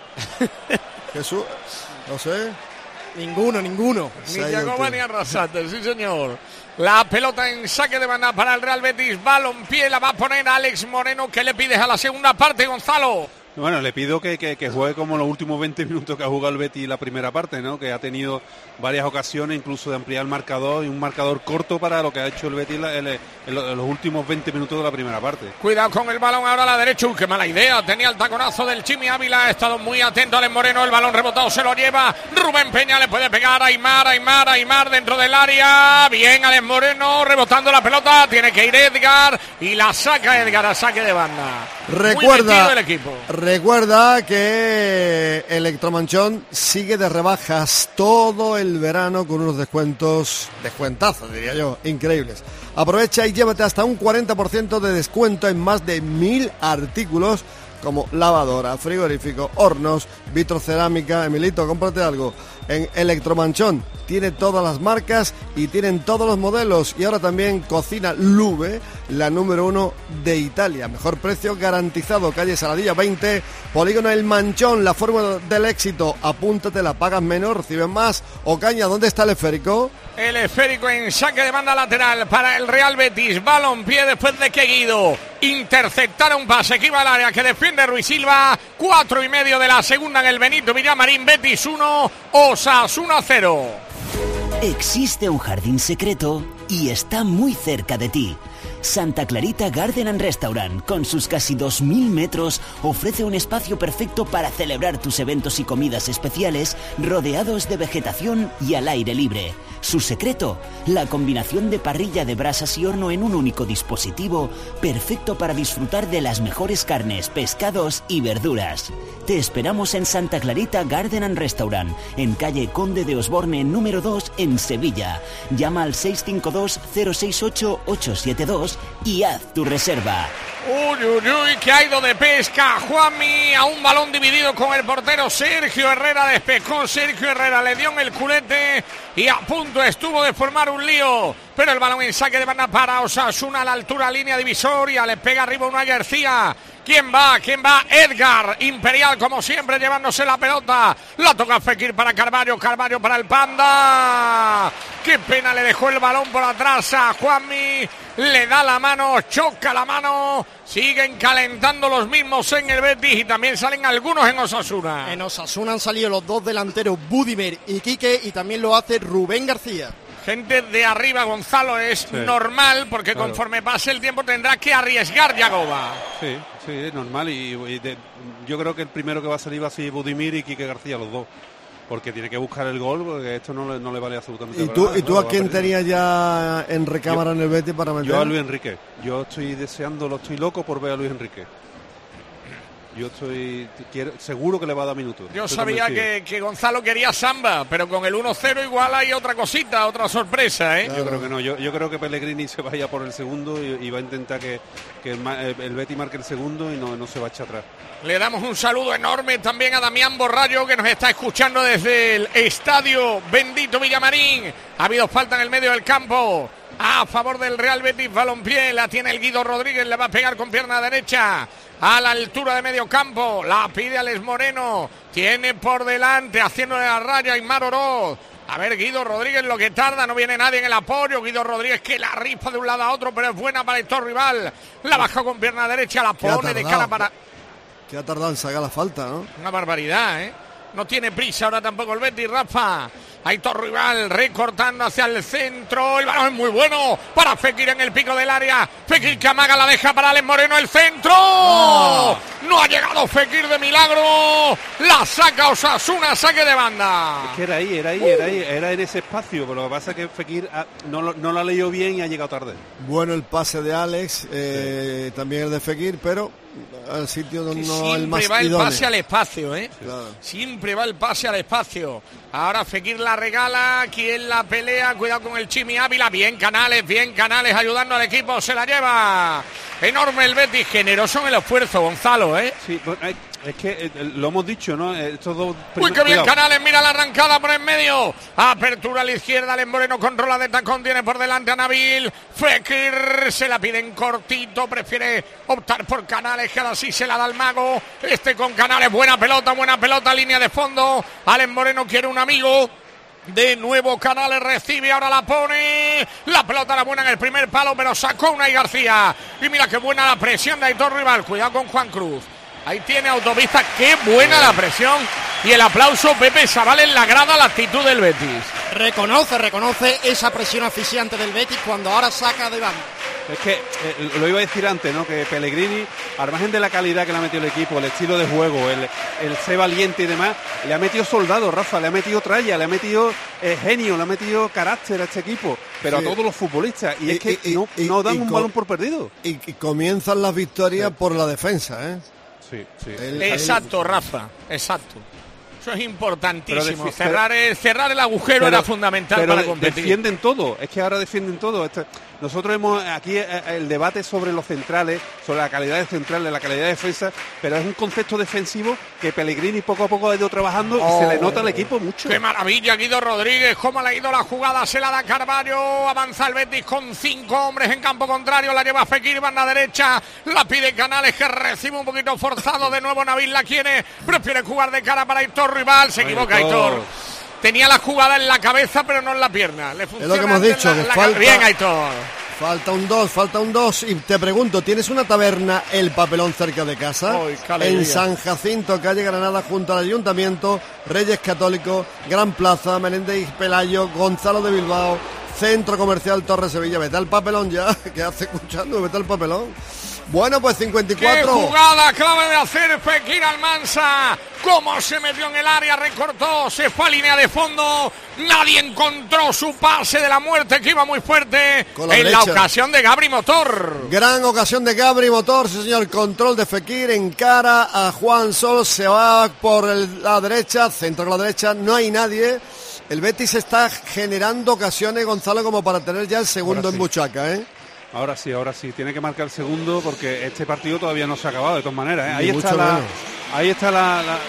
Jesús, no sé.
Ninguno, ninguno.
Ni Yagoba ni Arrasate, sí señor. La pelota en saque de banda para el Real Betis Balompié, la va a poner Alex Moreno. ¿Qué le pides a la segunda parte, Gonzalo?
Bueno, le pido que, que, que juegue como los últimos veinte minutos que ha jugado el Betis la primera parte, ¿no? Que ha tenido varias ocasiones incluso de ampliar el marcador, y un marcador corto para lo que ha hecho el Betis en, en, en los últimos veinte minutos de la primera parte.
Cuidado con el balón ahora a la derecha. Uy, qué mala idea, tenía el taconazo del Chimi Ávila, ha estado muy atento Alex Moreno, el balón rebotado se lo lleva Rubén Peña, le puede pegar a Aimar, Aimar, Aimar dentro del área, bien Alex Moreno, rebotando la pelota, tiene que ir Edgar, y la saca Edgar a saque de banda.
Recuerda,
el equipo.
recuerda que Electromanchón sigue de rebajas todo el verano con unos descuentos, descuentazos diría yo, increíbles. Aprovecha y llévate hasta un cuarenta por ciento de descuento en más de mil artículos como lavadora, frigorífico, hornos, vitrocerámica. Emilito, cómprate algo. En Electromanchón tiene todas las marcas y tienen todos los modelos. Y ahora también Cocina Lube, la número uno de Italia. Mejor precio garantizado. Calle Saladilla veinte, Polígono El Manchón, la fórmula del éxito. Apúntate, la pagas menos, recibes más. Ocaña, ¿dónde está el esférico?
El esférico en saque de banda lateral para el Real Betis. Balompié después de que Guido interceptara un pase que iba al área que defiende Ruiz Silva. Cuatro y medio de la segunda en el Benito Villamarín. Betis uno, Osasuna cero.
Existe un jardín secreto y está muy cerca de ti. Santa Clarita Garden and Restaurant, con sus casi dos mil metros, ofrece un espacio perfecto para celebrar tus eventos y comidas especiales, rodeados de vegetación y al aire libre. Su secreto, la combinación de parrilla de brasas y horno en un único dispositivo, perfecto para disfrutar de las mejores carnes, pescados y verduras. Te esperamos en Santa Clarita Garden and Restaurant, en calle Conde de Osborne número dos, en Sevilla. Llama al seis cinco dos, cero seis ocho, ocho siete dos y haz tu reserva.
Uy, uy, uy, que ha ido de pesca Juanmi a un balón dividido con el portero Sergio Herrera. Despejó Sergio Herrera, le dio en el culete y a punto estuvo de formar un lío. Pero el balón en saque de banda para Osasuna a la altura, línea divisoria. Le pega arriba Unai García. ¿Quién va? ¿Quién va? Edgar Imperial, como siempre, llevándose la pelota. La toca Fekir para Carvalho. Carvalho para el Panda. Qué pena, le dejó el balón por atrás a Juanmi. Le da la mano, choca la mano. Siguen calentando los mismos en el Betis y también salen algunos en Osasuna.
En Osasuna han salido los dos delanteros, Budimer y Quique, y también lo hace Rubén García.
Gente de arriba, Gonzalo, es sí. normal, porque claro. conforme pase el tiempo tendrá que arriesgar Yagoba.
Sí, sí, es normal. Y, y de, yo creo que el primero que va a salir va a ser Budimir y Quique García, los dos. Porque tiene que buscar el gol, porque esto no le, no le vale absolutamente
¿Y tú,
nada.
¿Y tú a quién tenías ya en recámara yo, en el Betis para meter?
Yo a Luis Enrique. Yo estoy deseando, lo estoy loco por ver a Luis Enrique. Yo estoy quiero, seguro que le va a dar minutos.
Yo
estoy
sabía que, que Gonzalo quería samba, pero con el uno cero igual hay otra cosita, otra sorpresa, ¿eh?
Yo creo que no, yo, yo creo que Pellegrini se vaya por el segundo y, y va a intentar que, que el, el Betis marque el segundo y no, no se va a echar atrás.
Le damos un saludo enorme también a Damián Borrallo, que nos está escuchando desde el Estadio Bendito Villamarín. Ha habido falta en el medio del campo a favor del Real Betis Balompié. La tiene el Guido Rodríguez, le va a pegar con pierna derecha a la altura de medio campo. La pide Alex Moreno. Tiene por delante, haciéndole la raya, Aimar Oroz. A ver, Guido Rodríguez lo que tarda, no viene nadie en el apoyo. Guido Rodríguez que la rifa de un lado a otro, pero es buena para Héctor Rival. La baja con pierna derecha, la pone de cara para...
Que ha tardado en sacar la falta, ¿no?
Una barbaridad, ¿eh? No tiene prisa ahora tampoco el Betis, Rafa. Aitor Rival recortando hacia el centro. El balón es muy bueno para Fekir en el pico del área. Fekir que amaga, la deja para Alex Moreno. El centro. Oh. No ha llegado Fekir de milagro. La saca Osasuna, saque de banda.
Es que era ahí, era ahí, uh. era ahí, era en ese espacio. Pero lo que pasa es que Fekir ha, no, no lo ha leído bien y ha llegado tarde.
Bueno el pase de Alex, eh, sí. también el de Fekir, pero al sitio donde no el más
siempre va el
idóneo.
Pase al espacio, ¿eh?
Sí. Claro.
Siempre va el pase al espacio. Ahora Fekir la regala, quien la pelea, cuidado con el Chimi Ávila, bien Canales, bien Canales ayudando al equipo, se la lleva. Enorme el Betis, generoso en el esfuerzo, Gonzalo, ¿eh?
Sí, pues, es que eh, lo hemos dicho, ¿no? Estos dos...
Uy, qué bien cuidado. Canales, mira la arrancada por en medio. Apertura a la izquierda, Alex Moreno controla de tacón, tiene por delante a Nabil. Fekir se la pide en cortito, prefiere optar por Canales, que ahora sí se la da al mago. Este con Canales, buena pelota, buena pelota, línea de fondo. Alex Moreno quiere un amigo. De nuevo Canales recibe, ahora la pone. La pelota la buena en el primer palo, pero sacó Unai García. Y mira qué buena la presión de Aitor Rival. Cuidado con Juan Cruz. Ahí tiene Autovista, qué buena la presión. Y el aplauso Pepe Sabal en la grada, la actitud del Betis.
Reconoce, reconoce esa presión asfixiante del Betis cuando ahora saca de banda.
Es que eh, lo iba a decir antes, ¿no? Que Pellegrini, al margen de la calidad que le ha metido el equipo, el estilo de juego, el, el ser valiente y demás, le ha metido soldado, Rafa, le ha metido tralla, le ha metido eh, genio, le ha metido carácter a este equipo, pero sí. a todos los futbolistas. Y, y es que y, no, y, no dan y un con, balón por perdido.
Y, y comienzan las victorias sí. por la defensa, ¿eh?
Sí, sí.
El, exacto, el... Rafa, exacto. Eso es importantísimo. Defi- cerrar, el, cerrar el agujero
pero,
era fundamental
pero
para competir.
Defienden todo, es que ahora defienden todo. Este, nosotros hemos aquí el debate sobre los centrales, sobre la calidad de centrales, la calidad de defensa, pero es un concepto defensivo que Pellegrini poco a poco ha ido trabajando oh, y se le nota al equipo mucho.
¡Qué maravilla, Guido Rodríguez! ¿Cómo le ha ido la jugada? Se la da Carvalho, avanza el Betis con cinco hombres en campo contrario, la lleva Fekir, banda derecha, la pide Canales, que recibe un poquito forzado, de nuevo Nabil la quiere, prefiere jugar de cara para Aitor Rival, se equivoca Aitor. Tenía la jugada en la cabeza, pero no en la pierna. Le funciona
es lo que hemos dicho,
la,
que
la,
falta,
bien, Aitor.
Falta un dos, falta un dos. Y te pregunto, ¿tienes una taberna El Papelón cerca de casa?
Oh,
en San Jacinto, calle Granada, junto al Ayuntamiento, Reyes Católicos, Gran Plaza, Menéndez Pelayo, Gonzalo de Bilbao, Centro Comercial Torre Sevilla. Vete al Papelón ya, que hace escuchando, vete al Papelón. Bueno, pues cincuenta y cuatro.
¡Qué jugada acaba de hacer Fekir Almansa! Cómo se metió en el área, recortó, se fue a línea de fondo. Nadie encontró su pase de la muerte, que iba muy fuerte la en derecha. La ocasión de Gabri Motor.
Gran ocasión de Gabri Motor, sí señor. Control de Fekir, encara a Juan Sol, se va por el, la derecha, centro con la derecha, no hay nadie. El Betis está generando ocasiones, Gonzalo, como para tener ya el segundo en Buchaca, ¿eh?
Ahora sí, ahora sí, tiene que marcar el segundo porque este partido todavía no se ha acabado de todas maneras, ¿eh? Ahí, está la, ahí está la... la...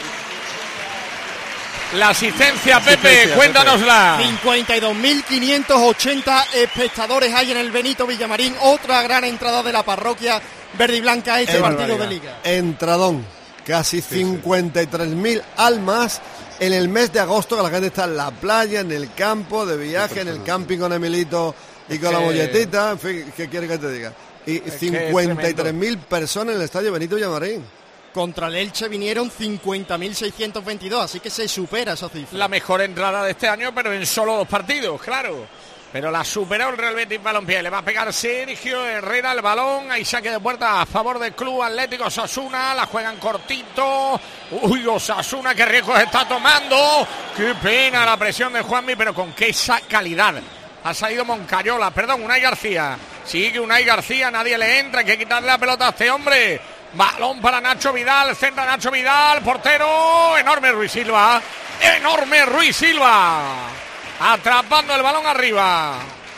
La asistencia, Pepe, asistencia, cuéntanosla.
cincuenta y dos mil quinientos ochenta espectadores hay en el Benito Villamarín. Otra gran entrada de la parroquia verde y blanca a este
en
partido de Liga.
Entradón, casi sí, cincuenta y tres mil sí. almas en el mes de agosto, que la gente está en la playa, en el campo, de viaje, en el camping con Emilito y con que... la molletita. En fin, ¿qué quiere que te diga? Y es cincuenta y tres mil personas en el estadio Benito Villamarín.
Contra el Elche vinieron cincuenta mil seiscientos veintidós, así que se supera esa cifra.
La mejor entrada de este año, pero en solo dos partidos, claro. Pero la superó el Real Betis Balompié. Le va a pegar Sergio Herrera el balón. Ahí saque de puerta a favor del Club Atlético Osasuna. La juegan cortito. Uy, Osasuna, qué riesgos está tomando. Qué pena la presión de Juanmi, pero con qué esa calidad. Ha salido Moncayola, perdón, Unai García. Sigue Unai García, nadie le entra. Hay que quitarle la pelota a este hombre. Balón para Nacho Vidal, centra Nacho Vidal, portero, enorme Ruiz Silva, enorme Ruiz Silva, atrapando el balón arriba.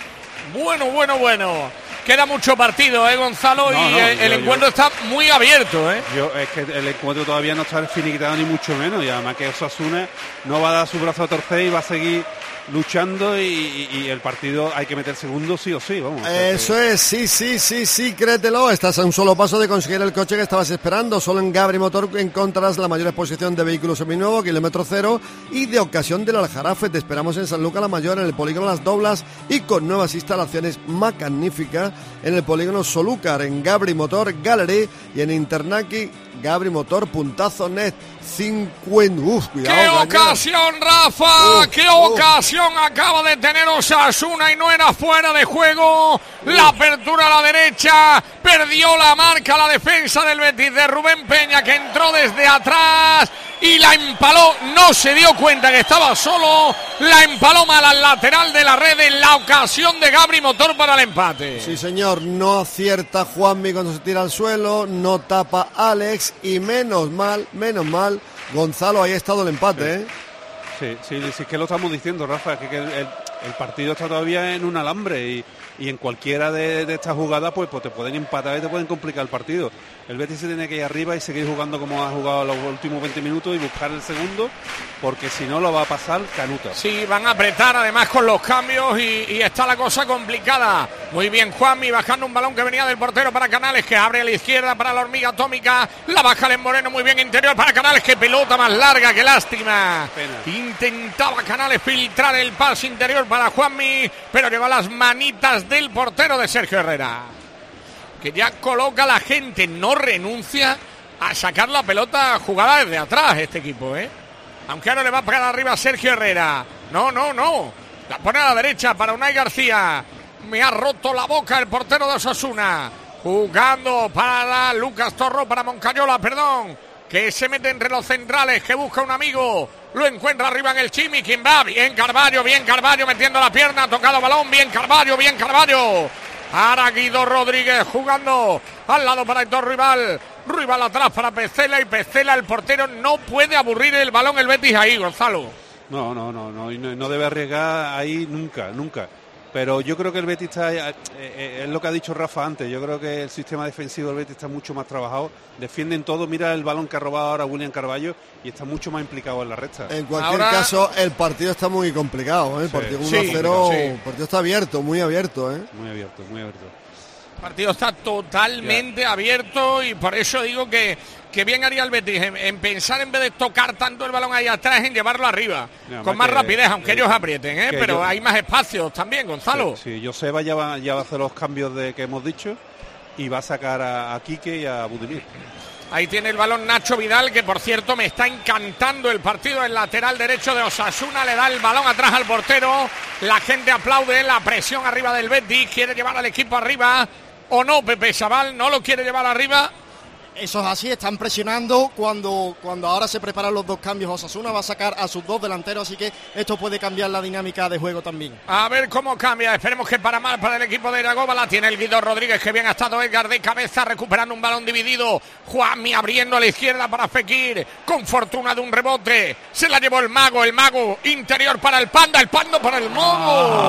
Bueno, bueno, bueno. Queda mucho partido, ¿eh, Gonzalo? No, y no, el, yo, el encuentro yo, está muy abierto, ¿eh?
Yo, es que el encuentro todavía no está finiquitado ni mucho menos, y además que Osasuna no va a dar su brazo a torcer y va a seguir luchando, y, y, y el partido hay que meter segundo sí o sí, vamos.
Eso que... es, sí, sí, sí, sí, créetelo. Estás a un solo paso de conseguir el coche que estabas esperando. Solo en Gabri Motor encontrarás la mayor exposición de vehículos seminuevos, kilómetro cero y de ocasión del Aljarafe. Te esperamos en San Lucas la Mayor, en el polígono Las Doblas, y con nuevas instalaciones magníficas en el polígono Solúcar, en Gabri Motor Gallery y en Internaki gabrimotor punto net. cincuenta Uf, cuidado,
¡qué ocasión, Rafa! Uf, ¡qué uf. ocasión acaba de tener Osasuna y no era fuera de juego! Uf. La apertura a la derecha, perdió la marca la defensa del Betis de Rubén Peña, que entró desde atrás y la empaló, no se dio cuenta que estaba solo, la empaló mal al lateral de la red en la ocasión de Gabri Motor para el empate.
Sí, señor, no acierta Juanmi cuando se tira al suelo, no tapa Alex, y menos mal, menos mal, Gonzalo, ahí ha estado el empate, ¿eh?
Sí, sí, sí, es que lo estamos diciendo, Rafa, que, que el, el partido está todavía en un alambre, y, y en cualquiera de, de estas jugadas pues, pues te pueden empatar y te pueden complicar el partido. El Betis se tiene que ir arriba y seguir jugando como ha jugado los últimos veinte minutos y buscar el segundo, porque si no lo va a pasar canuta.
Sí, van a apretar además con los cambios y, y está la cosa complicada. Muy bien Juanmi, bajando un balón que venía del portero para Canales, que abre a la izquierda para la hormiga atómica, la baja en Moreno, muy bien interior para Canales, que pelota más larga, qué lástima. Pena. Intentaba Canales filtrar el pase interior para Juanmi, pero llegó a las manitas del portero de Sergio Herrera, que ya coloca la gente, no renuncia a sacar la pelota jugada desde atrás este equipo, ¿eh? Aunque ahora le va a pegar arriba a Sergio Herrera. No, no, no. La pone a la derecha para Unai García. Me ha roto la boca el portero de Osasuna. Jugando para Lucas Torro, para Moncayola, perdón. Que se mete entre los centrales, que busca un amigo. Lo encuentra arriba en el Chimi. ¿Quién va? Bien Carvalho, bien Carvalho metiendo la pierna, tocado balón. Bien Carvalho, bien Carvalho. Para Guido Rodríguez jugando al lado para Héctor Rival. Rival atrás para Pecela, y Pecela, el portero, no puede aburrir el balón el Betis ahí, Gonzalo.
No, no, no, no, no, no debe arriesgar ahí nunca, nunca. Pero yo creo que el Betis está, eh, eh, es lo que ha dicho Rafa antes, yo creo que el sistema defensivo del Betis está mucho más trabajado, defienden todo, mira el balón que ha robado ahora William Carvalho y está mucho más implicado en la recta.
En cualquier ahora... caso, el partido está muy complicado, ¿eh? El partido uno a cero, sí, el partido está abierto, muy abierto, ¿eh?
Muy abierto, muy abierto.
El partido está totalmente yeah. abierto, y por eso digo que, que bien haría el Betis en, en pensar, en vez de tocar tanto el balón ahí atrás, en llevarlo arriba, no, con más que, rapidez, aunque eh, ellos aprieten, ¿eh? Pero yo, hay más espacios también, Gonzalo.
Sí, sí, Joseba ya va, ya va a hacer los cambios de que hemos dicho y va a sacar a, a Quique y a Budimir.
Ahí tiene el balón Nacho Vidal, que por cierto me está encantando el partido. El lateral derecho de Osasuna le da el balón atrás al portero. La gente aplaude, la presión arriba del Betis, quiere llevar al equipo arriba. ¿O no, Pepe Chaval? ¿No lo quiere llevar arriba?
Eso es así, están presionando cuando, cuando ahora se preparan los dos cambios. Osasuna va a sacar a sus dos delanteros, así que esto puede cambiar la dinámica de juego también.
A ver cómo cambia, esperemos que para mal para el equipo de Iragoba. La tiene el Guido Rodríguez, que bien ha estado Edgar de cabeza, recuperando un balón dividido. Juanmi abriendo a la izquierda para Fekir, con fortuna de un rebote. Se la llevó el Mago, el Mago interior para el Panda, el Panda para el Mogo. Ah.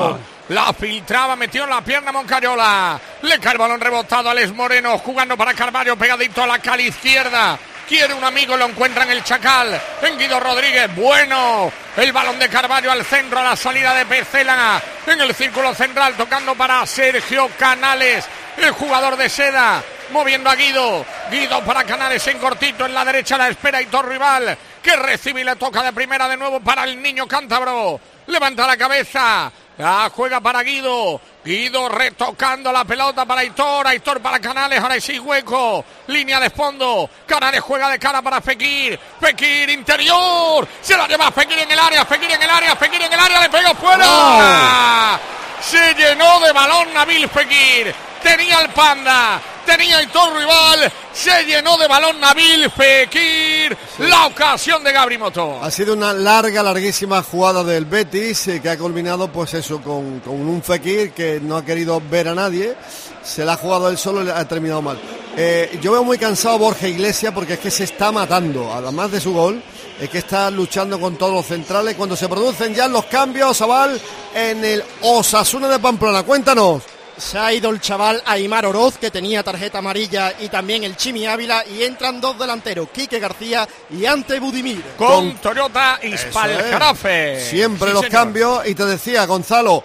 La filtraba, metió en la pierna Moncayola. Le cae el balón rebotado a Alex Moreno, jugando para Carvalho, pegadito a la cala izquierda. Quiere un amigo, lo encuentra en el Chacal. En Guido Rodríguez, bueno. El balón de Carvalho al centro, a la salida de Pecela. En el círculo central, tocando para Sergio Canales, el jugador de Seda. Moviendo a Guido. Guido para Canales en cortito, en la derecha la espera Aitor Rival, que recibe y le toca de primera de nuevo para el niño cántabro. Levanta la cabeza. La juega para Guido. Guido retocando la pelota para Aitor. Aitor para Canales. Ahora sí hueco. Línea de fondo. Canales juega de cara para Fekir. Fekir interior. Se la lleva Fekir en el área. Fekir en el área. Fekir en el área. Le pegó fuera. ¡Oh! Se llenó de balón Nabil Fekir. Tenía el Panda. Tenía Aitor Rival. Se llenó de balón Nabil Fekir. Sí. La ocasión de Gabri Moto.
Ha sido una larga, larguísima jugada del Betis, eh, que ha culminado pues eso con, con un Fekir que no ha querido ver a nadie. Se la ha jugado él solo y ha terminado mal. Eh, yo veo muy cansado a Borja Iglesias porque es que se está matando. Además de su gol, es que está luchando con todos los centrales. Cuando se producen ya los cambios, Zabal, en el Osasuna de Pamplona. Cuéntanos.
Se ha ido el chaval Aimar Oroz, que tenía tarjeta amarilla, y también el Chimi Ávila, y entran dos delanteros, Quique García y Ante Budimir.
Con, con Toyota Ispalcarafe.
Siempre
sí,
los
señor.
cambios, y te decía, Gonzalo,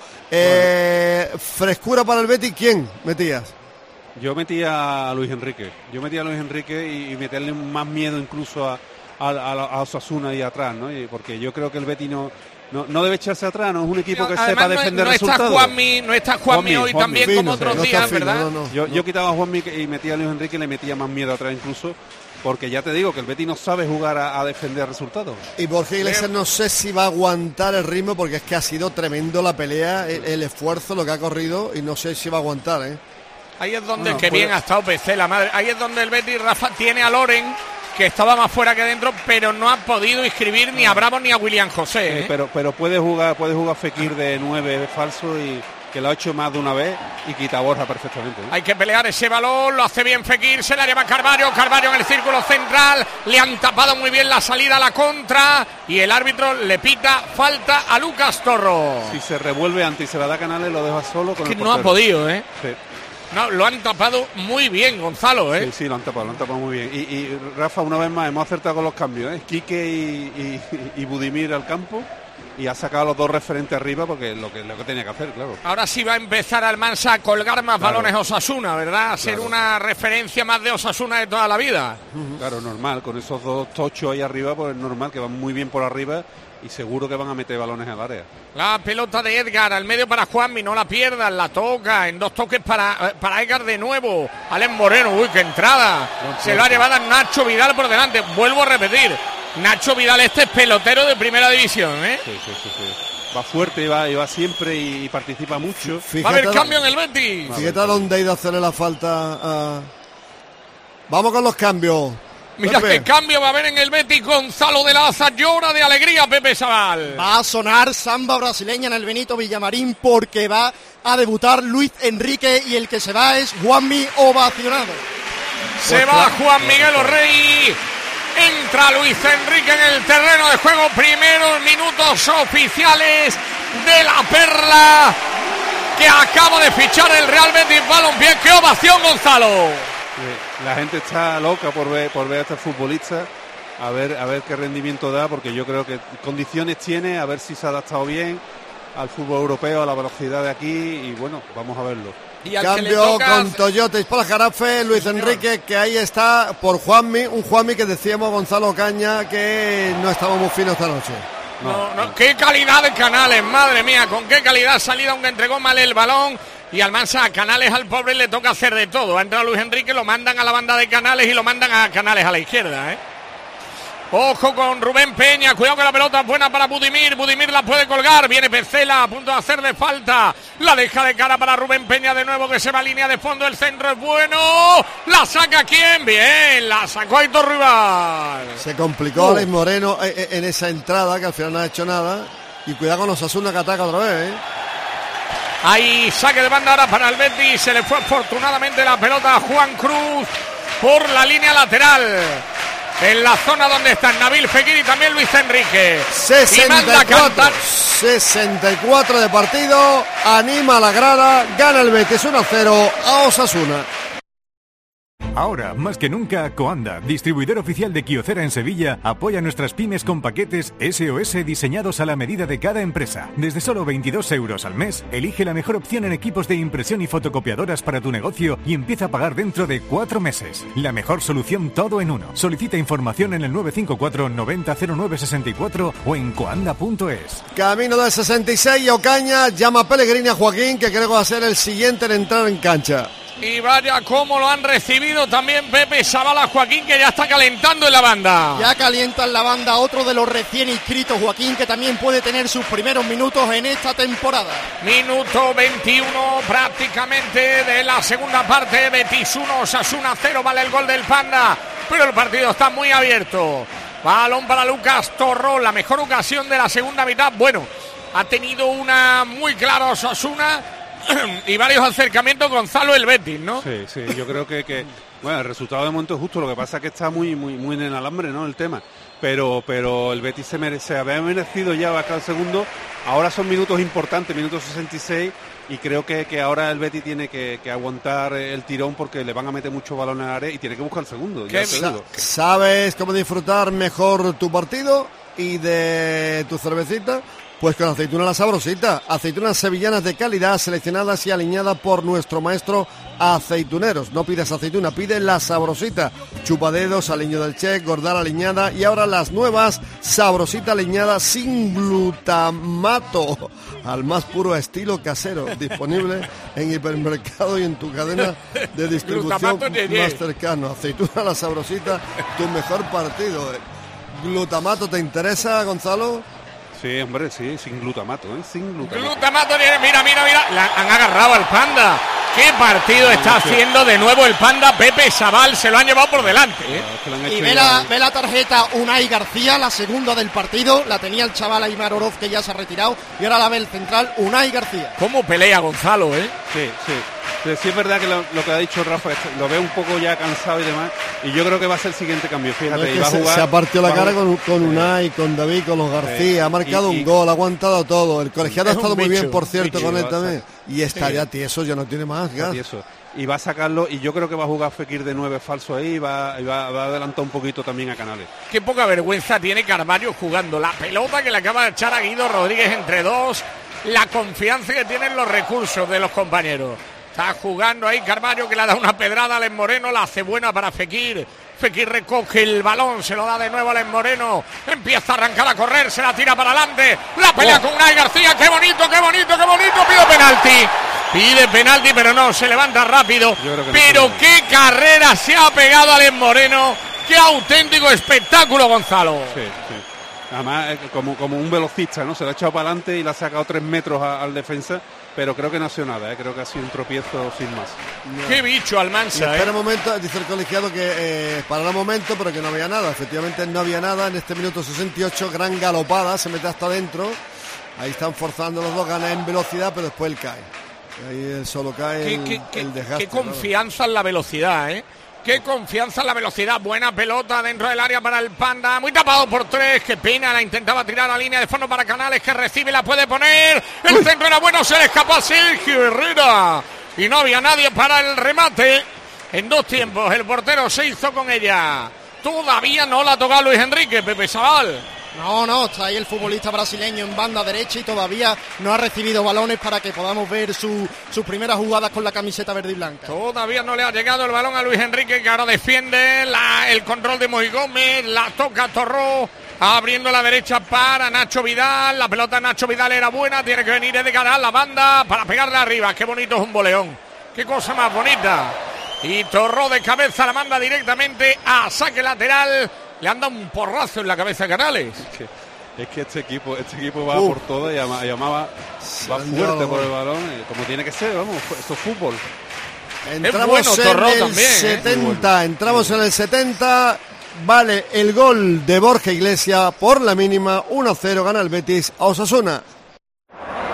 eh, bueno. frescura para el Betis, ¿quién metías?
Yo metía a Luis Enrique, yo metía a Luis Enrique y, y meterle más miedo incluso a, a, a Osasuna y atrás, ¿no? Y porque yo creo que el Betis no... No, no debe echarse atrás, no es un equipo que
Además,
sepa
no,
defender
no
resultados.
Está Juanmi, no está Juanmi, Juanmi hoy Juanmi. también fino, como otros no días, fino, ¿verdad? No, no,
yo,
no.
yo quitaba a Juanmi y metía a Luis Enrique y le metía más miedo atrás incluso, porque ya te digo que el Betis no sabe jugar a, a defender resultados.
Y Borja Iglesias no sé si va a aguantar el ritmo, porque es que ha sido tremendo la pelea, el, el esfuerzo, lo que ha corrido, y no sé si va a aguantar, ¿eh?
Ahí es donde
bueno,
que
puede...
bien ha estado Pecela, madre. Ahí es donde el Betis, Rafa, tiene a Loren, que estaba más fuera que dentro, pero no ha podido inscribir ni a Bravo ni a William José. ¿eh?
Eh, pero pero puede jugar puede jugar Fekir de nueve falso, y que lo ha hecho más de una vez y quita a Borja perfectamente. ¿eh?
Hay que pelear ese balón, lo hace bien Fekir, se la lleva Carvalho, Carvalho en el círculo central, le han tapado muy bien la salida a la contra y el árbitro le pita falta a Lucas Torro.
Si se revuelve antes y se la da Canales, lo deja solo con
es que
el
no ha podido, ¿eh?
Sí.
No, lo han tapado muy bien, Gonzalo, ¿eh?
Sí, sí, lo han tapado, lo han tapado muy bien. Y, y Rafa, una vez más, hemos acertado con los cambios, ¿eh? Quique y, y, y Budimir al campo, y ha sacado a los dos referentes arriba porque lo que, lo que tenía que hacer, claro.
Ahora sí va a empezar Almansa a colgar más claro. balones Osasuna, ¿verdad? A ser claro. una referencia más de Osasuna de toda la vida.
Claro, normal, con esos dos tochos ahí arriba, pues es normal que van muy bien por arriba. Y seguro que van a meter balones al área.
La pelota de Edgar, al medio para Juanmi, no la pierdan, la toca, en dos toques para, para Edgar de nuevo. Alex Moreno, uy, qué entrada. No, Se lo ha llevado Nacho Vidal por delante. Vuelvo a repetir, Nacho Vidal este es pelotero de primera división, ¿eh?
Sí, sí, sí, sí. Va fuerte, va, y va siempre y, y participa mucho.
Fíjate, va a haber cambio en el Betis.
Fíjate a dónde ha ido a hacerle la falta a... Vamos con los cambios.
Mira Pepe. Qué cambio va a haber en el Betis. Gonzalo de la Aza llora de alegría, Pepe Sabal.
Va a sonar samba brasileña en el Benito Villamarín porque va a debutar Luis Enrique y el que se va es Juanmi ovacionado.
Se pues va Juan Miguel O'Reilly. Entra Luis Enrique en el terreno de juego. Primeros minutos oficiales de la Perla que acaba de fichar el Real Betis Balompié. ¡Qué ovación, Gonzalo!
La gente está loca por ver por ver a este futbolista, a ver a ver qué rendimiento da, porque yo creo que condiciones tiene, a ver si se ha adaptado bien al fútbol europeo, a la velocidad de aquí, y bueno, vamos a verlo.
Y cambio toca... con Toyota Ispalacarafe, Luis Señor. Enrique, que ahí está por Juanmi, un Juanmi que decíamos Gonzalo Caña que no estaba muy fino esta noche.
No, no, qué calidad de Canales, madre mía, con qué calidad salida, aunque entregó mal el balón. Y Almansa a Canales, al pobre le toca hacer de todo. Ha entrado Luis Enrique, lo mandan a la banda de Canales y lo mandan a Canales a la izquierda, ¿eh? Ojo con Rubén Peña, cuidado que la pelota es buena para Budimir, Budimir la puede colgar, viene Pecela a punto de hacer de falta, la deja de cara para Rubén Peña de nuevo que se va a línea de fondo, el centro es bueno, la saca quién, bien, la sacó Aitor Rival.
Se complicó uh. Alex Moreno en esa entrada que al final no ha hecho nada, y cuidado con Osasuna que ataca otra vez, ¿eh?
Ahí saque de banda ahora para el Betis, se le fue afortunadamente la pelota a Juan Cruz por la línea lateral. en la zona donde están Nabil Fekir y también Luis Enrique.
sesenta y cuatro, sesenta y cuatro de partido, anima a la grada, gana el Betis uno a cero a Osasuna.
Ahora, más que nunca, Coanda, distribuidor oficial de Kyocera en Sevilla, apoya a nuestras pymes con paquetes S O S diseñados a la medida de cada empresa. Desde solo veintidós euros al mes, elige la mejor opción en equipos de impresión y fotocopiadoras para tu negocio y empieza a pagar dentro de cuatro meses. La mejor solución todo en uno. Solicita información en el nueve cinco cuatro noventa cero nueve sesenta y cuatro o en coanda punto es.
Camino del sesenta y seis, Ocaña llama a Pellegrini a Joaquín, que creo que va a ser el siguiente en entrar en cancha.
Y vaya cómo lo han recibido también Pepe Sabala, Joaquín, que ya está calentando en la banda.
Ya calienta en la banda otro de los recién inscritos, Joaquín, que también puede tener sus primeros minutos en esta temporada.
Minuto veintiuno prácticamente de la segunda parte. Betis uno, Osasuna cero, vale el gol del Panda, pero el partido está muy abierto. Balón para Lucas Torró, la mejor ocasión de la segunda mitad. Bueno, ha tenido una muy clara Osasuna y varios acercamientos Gonzalo el Betis, ¿no?
Sí, sí, yo creo que, que bueno, el resultado de momento es justo, lo que pasa es que está muy muy muy en el alambre, ¿no?, el tema, pero pero el Betis se merece, se había merecido ya bajar el segundo, ahora son minutos importantes, minutos sesenta y seis, y creo que, que ahora el Betis tiene que, que aguantar el tirón porque le van a meter muchos balones al área y tiene que buscar el segundo. Ya te digo.
¿Sabes cómo disfrutar mejor tu partido y de tu cervecita? Pues con aceituna La Sabrosita, aceitunas sevillanas de calidad seleccionadas y aliñadas por nuestro maestro Aceituneros. No pides aceituna, pide La Sabrosita. Chupadedos, aliño del Che, gordal aliñada y ahora las nuevas Sabrosita aliñada sin glutamato, al más puro estilo casero, disponible en hipermercado y en tu cadena de distribución más cercano. Aceituna La Sabrosita, tu mejor partido. ¿Glutamato te interesa, Gonzalo?
Sí, hombre, sí, sin glutamato, ¿eh? Sin glutamato.
Glutamato, mira, mira, mira, la han agarrado al Panda. ¿Qué partido está haciendo de nuevo el Panda? Pepe Sabal se lo han llevado por delante, ¿eh?
Y ve la, ve la tarjeta Unai García, la segunda del partido, la tenía el chaval Aymar Oroz, que ya se ha retirado, y ahora la ve el central Unai García.
¿Cómo pelea Gonzalo, eh?
Sí, sí. Pero sí es verdad que lo, lo que ha dicho Rafa, lo veo un poco ya cansado y demás, y yo creo que va a ser el siguiente cambio, fíjate.
No, es que
y va
se,
a jugar,
se ha partido la cara
a...
con, con Unai, con David, con los García, eh, ha marcado y, y, un gol, ha aguantado todo, el colegiado ha estado muy bien, por cierto, bicho, con él también, y está sí. ya tieso, ya no tiene más gas.
Y va a sacarlo, y yo creo que va a jugar Fekir de nueve falso ahí, y va, y va, va a adelantar un poquito también a Canales.
Qué poca vergüenza tiene Carvalho jugando, la pelota que le acaba de echar a Guido Rodríguez entre dos, la confianza que tienen los recursos de los compañeros. Está jugando ahí Carvalho, que le ha dado una pedrada a Alex Moreno, la hace buena para Fekir. Fekir recoge el balón, se lo da de nuevo a Alex Moreno, empieza a arrancar a correr, se la tira para adelante, la pelea oh. con Unai García, qué bonito, qué bonito, qué bonito, pide penalti, pide penalti, pero no, se levanta rápido, pero no qué carrera se ha pegado Alex Moreno, qué auténtico espectáculo, Gonzalo.
Sí, sí. Además, como, como un velocista, ¿no? Se la ha echado para adelante y la ha sacado tres metros a, al defensa, pero creo que no ha sido nada, ¿eh? Creo que ha sido un tropiezo sin más.
No. Qué bicho Almansa,
espera
¿eh?
un momento, dice el colegiado que eh, parará un momento, pero que no había nada. Efectivamente no había nada en este minuto sesenta y ocho, gran galopada, se mete hasta adentro. Ahí están forzando los dos, gana en velocidad, pero después él cae. Ahí él solo cae
¿Qué,
el,
qué, qué,
el desgaste.
Qué confianza claro. en la velocidad, ¿eh? Qué confianza en la velocidad, buena pelota dentro del área para el Panda, muy tapado por tres, qué pena, la intentaba tirar a línea de fondo para Canales, que recibe, la puede poner, el Uy. centro era bueno, se le escapó a Sergio Herrera, y no había nadie para el remate, en dos tiempos, el portero se hizo con ella, todavía no la toca Luis Enrique, Pepe Sabal.
No, no, está ahí el futbolista brasileño en banda derecha y todavía no ha recibido balones para que podamos ver su, sus primeras jugadas con la camiseta verde y blanca.
Todavía no le ha llegado el balón a Luis Enrique, que ahora defiende la, el control de Moy Gómez, la toca Torró, abriendo la derecha para Nacho Vidal, la pelota de Nacho Vidal era buena, tiene que venir Edgar a la banda para pegarle arriba, qué bonito es un boleón, qué cosa más bonita. Y Torró de cabeza la manda directamente a saque lateral. Le han dado un porrazo en la cabeza a Canales.
Es que, es que este equipo este equipo va uh. por todo y llamaba, va fuerte por el balón, como tiene que ser, vamos, esto es fútbol.
Entramos bueno, en Torró el también, setenta, ¿eh? Entramos en el setenta, vale el gol de Borja Iglesias por la mínima, uno a cero, gana el Betis a Osasuna.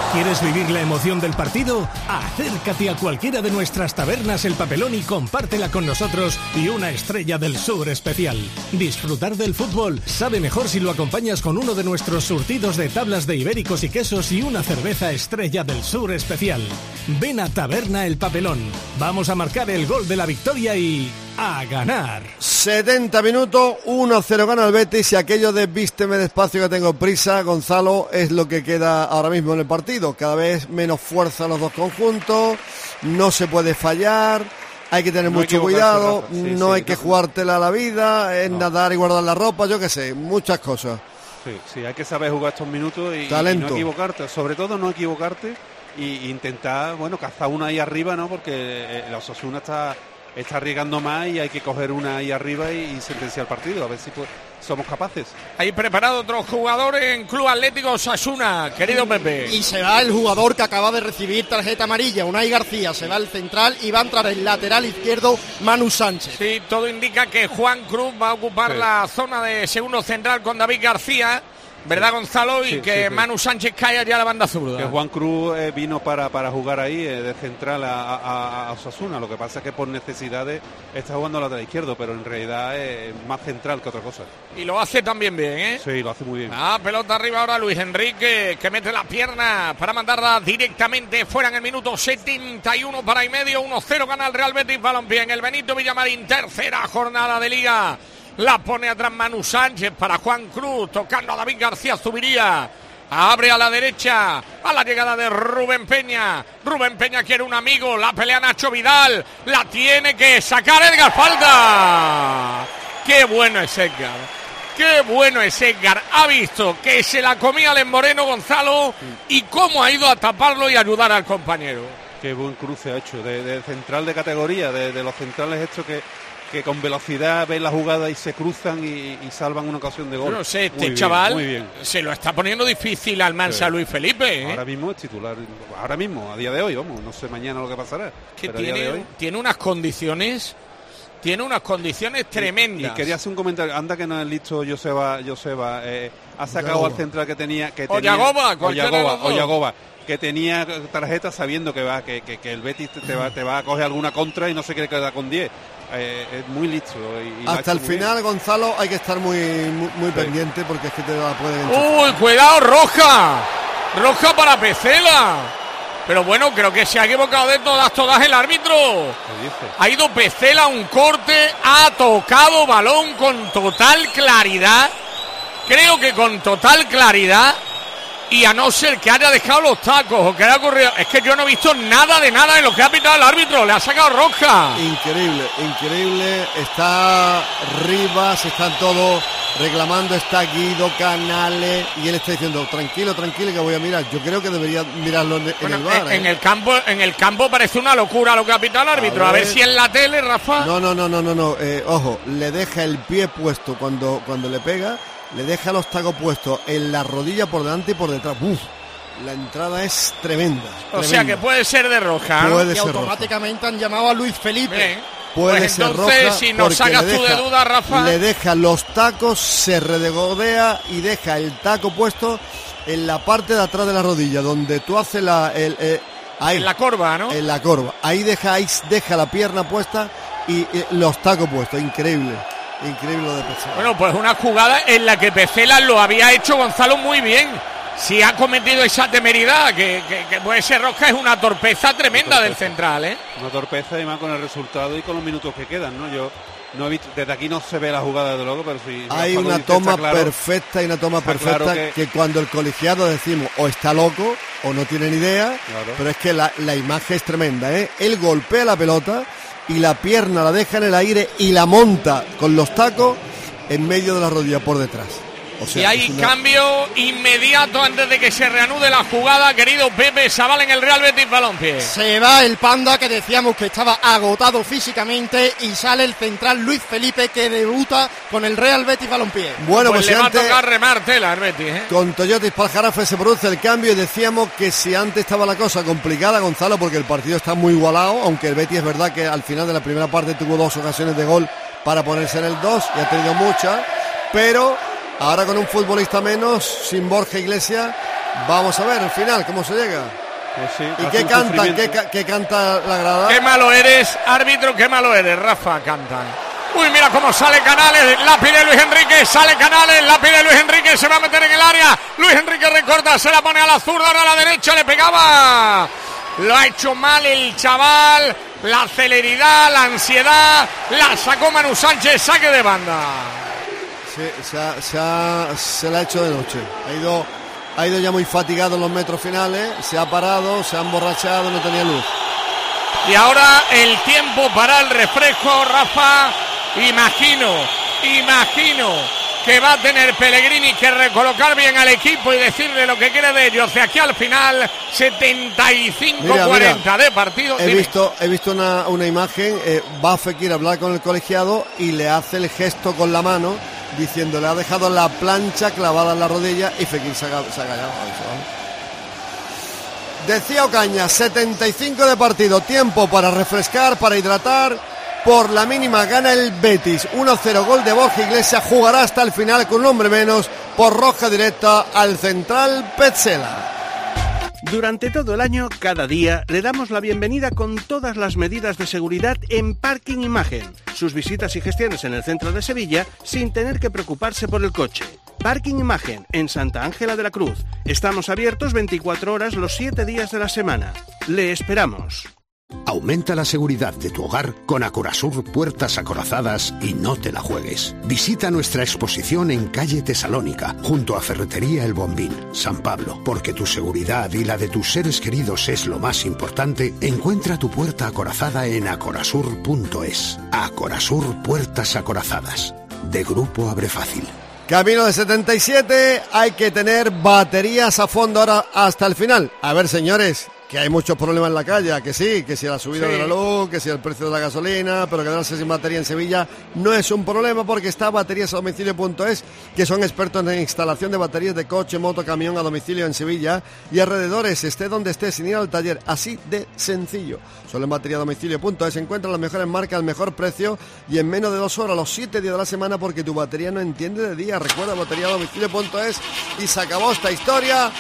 ¿Quieres vivir la emoción del partido? Acércate a cualquiera de nuestras tabernas El Papelón y compártela con nosotros y una Estrella del Sur especial. Disfrutar del fútbol sabe mejor si lo acompañas con uno de nuestros surtidos de tablas de ibéricos y quesos y una cerveza Estrella del Sur especial. Ven a Taberna El Papelón. Vamos a marcar el gol de la victoria y... a ganar.
setenta minutos, uno cero gana el Betis y aquello de vísteme despacio que tengo prisa, Gonzalo, es lo que queda ahora mismo en el partido. Cada vez menos fuerza los dos conjuntos, no se puede fallar, hay que tener no mucho cuidado, sí, no sí, hay que no. jugártela a la vida, es no. nadar y guardar la ropa, yo qué sé, muchas cosas.
Sí, sí, hay que saber jugar estos minutos y, y no equivocarte, sobre todo no equivocarte e intentar, bueno, cazar una ahí arriba, ¿no? Porque el Osasuna está... está arriesgando más y hay que coger una ahí arriba y, y sentenciar el partido, a ver si pues, somos capaces.
Hay preparado otros jugadores en Club Atlético Osasuna, querido Pepe.
Y se va el jugador que acaba de recibir tarjeta amarilla, Unai García, se va el central y va a entrar el lateral izquierdo Manu Sánchez.
Sí, todo indica que Juan Cruz va a ocupar sí. la zona de segundo central con David García. ¿Verdad, Gonzalo? Y sí, que sí, sí. Manu Sánchez cae allá a la banda zurda.
Que Juan Cruz eh, vino para, para jugar ahí eh, de central a, a, a Osasuna. Lo que pasa es que por necesidades está jugando al lateral izquierdo, pero en realidad es más central que otra cosa.
Y lo hace también bien, ¿eh?
Sí, lo hace muy bien.
Ah, pelota arriba ahora Luis Enrique, que mete la pierna para mandarla directamente fuera en el minuto setenta y uno para y medio. uno cero gana el Real Betis Balompié en el Benito Villamarín. Tercera jornada de Liga. La pone atrás Manu Sánchez para Juan Cruz, tocando a David García Zubiría. Abre a la derecha, a la llegada de Rubén Peña. Rubén Peña quiere un amigo, la pelea Nacho Vidal. La tiene que sacar Edgar, falta. Qué bueno es Edgar, qué bueno es Edgar. Ha visto que se la comía Len Moreno, Gonzalo, y cómo ha ido a taparlo y ayudar al compañero.
Qué buen cruce ha hecho, de, de central de categoría, de, de los centrales estos que... que con velocidad ven la jugada y se cruzan y, y salvan una ocasión de gol.
No sé, este muy chaval bien, muy bien. Se lo está poniendo difícil al Mansa sí. Luis Felipe. ¿eh?
Ahora mismo es titular, ahora mismo, a día de hoy, vamos, no sé mañana lo que pasará.
Que tiene, hoy... tiene unas condiciones, tiene unas condiciones tremendas.
Y, y quería hacer un comentario, anda que no es listo Joseba, Joseba eh, ha sacado al central que tenía... que tenía
Oyagoba,
Oyagoba, Oyagoba, que tenía tarjeta sabiendo que va que, que, que el Betis te, te, va, te va a coger alguna contra y no se quiere quedar con diez. Eh, es muy listo. Y, y
hasta el final, bien. Gonzalo, hay que estar muy muy, muy sí. pendiente porque es que te la pueden
enchufar. ¡Uy, cuidado, roja! Roja para Pecela. Pero bueno, creo que se ha equivocado de todas, todas el árbitro. Ha ido Pecela a un corte, ha tocado balón con total claridad. Creo que con total claridad. Y a no ser que haya dejado los tacos o que haya ocurrido, es que yo no he visto nada de nada en lo que ha pitado el árbitro, le ha sacado roja.
Increíble, increíble, está Rivas, están todos reclamando, está Guido, Canales, y él está diciendo, tranquilo, tranquilo, que voy a mirar. Yo creo que debería mirarlo en, bueno, en el bar.
En,
¿eh?
el campo, en el campo parece una locura lo que ha pitado el árbitro, a ver, a ver si en la tele, Rafa.
No, no, no, no, no, no. Eh, ojo, le deja el pie puesto cuando, cuando le pega. Le deja los tacos puestos en la rodilla por delante y por detrás. Uf, la entrada es tremenda.
O tremenda. Sea que puede ser de roja.
Puede
y
ser
automáticamente roja. Han llamado a Luis Felipe.
Bien.
Puede
pues
ser
entonces,
roja.
Si nos sacas tú de duda, Rafa.
Le deja los tacos, se regodea y deja el taco puesto en la parte de atrás de la rodilla, donde tú haces la... El, eh, ahí,
en la corva, ¿no?
En la corva. Ahí deja, ahí deja la pierna puesta y eh, los tacos puestos. Increíble. Increíble lo de Pecela.
Bueno, pues una jugada en la que Pecela lo había hecho Gonzalo muy bien. Si ha cometido esa temeridad, que, que, que puede ser roja, es una torpeza tremenda una torpeza. Del central, ¿eh?
Una torpeza y más con el resultado y con los minutos que quedan, ¿no? Yo no he visto, desde aquí no se ve la jugada de luego, pero sí.
Hay una dice, toma claro, claro, y una toma perfecta claro que... que cuando el colegiado decimos o está loco o no tiene ni idea, claro. Pero es que la, la imagen es tremenda, ¿eh? Él golpea la pelota y la pierna la deja en el aire y la monta con los tacos en medio de la rodilla por detrás. O sea,
y hay una... cambio inmediato antes de que se reanude la jugada, querido Pepe Sabal, en el Real Betis Balompié.
Se va el Panda, que decíamos que estaba agotado físicamente, y sale el central Luis Felipe, que debuta con el Real Betis Balompié.
Bueno,
pues,
pues
le
si
va
antes,
a tocar remar tela al Betis, ¿eh?
Con Toyota y Paljarafe se produce el cambio y decíamos que si antes estaba la cosa complicada, Gonzalo, porque el partido está muy igualado, aunque el Betis es verdad que al final de la primera parte tuvo dos ocasiones de gol para ponerse en el dos, y ha tenido muchas, pero ahora con un futbolista menos, sin Borja Iglesias, Vamos a ver el final, cómo se llega.
Pues sí,
¿Y qué canta, qué, qué canta la grada?
Qué malo eres, árbitro, qué malo eres, Rafa, cantan. Uy, mira cómo sale Canales, la pide Luis Enrique, sale Canales, la pide Luis Enrique, se va a meter en el área. Luis Enrique recorta, se la pone a la zurda, ahora a la derecha, le pegaba. Lo ha hecho mal el chaval, la celeridad, la ansiedad, la sacó Manu Sánchez, saque de banda.
Sí, se, ha, se, ha, se la ha hecho de noche, ha ido, ha ido ya muy fatigado en los metros finales, se ha parado, se ha emborrachado, no tenía luz.
Y ahora el tiempo para el refresco, Rafa. Imagino, imagino que va a tener Pellegrini que recolocar bien al equipo y decirle lo que quiere de ellos. De aquí al final, setenta y cinco cuarenta de partido.
He Dime. visto, he visto una, una imagen, eh, va Fekir a hablar con el colegiado y le hace el gesto con la mano diciendo, le ha dejado la plancha clavada en la rodilla y Fekir se ha, se ha callado. Decía Ocaña, setenta y cinco de partido, tiempo para refrescar, para hidratar. Por la mínima gana el Betis, uno cero, gol de Borja Iglesias, jugará hasta el final con un hombre menos por roja directa al central Petzela.
Durante todo el año, cada día, le damos la bienvenida con todas las medidas de seguridad en Parking Imagen. Sus visitas y gestiones en el centro de Sevilla sin tener que preocuparse por el coche. Parking Imagen, en Santa Ángela de la Cruz. Estamos abiertos veinticuatro horas los siete días de la semana. Le esperamos.
Aumenta la seguridad de tu hogar con Acorasur Puertas Acorazadas y no te la juegues. Visita nuestra exposición en calle Tesalónica, junto a Ferretería El Bombín, San Pablo. Porque tu seguridad y la de tus seres queridos es lo más importante, encuentra tu puerta acorazada en acorasur punto es. Acorasur Puertas Acorazadas, de Grupo Abre Fácil.
Camino de setenta y siete, hay que tener baterías a fondo ahora hasta el final. A ver, señores, que hay muchos problemas en la calle, que sí, que si la subida sí. de la luz, que si el precio de la gasolina, pero quedarse sin batería en Sevilla no es un problema porque está baterías a domicilio punto es, que son expertos en instalación de baterías de coche, moto, camión a domicilio en Sevilla y alrededores, esté donde esté, sin ir al taller, así de sencillo. Solo en batería a domicilio punto es encuentran las mejores marcas al mejor precio y en menos de dos horas, los siete días de la semana, porque tu batería no entiende de día. Recuerda, batería a domicilio punto es y se acabó esta historia.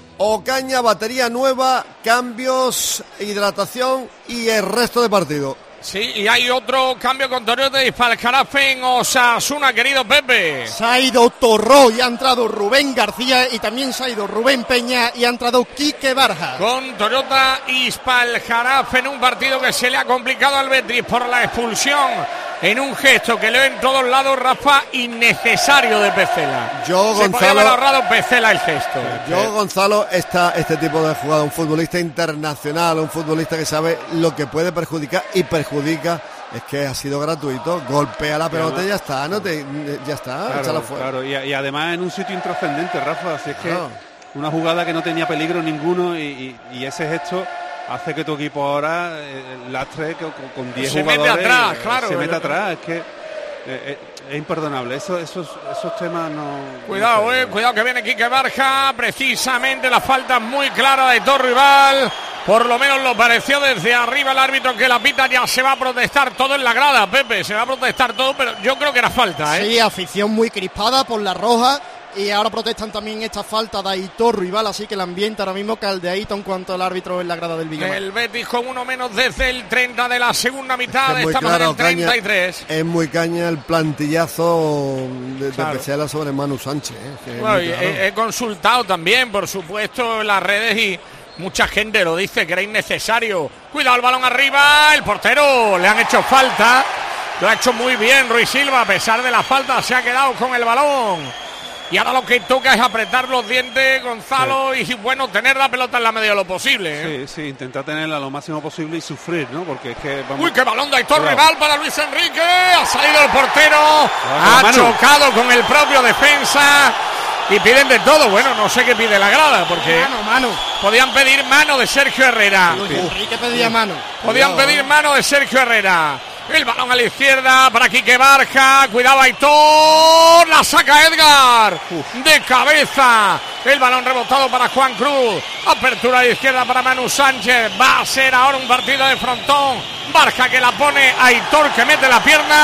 Ocaña, batería nueva, cambios, hidratación y el resto de partido.
Sí, y hay otro cambio con Toyota de Ispalcarafe en Osasuna, querido Pepe.
Se ha ido Torró y ha entrado Rubén García y también se ha ido Rubén Peña y ha entrado Quique Barja.
Con Toyota Ispalcarafe en un partido que se le ha complicado al Betis por la expulsión. En un gesto que leo en todos lados, Rafa, innecesario de Petzela.
Yo,
Se
Gonzalo,
podía haber ahorrado Petzela el gesto.
Yo, Gonzalo, esta, este tipo de jugada, un futbolista internacional, un futbolista que sabe lo que puede perjudicar y perjudica, es que ha sido gratuito. Golpea la pelota y ya está, no te, ya está,
claro,
échala fuera.
Claro, y, y además en un sitio intrascendente, Rafa, así es que
Claro.
una jugada que no tenía peligro ninguno y, y, y ese gesto hace que tu equipo ahora eh, lastre con, con diez
Se
jugadores.
mete atrás,
eh,
claro.
Se mete atrás, es que eh, eh, es imperdonable. Eso, esos, esos temas no...
Cuidado,
no
eh, cuidado que viene Quique Barja. Precisamente la falta muy clara de todo rival. Por lo menos lo pareció desde arriba el árbitro que la pita. Ya se va a protestar todo en la grada, Pepe. Se va a protestar todo, pero yo creo que era falta, ¿eh?
Sí, afición muy crispada por la roja. Y ahora protestan también esta falta de Aitor Rival, así que el ambiente ahora mismo caldeadito en cuanto al árbitro en la grada del Villamar.
El Betis con uno menos desde el treinta de la segunda mitad,
Es muy
estamos
claro,
en el treinta y tres.
Caña, es muy caña el plantillazo de,
Claro.
de Petzela sobre Manu Sánchez. eh, que es
Bueno,
muy
y
claro.
he, he consultado también, por supuesto, en las redes y mucha gente lo dice que era innecesario. Cuidado el balón arriba, el portero le han hecho falta, lo ha hecho muy bien Ruiz Silva, a pesar de la falta se ha quedado con el balón. Y ahora lo que toca es apretar los dientes, Gonzalo, sí. y bueno, tener la pelota en la medida de lo posible. ¿eh?
Sí, sí, intentar tenerla lo máximo posible y sufrir, ¿no? Porque es que vamos...
Uy, qué balón de Aitor
Cuidado.
Rival para Luis Enrique. Ha salido el portero, ha
Manu.
chocado con el propio defensa y piden de todo. Bueno, no sé qué pide la grada, porque
Mano, mano.
podían pedir mano de Sergio Herrera.
Luis Enrique pedía mano.
Podían
Cuidado,
pedir
eh.
mano de Sergio Herrera. El balón a la izquierda para Quique Barja. Cuidado Aitor. La saca Edgar. Uf. De cabeza. El balón rebotado para Juan Cruz. Apertura de izquierda para Manu Sánchez. Va a ser ahora un partido de frontón. Barja que la pone. Aitor que mete la pierna.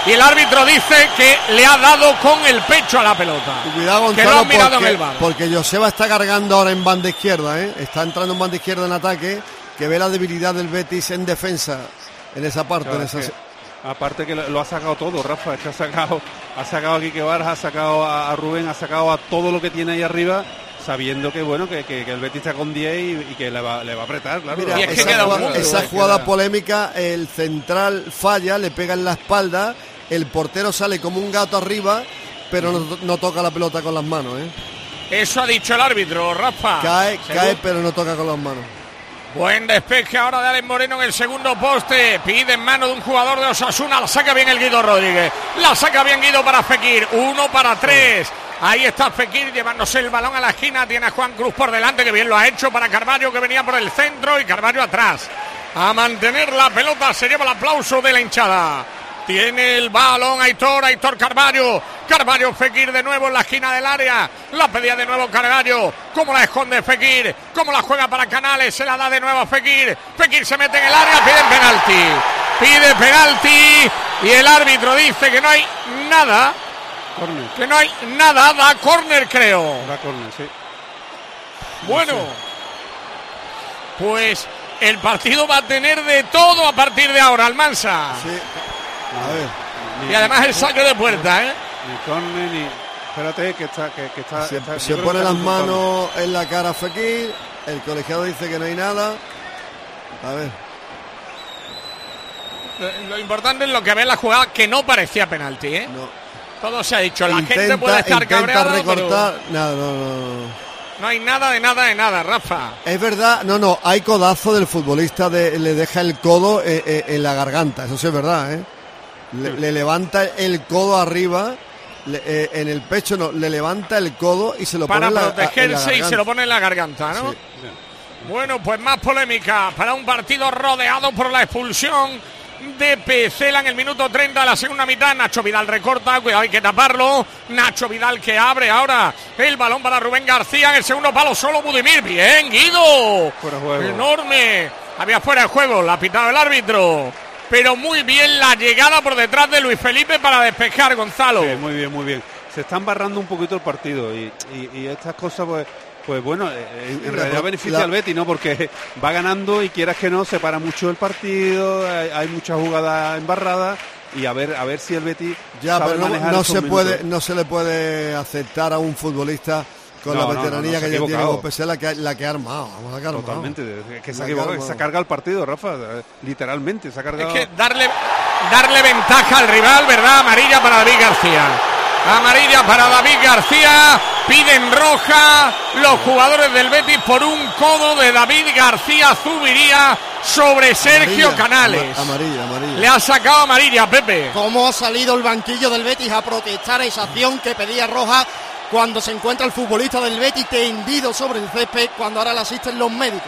y el árbitro dice que le ha dado con el pecho a la pelota.
Y cuidado, Gonzalo,
que lo han mirado
porque,
en el bar.
Porque Joseba está cargando ahora en banda izquierda, ¿eh? Está entrando en banda izquierda en ataque, que ve la debilidad del Betis en defensa, en esa parte.
Claro,
en esa...
que, aparte que lo, lo ha sacado todo, Rafa, es que ha sacado, ha sacado a Quique Barja, ha sacado a, a Rubén, ha sacado a todo lo que tiene ahí arriba, sabiendo que bueno que, que, que el Betis está con diez y, y que le va, le va a apretar, claro.
Mira,
Y es que
esa
queda
jugada,
un-
esa
queda-
jugada polémica, el central falla, le pega en la espalda, el portero sale como un gato arriba, pero no, no toca la pelota con las manos, ¿eh?
Eso ha dicho el árbitro, Rafa.
Cae,
Según-
cae, pero no toca con las manos.
Buen despeje ahora de Alex Moreno en el segundo poste. Pide en mano de un jugador de Osasuna. La saca bien el Guido Rodríguez. La saca bien Guido para Fekir. Uno para tres. Ahí está Fekir llevándose el balón a la esquina. Tiene a Juan Cruz por delante, que bien lo ha hecho para Carvalho, que venía por el centro, y Carvalho atrás. A mantener la pelota se lleva el aplauso de la hinchada. Tiene el balón Aitor, Aitor Carvalho. Carvalho, Fekir de nuevo en la esquina del área. La pedía de nuevo Carvalho. ¿Cómo la esconde Fekir? ¿Cómo la juega para Canales? Se la da de nuevo a Fekir. Fekir se mete en el área, piden penalti. Pide penalti y el árbitro dice que no hay nada.
Córner.
Que no hay nada. Da córner, creo.
Da córner, sí.
Bueno, pues el partido va a tener de todo a partir de ahora, Almansa.
Sí. A ver.
Y además el saque de puerta, ¿eh?
Ni córner ni... Espérate, que está... Que, que está,
Se,
está-
se
yo creo
pone
que está
las
consultando.
manos en la cara a Fekir, el colegiado dice que no hay nada. A ver.
Lo, lo importante es lo que ve la jugada, que no parecía penalti, ¿eh?
No.
Todo se ha dicho. La gente
Intenta-
puede estar
intenta
cabreada,
recortar.
pero
Nada, no, no, no.
no hay nada de nada de nada, Rafa.
Es verdad, no, no, hay codazo del futbolista, de, le deja el codo eh, eh, en la garganta, eso sí es verdad, ¿eh? Le, le levanta el codo arriba, le- eh, en el pecho no, le levanta el codo y se lo
Para
pone en la, en la
protegerse y
garganta.
se lo pone en la garganta, ¿no?
Sí.
Bueno, pues más polémica para un partido rodeado por la expulsión de Pecela en el minuto treinta de la segunda mitad. Nacho Vidal recorta, cuidado, hay que taparlo. Nacho Vidal que abre ahora el balón para Rubén García en el segundo palo, solo Budimir. Bien, Guido.
Fuera de juego.
Enorme. Había fuera de juego, la ha pitado el árbitro. Pero muy bien la llegada por detrás de Luis Felipe para despejar, Gonzalo.
Sí, muy bien, muy bien. Se está embarrando un poquito el partido y, y, y estas cosas, pues, pues bueno, eh, en, en
La-
realidad beneficia
la-
al Betis, ¿no? Porque va ganando y quieras que no, separa mucho el partido, hay, hay muchas jugadas embarradas y a ver, a ver si el Betis
Ya,
sabe
pero no,
manejar
no
esos
se puede,
minutos.
no se le puede aceptar a un futbolista con
No,
la
no,
veteranía
no, no, se
que
ha
ya tiene
equivocado.
como Pesela, que ha- la que ha armado, vamos a que ha armado.
Totalmente, es que se
La
ha
que
equivocado,
ha
se ha
armado.
cargado el partido, Rafa, eh, literalmente, se ha cargado.
Es que darle, darle ventaja al rival, ¿verdad? Amarilla para David García. Amarilla para David García. Piden roja los jugadores del Betis por un codo de David García Zubiría sobre Sergio
Amarilla,
Canales.
ama- Amarilla, amarilla.
Le ha sacado amarilla, Pepe.
Cómo ha salido el banquillo del Betis a protestar esa acción que pedía roja cuando se encuentra el futbolista del Betis tendido sobre el césped, cuando ahora le asisten los médicos.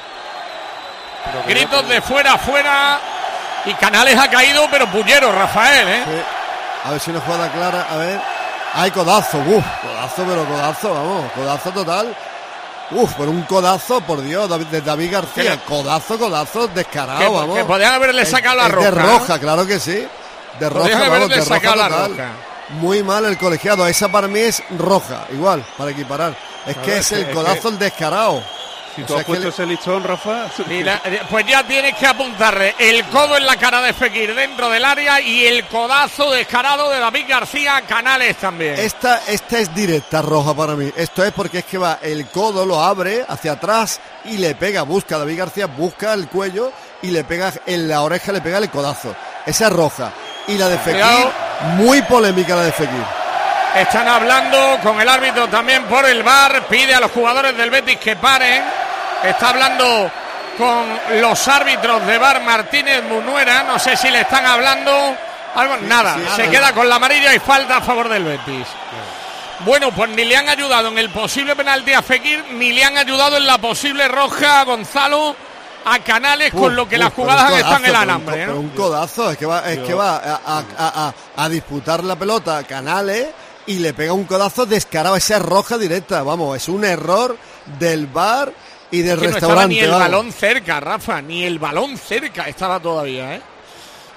Gritos de fuera, fuera. Y Canales ha caído, pero puñero, Rafael, ¿eh?
Sí. A ver si una jugada clara, a ver. Hay codazo, uff, codazo, pero codazo, vamos, codazo total. Uf, por un codazo, por Dios, David- de David García,
Que-
codazo, codazo, descarado,
Que-
vamos.
que podían haberle
Es-
sacado la
es
roja,
De
¿no?
roja, claro que sí. De roja,
Podían
vamos,
haberle
de roja
sacado la
total.
roja.
Muy mal el colegiado, esa para mí es roja, igual, para equiparar. Es
Claro,
que
es
es el
que- es
codazo,
que-
el descarado.
Si
O
tú
sea,
has
que
puesto
le-
ese listón, Rafa,
Y la- pues ya tienes que apuntarle el codo en la cara de Fekir dentro del área y el codazo descarado de David García a Canales también.
Esta, esta es directa roja para mí. Esto es porque es que va, el codo lo abre hacia atrás y le pega, busca David García, busca el cuello y le pega en la oreja, le pega el codazo. Esa es roja. Y la de Fekir,
Cuidado.
muy polémica la de Fekir.
Están hablando con el árbitro también por el V A R. Pide a los jugadores del Betis que paren. Está hablando con los árbitros de V A R Martínez Munuera. No sé si le están hablando algo. Nada,
sí,
se
sí.
queda con la amarilla y falta a favor del Betis. Bueno, pues ni le han ayudado en el posible penalti a Fekir, ni le han ayudado en la posible roja a Gonzalo, a Canales, con
Uf,
lo que
uf,
las
pero
jugadas
un
han estado en el
codazo, pero un
alambre.
co-
¿no?
pero un codazo, es que va, es
Yo-
que va a, a- a- a- a disputar la pelota a Canales y le pega un codazo descarado. Esa es roja directa, vamos, es un error del bar y del
Que no estaba
restaurante.
ni el
vamos.
balón cerca, Rafa, ni el balón cerca estaba todavía, ¿eh?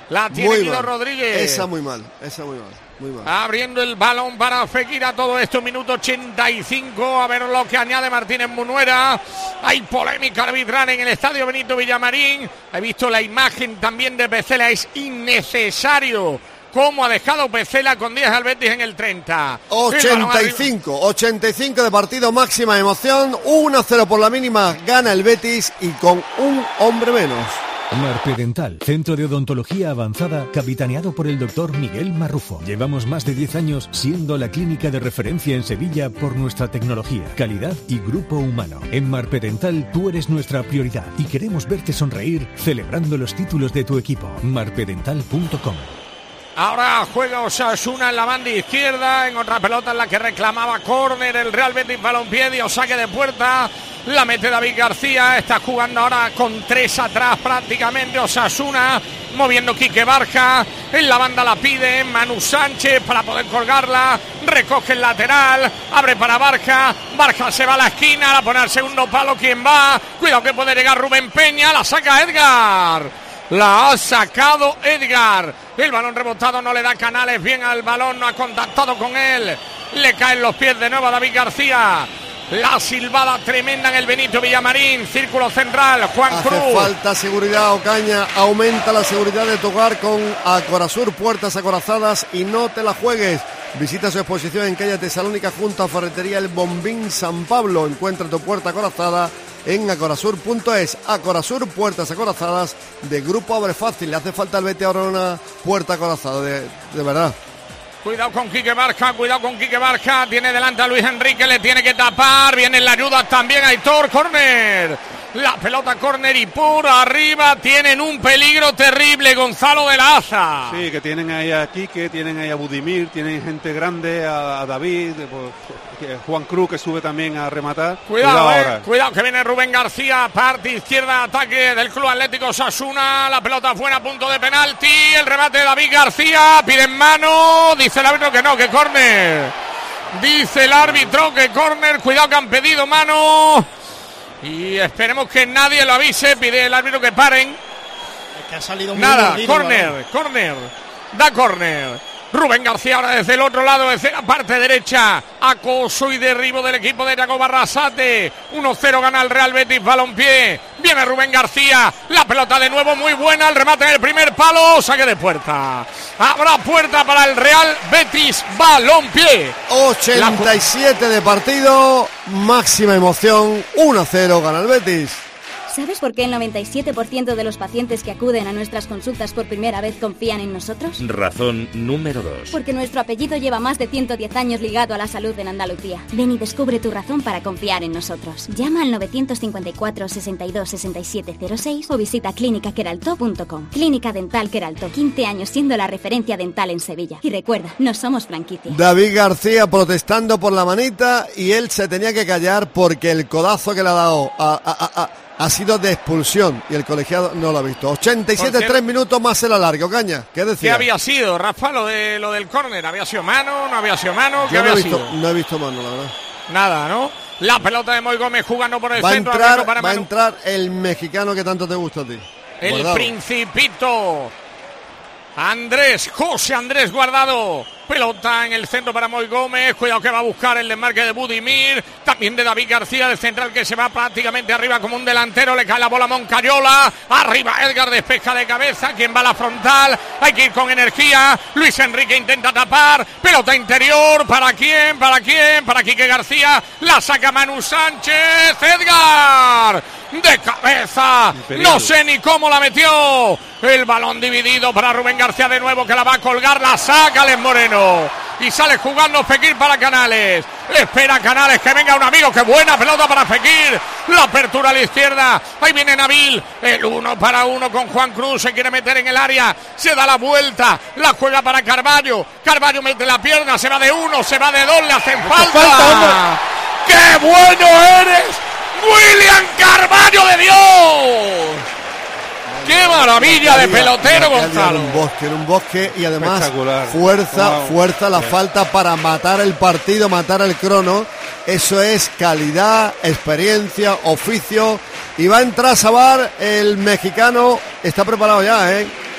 La tiene
Muy
Guido
mal.
Rodríguez.
Esa muy mal, esa muy mal. Muy mal.
Abriendo el balón para Fekir a todo esto, minuto ochenta y cinco. A ver lo que añade Martínez Munuera. Hay polémica arbitral en el estadio Benito Villamarín. He visto la imagen también de Pecela. Es innecesario cómo ha dejado Pecela con diez al Betis en el treinta.
ochenta y cinco, ochenta y cinco de partido, máxima emoción. uno a cero por la mínima, gana el Betis y con un hombre menos.
Marpedental, centro de odontología avanzada, capitaneado por el doctor Miguel Marrufo. Llevamos más de diez años siendo la clínica de referencia en Sevilla por nuestra tecnología, calidad y grupo humano. En Marpedental tú eres nuestra prioridad y queremos verte sonreír celebrando los títulos de tu equipo. marpedental punto com.
Ahora juega Osasuna en la banda izquierda, en otra pelota en la que reclamaba córner el Real Betis Balompié, dio saque de puerta, la mete David García, está jugando ahora con tres atrás prácticamente Osasuna, moviendo Quique Barja, en la banda la pide Manu Sánchez para poder colgarla, recoge el lateral, abre para Barja, Barja se va a la esquina, la pone al segundo palo, ¿quién va? Cuidado que puede llegar Rubén Peña, la saca Edgar. La ha sacado Edgar. El balón rebotado no le da Canales bien al balón, no ha contactado con él. Le caen los pies de nuevo a David García. La silbada tremenda en el Benito Villamarín. Círculo central, Juan
Hace
Cruz.
falta seguridad, Ocaña. Aumenta la seguridad de tu hogar con Acorazur, puertas acorazadas y no te la juegues. Visita su exposición en calle Tesalónica junto a Ferretería El Bombín San Pablo. Encuentra tu puerta acorazada en acorazur punto es. Acorazur, puertas acorazadas de Grupo Abre Fácil. Le hace falta al Betis ahora una puerta acorazada, de, de verdad.
Cuidado con Quique Barja, cuidado con Quique Barja. Tiene delante a Luis Enrique, le tiene que tapar. Viene la ayuda también Aitor, córner. La pelota córner y por arriba tienen un peligro terrible, Gonzalo de la Aza.
Sí, que tienen ahí a Quique, tienen ahí a Budimir, tienen gente grande, a, a David, pues, Juan Cruz que sube también a rematar.
Cuidado,
cuidado,
eh,
ahora.
cuidado que viene Rubén García, parte izquierda, ataque del Club Atlético Osasuna, la pelota buena, punto de penalti, el remate de David García, piden mano, dice el árbitro que no, que córner. Dice el árbitro que córner, cuidado que han pedido mano. Y esperemos que nadie lo avise, pide el árbitro que paren.
Es que ha salido muy
Nada,
mordido,
córner,
¿vale?
córner, da córner. Rubén García ahora desde el otro lado, desde la parte derecha. Acoso y derribo del equipo de Yago Barrasate. uno cero gana el Real Betis Balompié. Viene Rubén García. La pelota de nuevo muy buena. El remate en el primer palo. Saque de puerta. Habrá puerta para el Real Betis Balompié.
ochenta y siete de partido. Máxima emoción. uno a cero gana el Betis.
¿Sabes por qué el noventa y siete por ciento de los pacientes que acuden a nuestras consultas por primera vez confían en nosotros?
Razón número dos.
Porque nuestro apellido lleva más de ciento diez años ligado a la salud en Andalucía. Ven y descubre tu razón para confiar en nosotros. Llama al novecientos cincuenta y cuatro, sesenta y dos, sesenta y siete cero seis o visita clínica queralto punto com. Clínica Dental Queralto, quince años siendo la referencia dental en Sevilla. Y recuerda, no somos franquicia.
David García protestando por la manita y él se tenía que callar porque el codazo que le ha dado a... a, a, a ha sido de expulsión y el colegiado no lo ha visto. ochenta y siete, tres minutos más el alargue. Caña, ¿qué decía?
¿Qué había sido, Rafa, lo, de, lo del córner? ¿Había sido mano? ¿No había sido mano? ¿Qué
Yo no
había
he visto,
sido?
no he visto mano, la verdad.
Nada, ¿no? La pelota de Moy Gómez jugando por el
Va a
centro.
entrar,
para
va a
Manu.
entrar el mexicano que tanto te gusta a ti.
El
Guardado.
Principito. Andrés, José Andrés Guardado. Pelota en el centro para Moy Gómez. Cuidado que va a buscar el desmarque de Budimir. También de David García, del central que se va prácticamente arriba como un delantero. Le cae la bola a Moncayola. Arriba Edgar, despeja de cabeza. ¿Quién va a la frontal? Hay que ir con energía. Luis Enrique intenta tapar. Pelota interior. ¿Para quién? ¿Para quién? Para Quique García. La saca Manu Sánchez. Edgar. De cabeza.
Imperial.
No sé ni cómo la metió. El balón dividido para Rubén García de nuevo, que la va a colgar. La saca Alex Moreno. Y sale jugando Fekir para Canales. Espera Canales que venga un amigo. Qué buena pelota para Fekir. La apertura a la izquierda. Ahí viene Nabil. El uno para uno con Juan Cruz. Se quiere meter en el área. Se da la vuelta. La juega para Carvalho. Carvalho mete la pierna. Se va de uno. Se va de dos. Le hacen falta.
falta,
¡Qué bueno eres! ¡William Carvalho de Dios! ¡Qué maravilla de pelotero, Gonzalo!
En un bosque, en un bosque y además
Espectacular.
fuerza,
Wow.
fuerza, la
Sí.
falta para matar el partido, matar el crono. Eso es calidad, experiencia, oficio. Y va a entrar Sabar, el mexicano. Está preparado ya, ¿eh?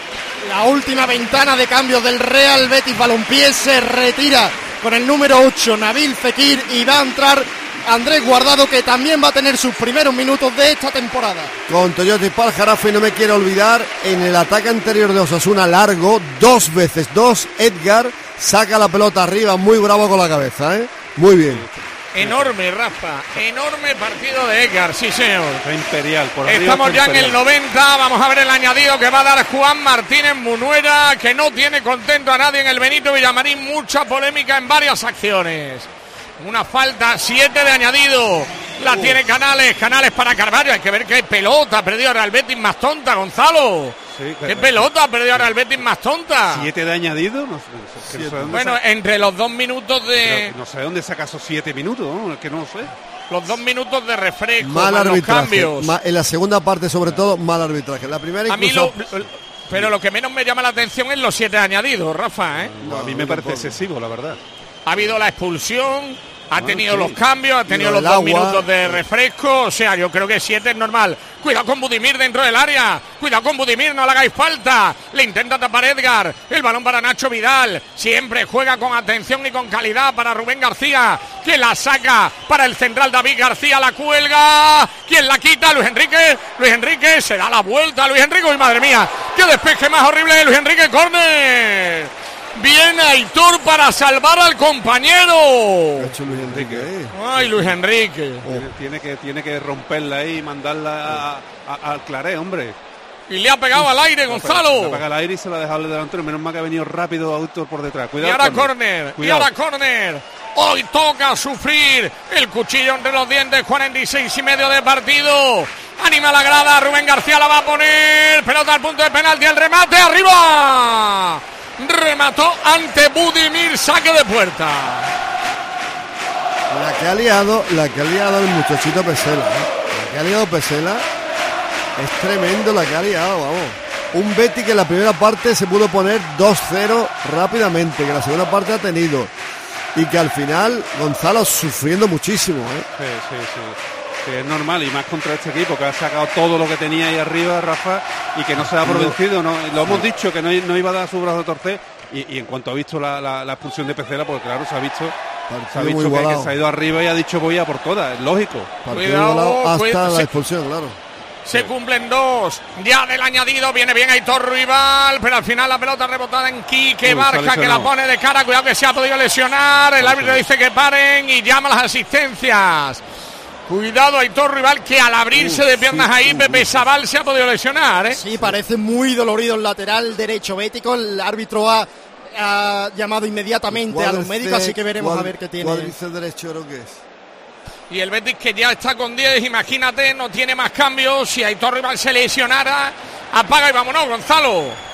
La última ventana de cambios del Real Betis Balompié, se retira con el número ocho Nabil Fekir y va a entrar Andrés Guardado, que también va a tener sus primeros minutos de esta temporada.
Con Toyota Ispal Jarafe, no me quiero olvidar, en el ataque anterior de Osasuna largo, dos veces, dos, Edgar saca la pelota arriba, muy bravo con la cabeza, ¿eh? Muy bien.
Enorme, Rafa, enorme partido de Edgar, sí señor.
Imperial, por
Estamos ya
imperial.
en el noventa, vamos a ver el añadido que va a dar Juan Martínez Munuera, que no tiene contento a nadie en el Benito Villamarín, mucha polémica en varias acciones. Una falta, siete de añadido, la uh. tiene Canales, Canales para Carvalho, hay que ver qué pelota ha perdido Real Betis más tonta, Gonzalo. Sí, ¿Qué pelota ha perdido Real Betis más tonta?
¿Siete de añadido? No sé, no sé
bueno, saca... entre los dos minutos de...
Pero no sé dónde saca esos siete minutos, ¿no? Es que no lo sé.
Los dos minutos de refresco,
mal
arbitraje,
los
cambios.
Ma, en la segunda parte, sobre todo, mal arbitraje. La primera incluso...
A mí lo, pero lo que menos me llama la atención es los siete añadidos, Rafa, ¿eh?
No, a mí me parece excesivo, la verdad.
Ha habido la expulsión, ha
bueno,
tenido
sí.
los cambios, ha tenido los dos agua. minutos de refresco. O sea, yo creo que siete es normal. Cuidado con Budimir dentro del área. Cuidado con Budimir, no le hagáis falta. Le intenta tapar Edgar. El balón para Nacho Vidal. Siempre juega con atención y con calidad para Rubén García, que la saca para el central David García. La cuelga. ¿Quién la quita? Luis Enrique. Luis Enrique se da la vuelta. Luis Enrique, ¡uy, madre mía! ¡Qué despeje más horrible de Luis Enrique! ¡Córner! Viene Aitor para salvar al compañero.
Luis Enrique, eh.
Ay, Luis Enrique.
Tiene, tiene, que, tiene que romperla ahí y mandarla a, a, al Claré, hombre.
Y le ha pegado al aire, Gonzalo.
Le ha pegado al aire y se lo ha dejado el delantero. Menos mal que ha venido rápido Aitor por detrás. Cuidado.
Y ahora córner. Y ahora córner. Hoy toca sufrir el cuchillo entre los dientes. cuarenta y seis y medio de partido. Anima la grada. Rubén García la va a poner. Pelota al punto de penalti. El remate arriba. Remató ante Budimir, saque de puerta.
La que ha liado, la que ha liado el muchachito Pesela, ¿eh? La que ha liado Pesela es tremendo la que ha liado, vamos. Un Betis que en la primera parte se pudo poner dos cero rápidamente, que en la segunda parte ha tenido. Y que al final Gonzalo sufriendo muchísimo, ¿eh?
Sí, sí, sí. Que es normal, y más contra este equipo que ha sacado todo lo que tenía ahí arriba, Rafa, y que no se ha producido, ¿no? Lo hemos dicho, que no, no iba a dar su brazo a torcer, y, y en cuanto ha visto la, la, la expulsión de Pesela, porque claro, se ha visto, se ha visto que, que se ha ido arriba y ha dicho voy a por todas, es lógico.
Cuidado,
hasta
cuidado,
la expulsión, claro.
Se cumplen dos, ya del añadido, viene bien Aitor Rival, pero al final la pelota rebotada en Quique
Uy,
Barca, que la pone de cara, cuidado que se ha podido lesionar, el árbitro dice que paren y llama las asistencias. Cuidado Aitor Rival, que al abrirse uh, de piernas sí, ahí uh, Pepe Sabal se ha podido lesionar, ¿eh?
Sí, parece muy dolorido el lateral derecho bético. El árbitro ha, ha llamado inmediatamente a los médicos, así que veremos
cuadri,
a ver qué tiene.
Cuádriceps derecho creo que es.
Y el Betis, que ya está con diez, imagínate, no tiene más cambios. Si Aitor Rival se lesionara, apaga y vámonos, Gonzalo.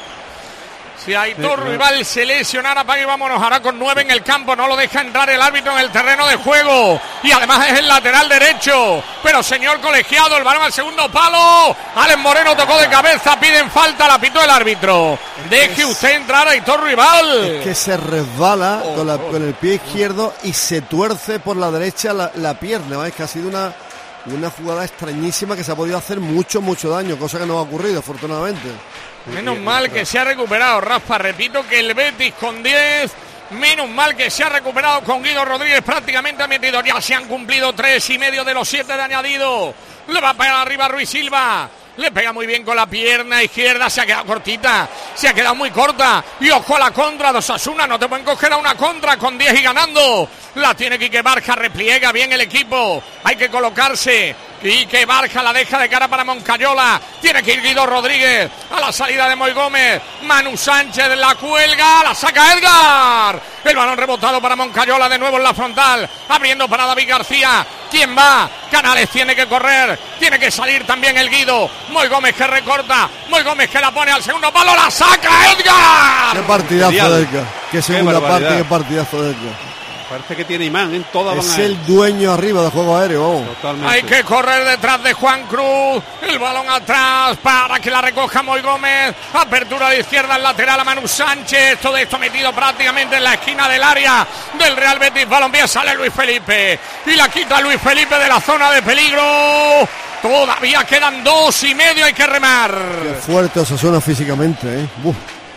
Si Aitor sí, Rival se lesionara, apaga y vámonos. Ahora con nueve en el campo, no lo deja entrar el árbitro en el terreno de juego. Y además es el lateral derecho. Pero señor colegiado, el balón al segundo palo. Alex Moreno tocó de cabeza, piden falta, la pitó el árbitro. Deje usted entrar a Aitor Rival.
Es que se resbala oh, con, la, con el pie izquierdo y se tuerce por la derecha la, la pierna. ¿Ves? Que ha sido una, una jugada extrañísima que se ha podido hacer mucho, mucho daño, cosa que no ha ocurrido, afortunadamente.
Menos mal que se ha recuperado, Rafa. Repito que el Betis con diez. Menos mal que se ha recuperado con Guido Rodríguez. Prácticamente ha metido. Ya se han cumplido tres y medio de los siete de añadido. Le va a pegar arriba a Ruiz Silva. Le pega muy bien con la pierna izquierda. Se ha quedado cortita. Se ha quedado muy corta. Y ojo a la contra de Osasuna. No te pueden coger a una contra con diez y ganando. La tiene Quique Barca. Repliega bien el equipo. Hay que colocarse. Quique Barca la deja de cara para Moncayola. Tiene que ir Guido Rodríguez a la salida de Moy Gómez. Manu Sánchez la cuelga. La saca Edgar. El balón rebotado para Moncayola de nuevo en la frontal. Abriendo para David García. ¿Quién va? Canales tiene que correr. Tiene que salir también el Guido. Moy Gómez que recorta. Moy Gómez que la pone al segundo palo. ¡La saca Edgar!
¡Qué partidazo de Edgar! ¡Qué segunda qué parte! ¡Qué partidazo de Edgar!
Parece que tiene imán, en toda
es el dueño arriba de juego aéreo, vamos.
Totalmente.
Hay que correr detrás de Juan Cruz. El balón atrás para que la recoja Moy Gómez. Apertura de izquierda al lateral a Manu Sánchez. Todo esto metido prácticamente en la esquina del área del Real Betis Balompié. Sale Luis Felipe y la quita Luis Felipe de la zona de peligro. Todavía quedan dos y medio, hay que remar.
Qué fuerte Osasuna físicamente, ¿eh? Uf.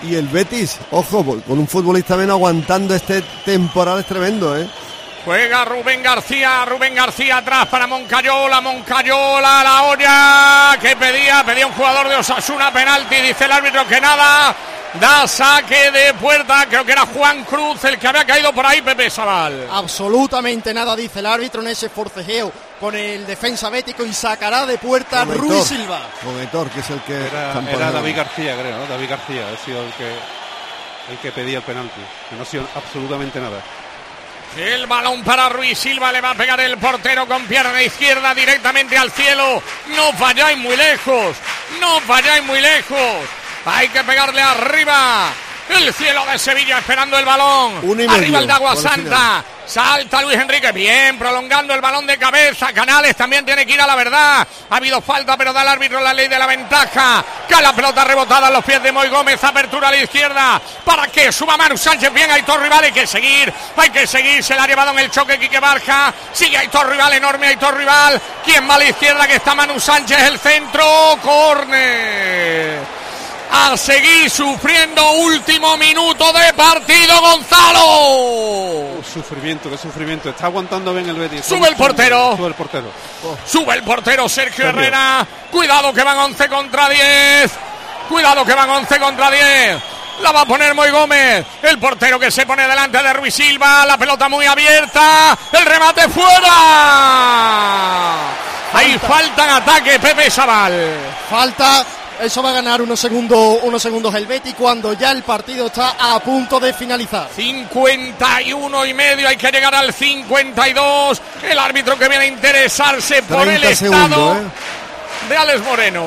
y el Betis, ojo, con un futbolista menos aguantando este temporal es tremendo, ¿eh?
Juega Rubén García, Rubén García atrás para Moncayola, Moncayola, la olla que pedía, pedía un jugador de Osasuna, penalti, dice el árbitro que nada, da saque de puerta, creo que era Juan Cruz el que había caído por ahí, Pepe Sabal.
Absolutamente nada, dice el árbitro en ese forcejeo con el defensa bético y sacará de puerta con Ruiz
Heitor,
Silva.
Con Heitor, que es el que...
Era, era David García, creo, ¿no? David García ha sido el que, el que pedía el penalti, que no ha sido absolutamente nada.
El balón para Ruiz Silva, le va a pegar el portero con pierna izquierda directamente al cielo. No falláis muy lejos, no falláis muy lejos. Hay que pegarle arriba. El cielo de Sevilla esperando el balón. Arriba el de Agua Santa. Salta Luis Enrique. Bien, prolongando el balón de cabeza. Canales también tiene que ir a la verdad. Ha habido falta, pero da el árbitro la ley de la ventaja. Cae la pelota rebotada a los pies de Moy Gómez. Apertura a la izquierda. Para que suba Manu Sánchez. Bien, Aitor Rival. Hay que seguir. Hay que seguir. Se la ha llevado en el choque Quique Barja. Sigue Aitor Rival. Enorme Aitor Rival. ¿Quién va a la izquierda? Que está Manu Sánchez. El centro. Córner. A seguir sufriendo, último minuto de partido, Gonzalo.
Oh, sufrimiento, qué sufrimiento. Está aguantando bien el Betis.
Sube el portero.
Sube el portero.
Oh. Sube el portero Sergio Sergio Herrera. Cuidado que van once contra diez. Cuidado que van once contra diez. La va a poner Moy Gómez. El portero que se pone delante de Ruiz Silva. La pelota muy abierta. El remate fuera. Ahí falta en ataque Pepe Sabal.
Falta. Eso va a ganar unos segundos, unos segundos el Betis cuando ya el partido está a punto de finalizar.
cincuenta y uno y medio, hay que llegar al cincuenta y dos. El árbitro que viene a interesarse por el estado segundos, ¿eh? de Alex Moreno.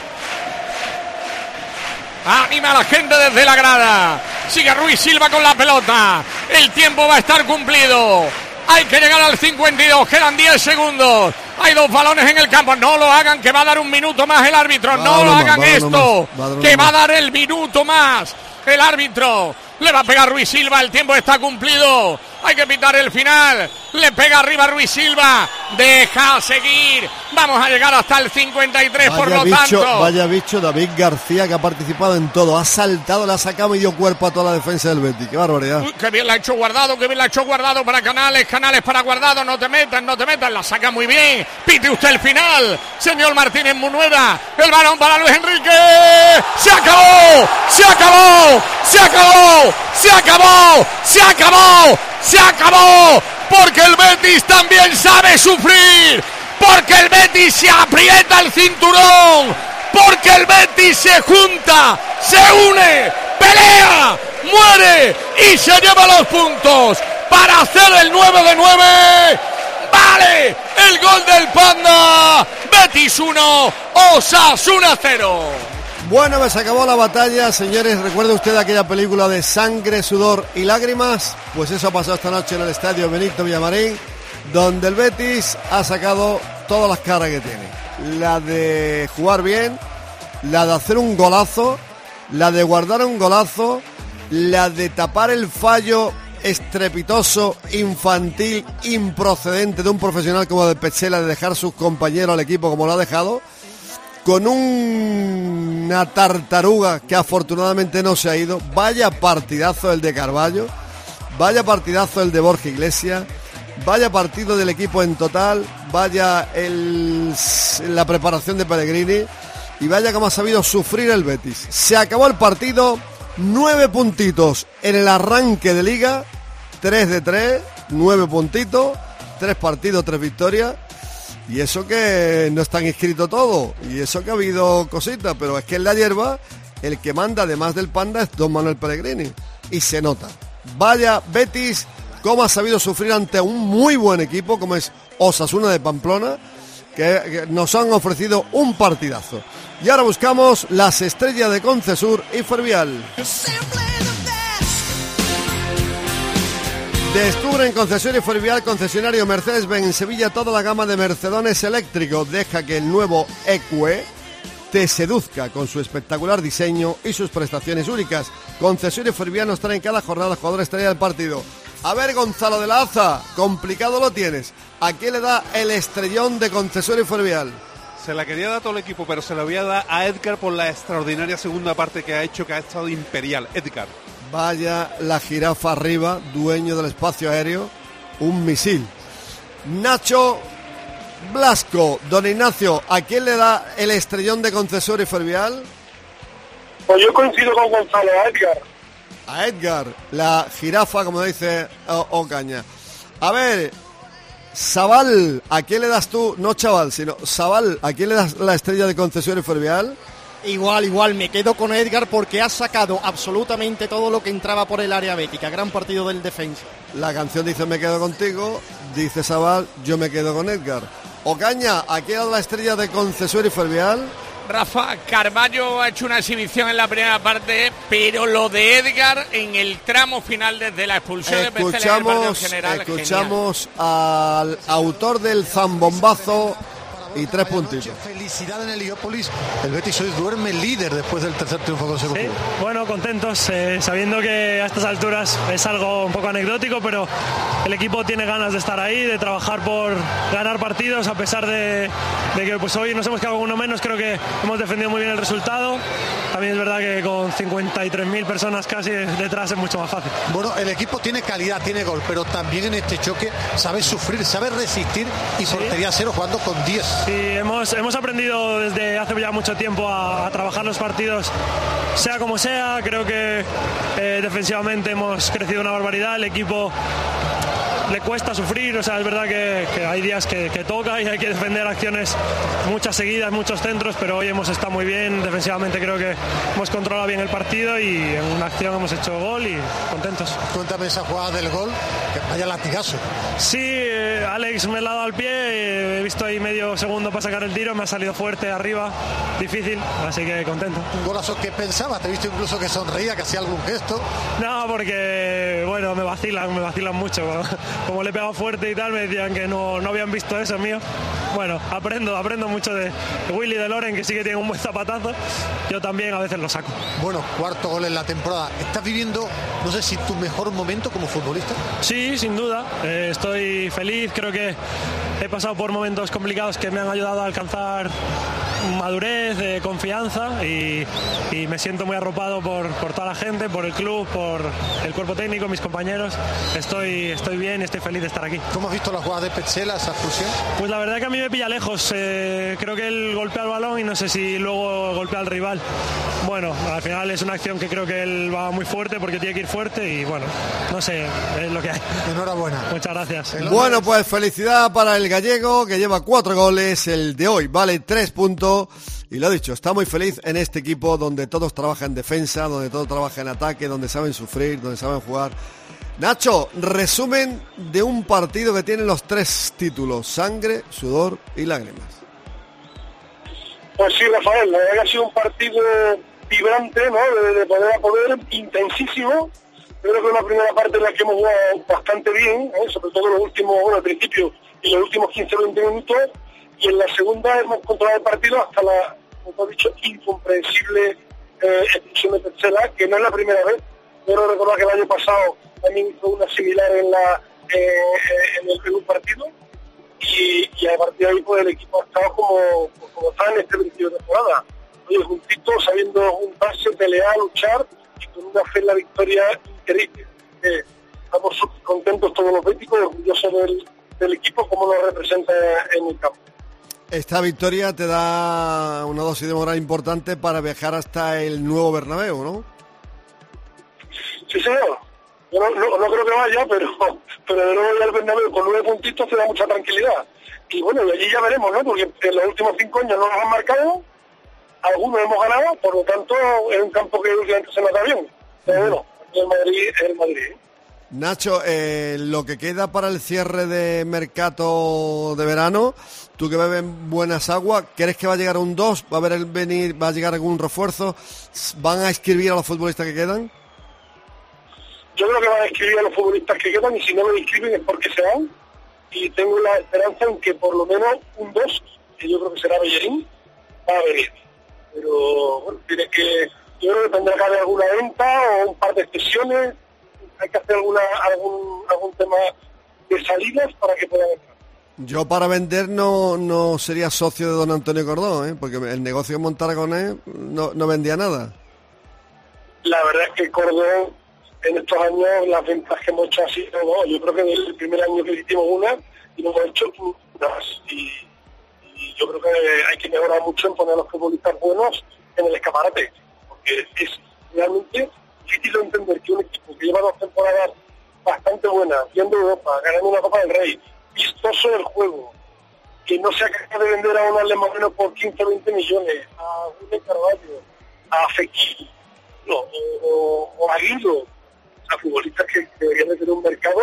Anima a la gente desde la grada. Sigue Ruiz Silva con la pelota. El tiempo va a estar cumplido. Hay que llegar al cincuenta y dos, quedan diez segundos. Hay dos balones en el campo. No lo hagan, que va a dar un minuto más el árbitro. No lo hagan esto, que va a dar el minuto más el árbitro. Le va a pegar Ruiz Silva, el tiempo está cumplido. Hay que pitar el final. Le pega arriba Ruiz Silva. Deja seguir. Vamos a llegar hasta el cincuenta y tres, vaya por lo
bicho,
tanto.
Vaya bicho David García, que ha participado en todo. Ha saltado, le ha sacado medio cuerpo a toda la defensa del Betis. Qué barbaridad.
Uy, qué bien la ha hecho Guardado, qué bien la ha hecho Guardado para Canales. Canales para Guardado. No te metas, no te metas. La saca muy bien. Pite usted el final, señor Martínez Munuera. El balón para Luis Enrique. ¡Se acabó! ¡Se acabó! ¡Se acabó! ¡Se acabó! ¡Se acabó! ¡Se acabó! Porque el Betis también sabe sufrir. Porque el Betis se aprieta el cinturón. Porque el Betis se junta, se une, pelea, muere y se lleva los puntos para hacer el nueve de nueve. ¡Vale! El gol del Panda. Betis uno, Osasuna cero.
Bueno, pues se acabó la batalla, señores. ¿Recuerda usted aquella película de Sangre, Sudor y Lágrimas? Pues eso ha pasado esta noche en el estadio Benito Villamarín, donde el Betis ha sacado todas las caras que tiene. La de jugar bien, la de hacer un golazo, la de guardar un golazo, la de tapar el fallo estrepitoso, infantil, improcedente de un profesional como de Petzela, de dejar sus compañeros al equipo como lo ha dejado, con un, una tartaruga que afortunadamente no se ha ido. Vaya partidazo el de Carballo, vaya partidazo el de Borja Iglesias, vaya partido del equipo en total, vaya el, la preparación de Pellegrini y vaya como ha sabido sufrir el Betis. Se acabó el partido, nueve puntitos en el arranque de liga, tres de tres, nueve puntitos, tres partidos, tres victorias. Y eso que no están inscritos todos, y eso que ha habido cositas, pero es que en la hierba el que manda además del Panda es Don Manuel Pellegrini, y se nota. Vaya Betis, cómo ha sabido sufrir ante un muy buen equipo como es Osasuna de Pamplona, que, que nos han ofrecido un partidazo. Y ahora buscamos las estrellas de Concesur y Fervial. Descubre en Concesur y Fervial, concesionario Mercedes-Benz en Sevilla, toda la gama de Mercedones eléctricos. Deja que el nuevo E Q E te seduzca con su espectacular diseño y sus prestaciones únicas. Concesur y Fervial nos traen cada jornada jugador estrella del partido. A ver, Gonzalo de la Aza, complicado lo tienes. ¿A quién le da el estrellón de Concesur y Fervial?
Se la quería dar a todo el equipo, pero se la voy a dar a Edgar por la extraordinaria segunda parte que ha hecho, que ha estado imperial. Edgar.
Vaya la jirafa arriba, dueño del espacio aéreo, un misil. Nacho Blasco, don Ignacio, ¿a quién le da el estrellón de Concesor y Fervial?
Pues yo coincido con Gonzalo, a Edgar.
A Edgar, la jirafa, como dice Ocaña. A ver, Sabal, ¿a quién le das tú? No chaval, sino Sabal, ¿a quién le das la estrella de Concesor y Fervial?
Igual, igual, me quedo con Edgar porque ha sacado absolutamente todo lo que entraba por el área bética. Gran partido del defensa.
La canción dice me quedo contigo, dice Sabal, yo me quedo con Edgar. Ocaña, ¿a quién le da la estrella de Concesor y Fervial?
Rafa, Carballo ha hecho una exhibición en la primera parte, pero lo de Edgar en el tramo final desde la expulsión de Petzela en el partido general.
Escuchamos genial. Al autor del zambombazo y tres puntitos.
Felicidad en Heliópolis. El Betis hoy duerme líder después del tercer triunfo consecutivo.
Sí, bueno, contentos, eh, sabiendo que a estas alturas es algo un poco anecdótico, pero el equipo tiene ganas de estar ahí, de trabajar por ganar partidos, a pesar de, de que pues hoy nos hemos quedado con uno menos. Creo que hemos defendido muy bien el resultado. También es verdad que con cincuenta y tres mil personas casi detrás es mucho más fácil.
Bueno, el equipo tiene calidad, tiene gol, pero también en este choque sabe sufrir, sabe resistir y sí. Portería cero jugando con diez.
Sí, hemos, hemos aprendido desde hace ya mucho tiempo a, a trabajar los partidos, sea como sea. Creo que eh, defensivamente hemos crecido una barbaridad. El equipo le cuesta sufrir, o sea, es verdad que, que hay días que, que toca y hay que defender acciones, muchas seguidas, muchos centros, pero hoy hemos estado muy bien defensivamente. Creo que hemos controlado bien el partido y en una acción hemos hecho gol y contentos.
Cuéntame esa jugada del gol, que vaya latigazo.
Sí, eh, Alex me la ha dado al pie, eh, he visto ahí medio segundo para sacar el tiro, me ha salido fuerte arriba, difícil, así que contento.
Un golazo que pensaba, te he visto incluso que sonreía, que hacía algún gesto.
No, porque bueno, me vacilan, me vacilan mucho. Como le he pegado fuerte y tal, me decían que no, no habían visto eso mío. Bueno, aprendo, aprendo mucho de Willy de Loren, que sí que tiene un buen zapatazo. Yo también a veces lo saco.
Bueno, cuarto gol en la temporada. ¿Estás viviendo, no sé si tu mejor momento como futbolista?
Sí, sin duda. Eh, estoy feliz, creo que he pasado por momentos complicados que me han ayudado a alcanzar madurez, eh, confianza y, y me siento muy arropado por, por toda la gente, por el club, por el cuerpo técnico, mis compañeros. Estoy, estoy bien y estoy feliz de estar aquí.
¿Cómo has visto las jugadas de Petzela, esa expulsión?
Pues la verdad que a mí me pilla lejos. Eh, creo que él golpea el balón y no sé si luego golpea al rival. Bueno, al final es una acción que creo que él va muy fuerte porque tiene que ir fuerte y bueno, no sé, es lo que hay.
Enhorabuena.
Muchas gracias.
Bueno, pues felicidad para el gallego que lleva cuatro goles, el de hoy vale tres puntos y lo dicho, está muy feliz en este equipo donde todos trabajan en defensa, donde todos trabajan en ataque, donde saben sufrir, donde saben jugar. Nacho, resumen de un partido que tiene los tres títulos: sangre, sudor y lágrimas.
Pues sí, Rafael, la verdad que ha sido un partido vibrante, ¿no? De, de poder a poder, intensísimo. Yo creo que es una primera parte en la que hemos jugado bastante bien, ¿eh? Sobre todo los últimos, bueno, al principio y los últimos quince a veinte minutos, y en la segunda hemos controlado el partido hasta la, como he dicho, incomprensible eh, expulsión de Petzela, que no es la primera vez. Quiero recordar que el año pasado también hizo una similar en la eh, en, el, en un partido, y, y a partir de ahí pues el equipo ha estado como, como está en este principio de temporada. Oye, juntito, sabiendo juntarse, pelear, luchar y con una fe en la victoria increíble. Eh, estamos contentos todos los béticos, orgullosos del, del equipo, como lo representa en el campo.
Esta victoria te da una dosis de moral importante para viajar hasta el nuevo Bernabéu, ¿no?
Sí, señor. Yo no, no, no creo que vaya, pero, pero de nuevo ya el Bernabéu con nueve puntitos te da mucha tranquilidad. Y bueno, y allí ya veremos, ¿no? Porque en los últimos cinco años no nos han marcado, algunos hemos ganado, por lo tanto es un campo que últimamente se nota bien. Pero bueno, aquí el Madrid es el Madrid, ¿eh?
Nacho, eh, lo que queda para el cierre de mercado de verano, tú que bebes buenas aguas, ¿crees que va a llegar un dos? ¿Va a haber el venir, va a llegar algún refuerzo? ¿Van a inscribir a los futbolistas que quedan?
Yo creo que van a inscribir a los futbolistas que quedan, y si no lo inscriben es porque se van, y tengo la esperanza en que por lo menos un dos, que yo creo que será Bellerín, va a venir. Pero bueno, tiene que, yo creo que tendrá que haber alguna venta o un par de excesiones. Hay que hacer alguna algún algún tema de salidas para que puedan entrar.
Yo para vender no, no sería socio de don Antonio Cordón, ¿eh? Porque el negocio que montara con él no, no vendía nada.
La verdad es que Cordón, en estos años, las ventas que hemos hecho ha sido, no, yo creo que desde el primer año que hicimos una, y no hemos hecho más. Y, y yo creo que hay que mejorar mucho en poner a los futbolistas buenos en el escaparate, porque es realmente difícil de entender que un equipo que lleva dos temporadas bastante buenas, viendo Europa, ganando una Copa del Rey, vistoso en el juego, que no sea capaz de vender a un Alex Moreno por quince o veinte millones, a William Carvalho, a Fekir, no, o, o a Guido, a futbolistas que deberían de tener un mercado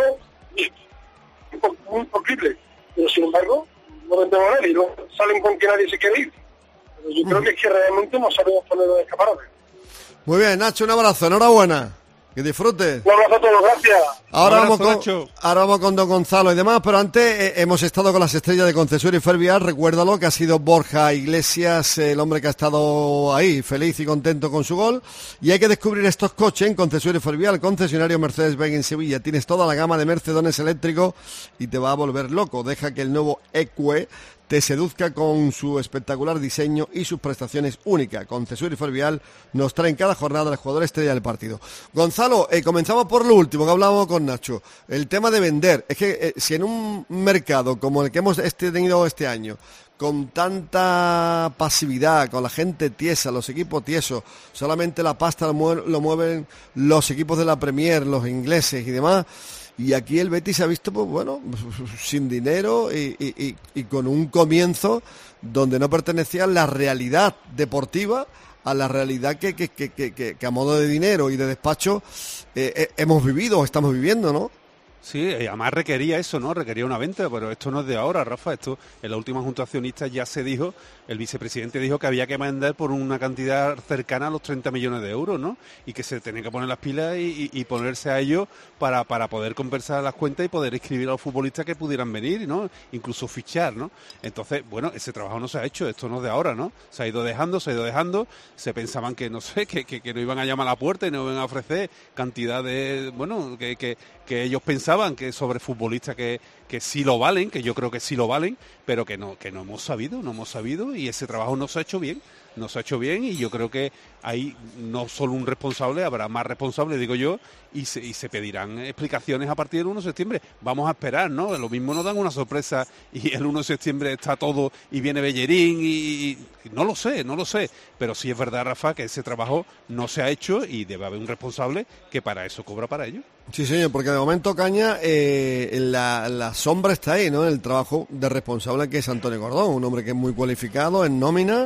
muy, muy posible, pero sin embargo no vendemos a nadie y no salen con que nadie se quiere ir. Pero yo creo que es que realmente no sabemos ponerlo en escaparate.
Muy bien, Nacho, un abrazo, enhorabuena. Que disfrutes.
Un abrazo a todos, gracias.
Ahora,
Un abrazo,
vamos con, ahora vamos con don Gonzalo y demás, pero antes eh, hemos estado con las estrellas de Concesur y Fervial. Recuérdalo que ha sido Borja Iglesias el hombre que ha estado ahí, feliz y contento con su gol. Y hay que descubrir estos coches en Concesur y Fervial, concesionario Mercedes-Benz en Sevilla. Tienes toda la gama de Mercedones eléctricos y te va a volver loco. Deja que el nuevo E Q E te seduzca con su espectacular diseño y sus prestaciones únicas. Concesur y Fervial nos traen cada jornada el jugador estrella del partido. Gonzalo, eh, comenzamos por lo último que hablábamos con Nacho, el tema de vender. Es que eh, si en un mercado como el que hemos este, tenido este año, con tanta pasividad, con la gente tiesa, los equipos tiesos, solamente la pasta lo, mue- lo mueven los equipos de la Premier, los ingleses y demás. Y aquí el Betis se ha visto, pues bueno, sin dinero y, y, y, y con un comienzo donde no pertenecía a la realidad deportiva, a la realidad que, que, que, que, que a modo de dinero y de despacho eh, eh, hemos vivido o estamos viviendo, ¿no?
Sí, además requería eso, ¿no? Requería una venta, pero esto no es de ahora, Rafa. Esto en la última junta accionista ya se dijo, el vicepresidente dijo que había que vender por una cantidad cercana a los treinta millones de euros, ¿no? Y que se tenían que poner las pilas y, y, y ponerse a ello para, para poder compensar las cuentas y poder escribir a los futbolistas que pudieran venir, ¿no? Incluso fichar, ¿no? Entonces, bueno, ese trabajo no se ha hecho, esto no es de ahora, ¿no? Se ha ido dejando, se ha ido dejando, se pensaban que, no sé, que, que, que no iban a llamar a la puerta y no iban a ofrecer cantidad de, bueno, que, que, que ellos pensaban que sobre futbolistas que, que sí lo valen, que yo creo que sí lo valen, pero que no, que no hemos sabido, no hemos sabido y ese trabajo no se ha hecho bien, no se ha hecho bien y yo creo que hay no solo un responsable, habrá más responsables, digo yo, y se, y se pedirán explicaciones a partir del uno de septiembre. Vamos a esperar, ¿no? Lo mismo nos dan una sorpresa y el uno de septiembre está todo y viene Bellerín y, y no lo sé, no lo sé, pero sí es verdad, Rafa, que ese trabajo no se ha hecho y debe haber un responsable que para eso cobra para ello.
Sí, señor, porque de momento, Caña, eh, la, la sombra está ahí, ¿no? El trabajo de responsable que es Antonio Cordón, un hombre que es muy cualificado en nómina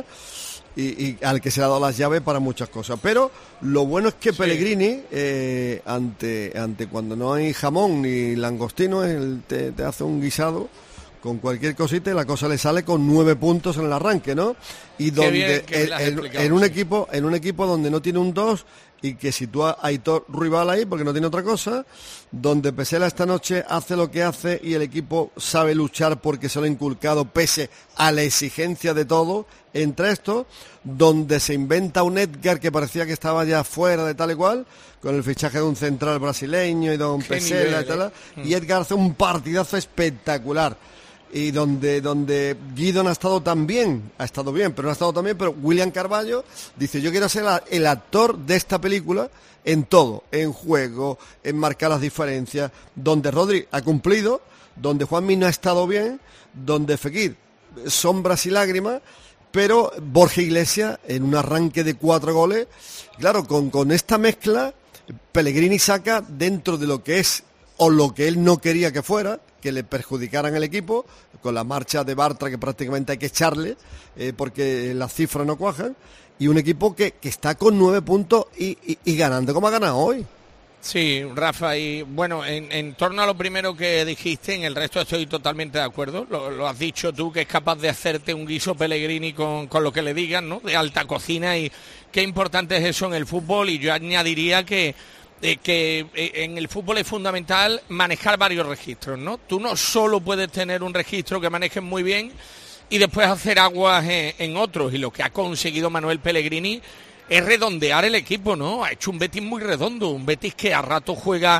y, y al que se le ha dado las llaves para muchas cosas. Pero lo bueno es que sí. Pellegrini, eh, ante ante cuando no hay jamón ni langostino, él te, te hace un guisado con cualquier cosita y la cosa le sale con nueve puntos en el arranque, ¿no? Y donde
bien,
en, en, en un equipo en un equipo donde no tiene un dos y que sitúa a Aitor Ruibal ahí porque no tiene otra cosa, donde Pesela esta noche hace lo que hace y el equipo sabe luchar porque se lo ha inculcado pese a la exigencia de todo, entre esto, donde se inventa un Edgar que parecía que estaba ya fuera de tal y cual, con el fichaje de un central brasileño y don Pesela y tal, y Edgar hace un partidazo espectacular. Y donde donde Guido no ha estado tan bien, ha estado bien, pero no ha estado tan bien, pero William Carvalho dice, yo quiero ser la, el actor de esta película en todo, en juego, en marcar las diferencias, donde Rodri ha cumplido, donde Juanmi no ha estado bien, donde Fekir sombras y lágrimas, pero Borja Iglesias en un arranque de cuatro goles, claro, con, con esta mezcla, Pellegrini saca dentro de lo que es o lo que él no quería que fuera, que le perjudicaran el equipo, con la marcha de Bartra que prácticamente hay que echarle, eh, porque las cifras no cuajan, y un equipo que, que está con nueve puntos y, y, y ganando como ha ganado hoy.
Sí, Rafa, y bueno, en, en torno a lo primero que dijiste, en el resto estoy totalmente de acuerdo, lo, lo has dicho tú, que es capaz de hacerte un guiso Pellegrini con, con lo que le digan, ¿no? De alta cocina, y qué importante es eso en el fútbol, y yo añadiría que Eh, que eh, en el fútbol es fundamental manejar varios registros, ¿no? Tú no solo puedes tener un registro que manejes muy bien y después hacer aguas en, en otros, y lo que ha conseguido Manuel Pellegrini es redondear el equipo, ¿no? Ha hecho un Betis muy redondo, un Betis que a rato juega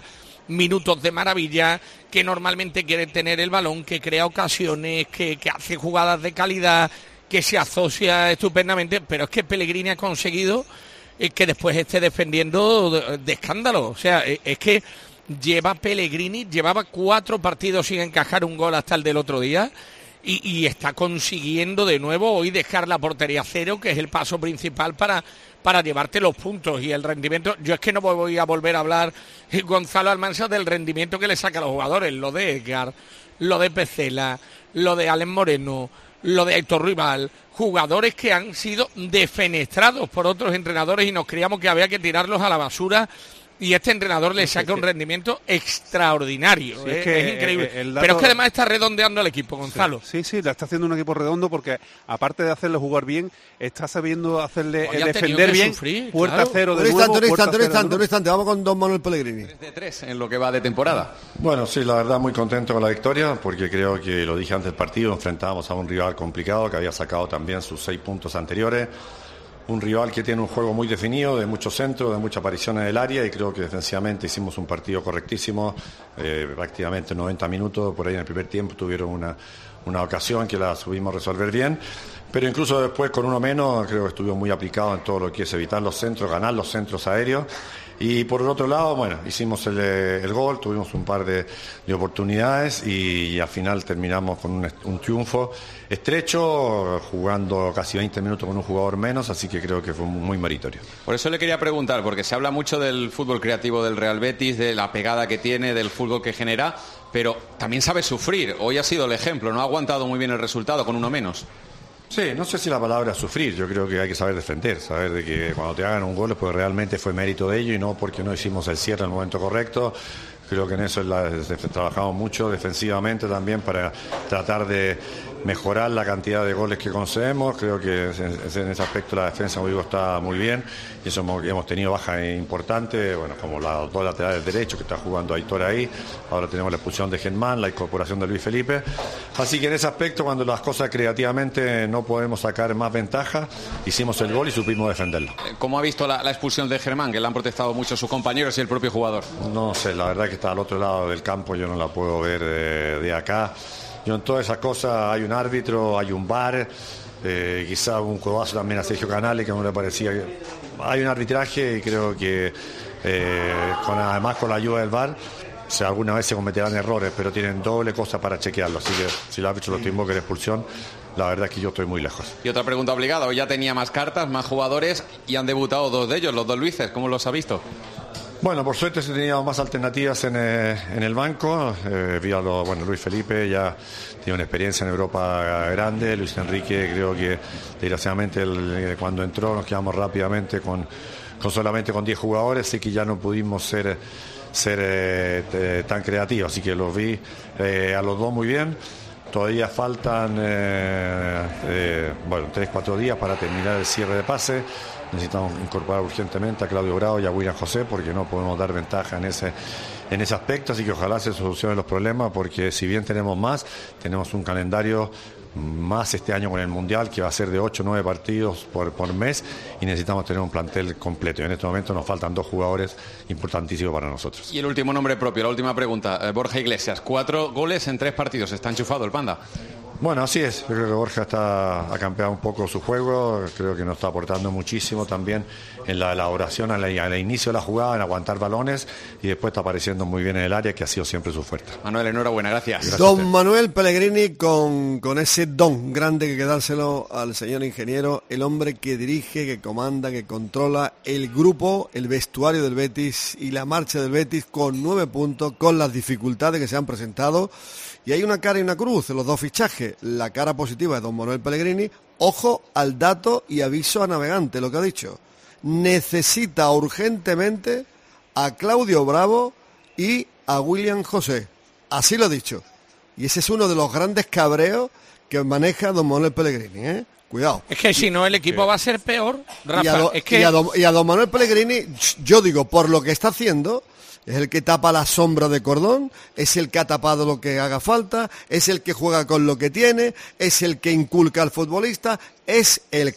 minutos de maravilla, que normalmente quiere tener el balón, que crea ocasiones, que, que hace jugadas de calidad, que se asocia estupendamente, pero es que Pellegrini ha conseguido eh, que después esté defendiendo de, de escándalo. O sea, eh, es que lleva Pellegrini, llevaba cuatro partidos sin encajar un gol hasta el del otro día, y, y está consiguiendo de nuevo hoy dejar la portería cero, que es el paso principal para, para llevarte los puntos y el rendimiento. Yo es que no voy a volver a hablar, eh, Gonzalo Almansa, del rendimiento que le saca a los jugadores, lo de Edgar, lo de Pecela, lo de Alen Moreno, lo de Aitor Rival, jugadores que han sido defenestrados por otros entrenadores y nos creíamos que había que tirarlos a la basura, y este entrenador le saca un rendimiento extraordinario. Sí, es, que, es increíble. El, el dato... Pero es que además está redondeando al equipo, Gonzalo.
Sí, sí, sí, la está haciendo un equipo redondo, porque aparte de hacerle jugar bien, está sabiendo hacerle eh, defender bien. Sufrir, puerta claro. cero de
un
nuevo.
Instante, un instante, un instante, un instante. Vamos con don Manuel Pellegrini.
tres de tres en lo que va de temporada.
Bueno, sí, la verdad muy contento con la victoria, porque creo que, lo dije antes del partido, enfrentábamos a un rival complicado que había sacado también sus seis puntos anteriores. Un rival que tiene un juego muy definido, de muchos centros, de mucha aparición en el área, y creo que defensivamente hicimos un partido correctísimo, eh, prácticamente noventa minutos, por ahí en el primer tiempo tuvieron una, una ocasión que la subimos a resolver bien, pero incluso después con uno menos creo que estuvo muy aplicado en todo lo que es evitar los centros, ganar los centros aéreos. Y por el otro lado, bueno, hicimos el, el gol, tuvimos un par de, de oportunidades y, y al final terminamos con un, un triunfo estrecho, jugando casi veinte minutos con un jugador menos, así que creo que fue muy meritorio.
Por eso le quería preguntar, porque se habla mucho del fútbol creativo del Real Betis, de la pegada que tiene, del fútbol que genera, pero también sabe sufrir. Hoy ha sido el ejemplo, no ha aguantado muy bien el resultado con uno menos.
Sí, no sé si la palabra es sufrir, yo creo que hay que saber defender, saber de que cuando te hagan un gol pues realmente fue mérito de ello y no porque no hicimos el cierre en el momento correcto. Creo que en eso es la, trabajamos mucho defensivamente también para tratar de mejorar la cantidad de goles que concedemos. Creo que en ese aspecto la defensa, como digo, está muy bien, y eso hemos, hemos tenido bajas importantes, bueno, como los dos laterales derechos que está jugando Aitor ahí, ahora tenemos la expulsión de Germán, la incorporación de Luis Felipe, así que en ese aspecto, cuando las cosas creativamente no podemos sacar más ventaja, hicimos el gol y supimos defenderlo.
¿Cómo ha visto la, la expulsión de Germán, que le han protestado mucho sus compañeros y el propio jugador?
No sé, la verdad que está al otro lado del campo, yo no la puedo ver de, de acá. Yo en todas esas cosas hay un árbitro, hay un V A R, eh, quizá un codazo también a Sergio Canales, que no le parecía que... Hay un arbitraje y creo que eh, con, además con la ayuda del V A R, o sea, alguna vez se cometerán errores, pero tienen doble cosa para chequearlo, así que si el árbitro lo timó que era expulsión, la verdad es que yo estoy muy lejos.
Y otra pregunta obligada, hoy ya tenía más cartas, más jugadores, y han debutado dos de ellos, los dos Luises, ¿cómo los ha visto?
Bueno, por suerte sí teníamos más alternativas en, eh, en el banco. Eh, vi a lo, bueno, Luis Felipe ya tiene una experiencia en Europa grande. Luis Enrique, creo que desgraciadamente el, cuando entró nos quedamos rápidamente con, con solamente con diez jugadores, así que ya no pudimos ser, ser eh, t- tan creativos. Así que los vi eh, a los dos muy bien. Todavía faltan eh, eh, bueno, tres, cuatro días para terminar el cierre de pase. Necesitamos incorporar urgentemente a Claudio Bravo y a William José, porque no podemos dar ventaja en ese, en ese aspecto, así que ojalá se solucionen los problemas, porque si bien tenemos más, tenemos un calendario más este año con el Mundial, que va a ser de ocho o nueve partidos por, por mes, y necesitamos tener un plantel completo, y en este momento nos faltan dos jugadores importantísimos para nosotros.
Y el último nombre propio, la última pregunta, eh, Borja Iglesias, cuatro goles en tres partidos, está enchufado el Panda.
Bueno, así es, yo creo que Borja está, ha cambiado un poco su juego, creo que nos está aportando muchísimo también en la elaboración, al, al inicio de la jugada, en aguantar balones, y después está apareciendo muy bien en el área, que ha sido siempre su fuerte.
Manuel, enhorabuena, gracias. gracias
Don Manuel Pellegrini con, con ese don grande que hay que dárselo al señor ingeniero, el hombre que dirige, que comanda, que controla el grupo, el vestuario del Betis y la marcha del Betis con nueve puntos, con las dificultades que se han presentado. Y hay una cara y una cruz en los dos fichajes. La cara positiva de don Manuel Pellegrini. Ojo al dato y aviso a navegante, lo que ha dicho. Necesita urgentemente a Claudio Bravo y a William José. Así lo ha dicho. Y ese es uno de los grandes cabreos que maneja don Manuel Pellegrini, ¿eh? Cuidado.
Es que si no el equipo va a ser peor, Rafa.
Y a, do,
es que...
y, a don, y a don Manuel Pellegrini, yo digo, por lo que está haciendo... Es el que tapa la sombra de Cordón, es el que ha tapado lo que haga falta, es el que juega con lo que tiene, es el que inculca al futbolista, es el crack.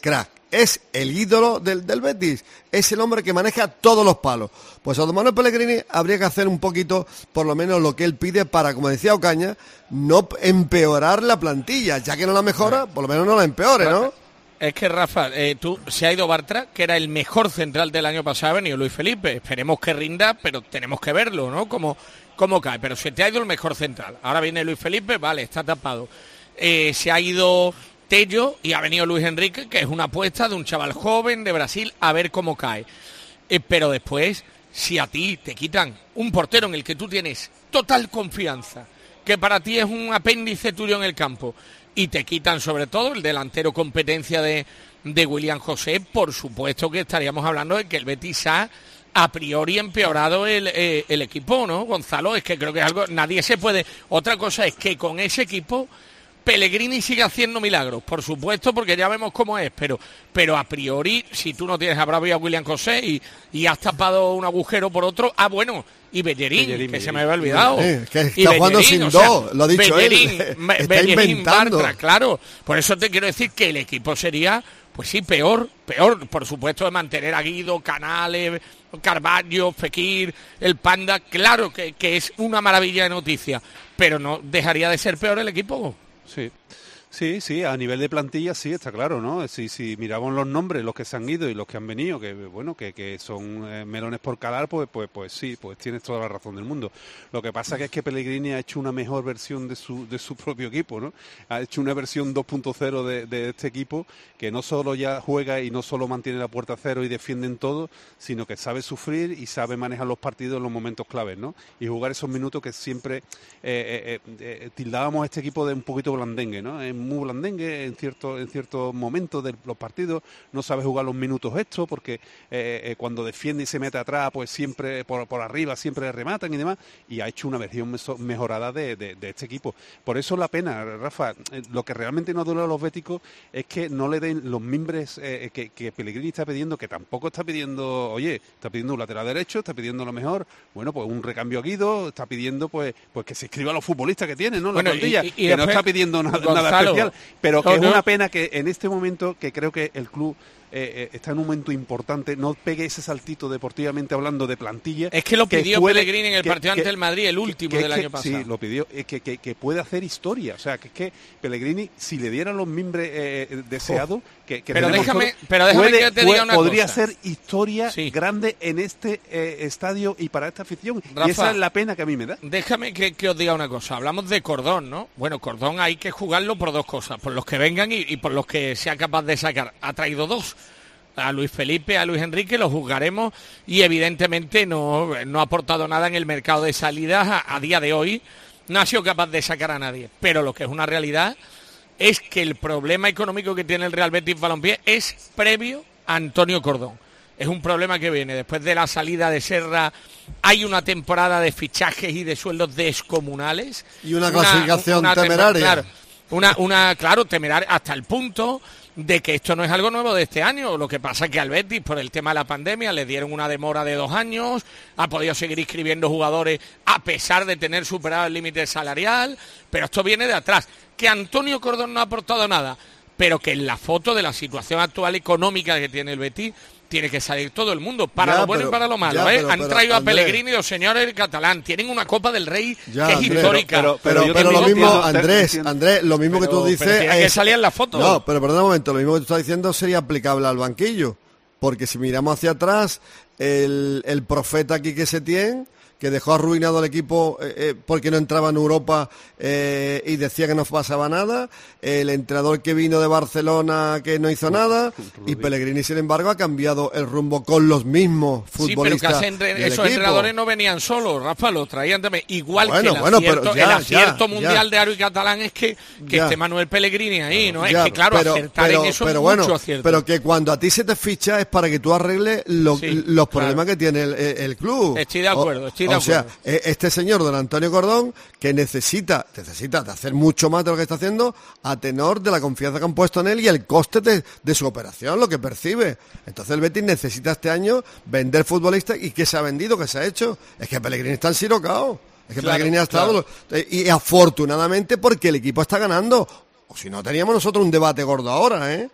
es el ídolo del, del Betis, es el hombre que maneja todos los palos. Pues a don Manuel Pellegrini habría que hacer un poquito, por lo menos lo que él pide para, como decía Ocaña, no empeorar la plantilla, ya que no la mejora, por lo menos no la empeore, ¿no?
Es que, Rafa, eh, tú, se ha ido Bartra, que era el mejor central del año pasado, ha venido Luis Felipe. Esperemos que rinda, pero tenemos que verlo, ¿no? Cómo, cómo cae. Pero se te ha ido el mejor central. Ahora viene Luis Felipe, vale, está tapado. Eh, se ha ido Tello y ha venido Luis Enrique, que es una apuesta de un chaval joven de Brasil, a ver cómo cae. Eh, pero después, si a ti te quitan un portero en el que tú tienes total confianza, que para ti es un apéndice tuyo en el campo, y te quitan sobre todo el delantero competencia de, de William José, por supuesto que estaríamos hablando de que el Betis ha a priori empeorado el, eh, el equipo, ¿no, Gonzalo? Es que creo que es algo, nadie se puede... Otra cosa es que con ese equipo Pellegrini sigue haciendo milagros, por supuesto, porque ya vemos cómo es, pero pero a priori, si tú no tienes a Bravo y a William José y, y has tapado un agujero por otro, ah, bueno... Y Bellerín, Bellerín, que Bellerín. Se me había olvidado.
Eh, que está y jugando sin o sea, dos, lo ha dicho Bellerín, él. Está
Bellerín,
inventando.
Bartra, claro. Por eso te quiero decir que el equipo sería, pues sí, peor, peor, por supuesto, de mantener a Guido, Canales, Carvalho, Fekir, el Panda. Claro que, que es una maravilla de noticia, pero no dejaría de ser peor el equipo.
Sí. Sí, sí, a nivel de plantilla sí, está claro, ¿no? Si, si miramos los nombres, los que se han ido y los que han venido, que bueno, que, que son eh, melones por calar, pues, pues, pues sí, pues tienes toda la razón del mundo. Lo que pasa que es que Pellegrini ha hecho una mejor versión de su, de su propio equipo, ¿no? Ha hecho una versión dos punto cero de, de este equipo que no solo ya juega y no solo mantiene la puerta a cero y defiende en todo, sino que sabe sufrir y sabe manejar los partidos en los momentos claves, ¿no? Y jugar esos minutos que siempre eh, eh, eh, tildábamos a este equipo de un poquito blandengue, ¿no? Es muy blandengue en ciertos en ciertos momentos de los partidos, no sabe jugar los minutos estos porque eh, eh, cuando defiende y se mete atrás, pues siempre por, por arriba siempre le rematan y demás, y ha hecho una versión mejorada de, de, de este equipo. Por eso la pena, Rafa, eh, lo que realmente nos duele a los béticos es que no le den los mimbres eh, que, que Pellegrini está pidiendo, que tampoco está pidiendo, oye, está pidiendo un lateral derecho, está pidiendo lo mejor, bueno, pues un recambio a Guido, está pidiendo pues pues que se escriba a los futbolistas que tienen, ¿no? La
bueno,
plantilla,
y, y, y
que
después,
no está pidiendo nada,
Gonzalo,
nada especial. Pero que
no,
es
no.
una pena que en este momento, que creo que el club eh, eh, está en un momento importante, no pegue ese saltito deportivamente hablando de plantilla.
Es que lo pidió
que puede,
Pellegrini en el
que,
partido
que,
ante el Madrid, el último
que,
del
que,
año pasado.
Sí, lo pidió, eh, que, que, que puede hacer historia. O sea, que es que Pellegrini, si le dieran los mimbres eh, deseados, oh. que, que
pero déjame,
todo,
pero déjame
puede,
que te
puede,
diga una
podría
cosa.
ser historia sí. grande en este eh, estadio y para esta afición.
Rafa,
y esa es la pena que a mí me da.
Déjame que, que os diga una cosa. Hablamos de Cordón, ¿no? Bueno, Cordón hay que jugarlo por dos cosas, por los que vengan y, y por los que sea capaz de sacar. Ha traído dos. A Luis Felipe, a Luis Enrique, los juzgaremos y evidentemente no, no ha aportado nada en el mercado de salidas a, a día de hoy, no ha sido capaz de sacar a nadie, pero lo que es una realidad es que el problema económico que tiene el Real Betis Balompié es previo a Antonio Cordón. Es un problema que viene después de la salida de Serra. Hay una temporada de fichajes y de sueldos descomunales
y una clasificación una, una temeraria.
Claro, una, una, claro, temeraria hasta el punto de que esto no es algo nuevo de este año. Lo que pasa es que al Betis, por el tema de la pandemia, le dieron una demora de dos años, ha podido seguir inscribiendo jugadores a pesar de tener superado el límite salarial, pero esto viene de atrás. Que Antonio Cordón no ha aportado nada, pero que en la foto de la situación actual económica que tiene el Betis, tiene que salir todo el mundo, para
ya,
lo bueno
pero,
y para lo malo,
ya,
¿eh?
Pero,
Han
pero,
traído
Andrés,
a Pellegrini y los señores del catalán, tienen una Copa del Rey
ya,
que es
Andrés,
histórica.
Pero, pero, pero, pero lo mismo, entiendo, Andrés, Andrés, lo mismo pero, que tú dices...
Pero tiene
es,
que salir en la foto.
No, pero perdón un momento, lo mismo que tú estás diciendo sería aplicable al banquillo, porque si miramos hacia atrás, el, el profeta Quique Setién, que dejó arruinado al equipo eh, eh, porque no entraba en Europa eh, y decía que no pasaba nada, el entrenador que vino de Barcelona que no hizo nada, y Pellegrini, sin embargo, ha cambiado el rumbo con los mismos futbolistas.
Sí, pero que entre, esos equipo. entrenadores no venían solos, Rafa, los traían también. Igual
bueno,
que el
bueno,
acierto,
ya,
el acierto
ya,
mundial
ya.
de Aro y Catalán es que, que esté Manuel Pellegrini ahí, ¿no?
Ya,
es que, claro,
pero,
acertar
pero,
en eso
pero
es
bueno,
mucho acierto.
Pero que cuando a ti se te ficha es para que tú arregles lo,
sí,
los problemas
claro.
que tiene el, el club.
Estoy de acuerdo, estoy de
o,
acuerdo.
O sea, este señor, don Antonio Cordón, que necesita, necesita de hacer mucho más de lo que está haciendo a tenor de la confianza que han puesto en él y el coste de, de su operación, lo que percibe. Entonces el Betis necesita este año vender futbolistas. ¿Y qué se ha vendido? ¿Qué se ha hecho? Es que Pellegrini está ensirocado. Es que claro, Pellegrini ha estado... Claro. Y afortunadamente porque el equipo está ganando. O si no, teníamos nosotros un debate gordo ahora, ¿eh?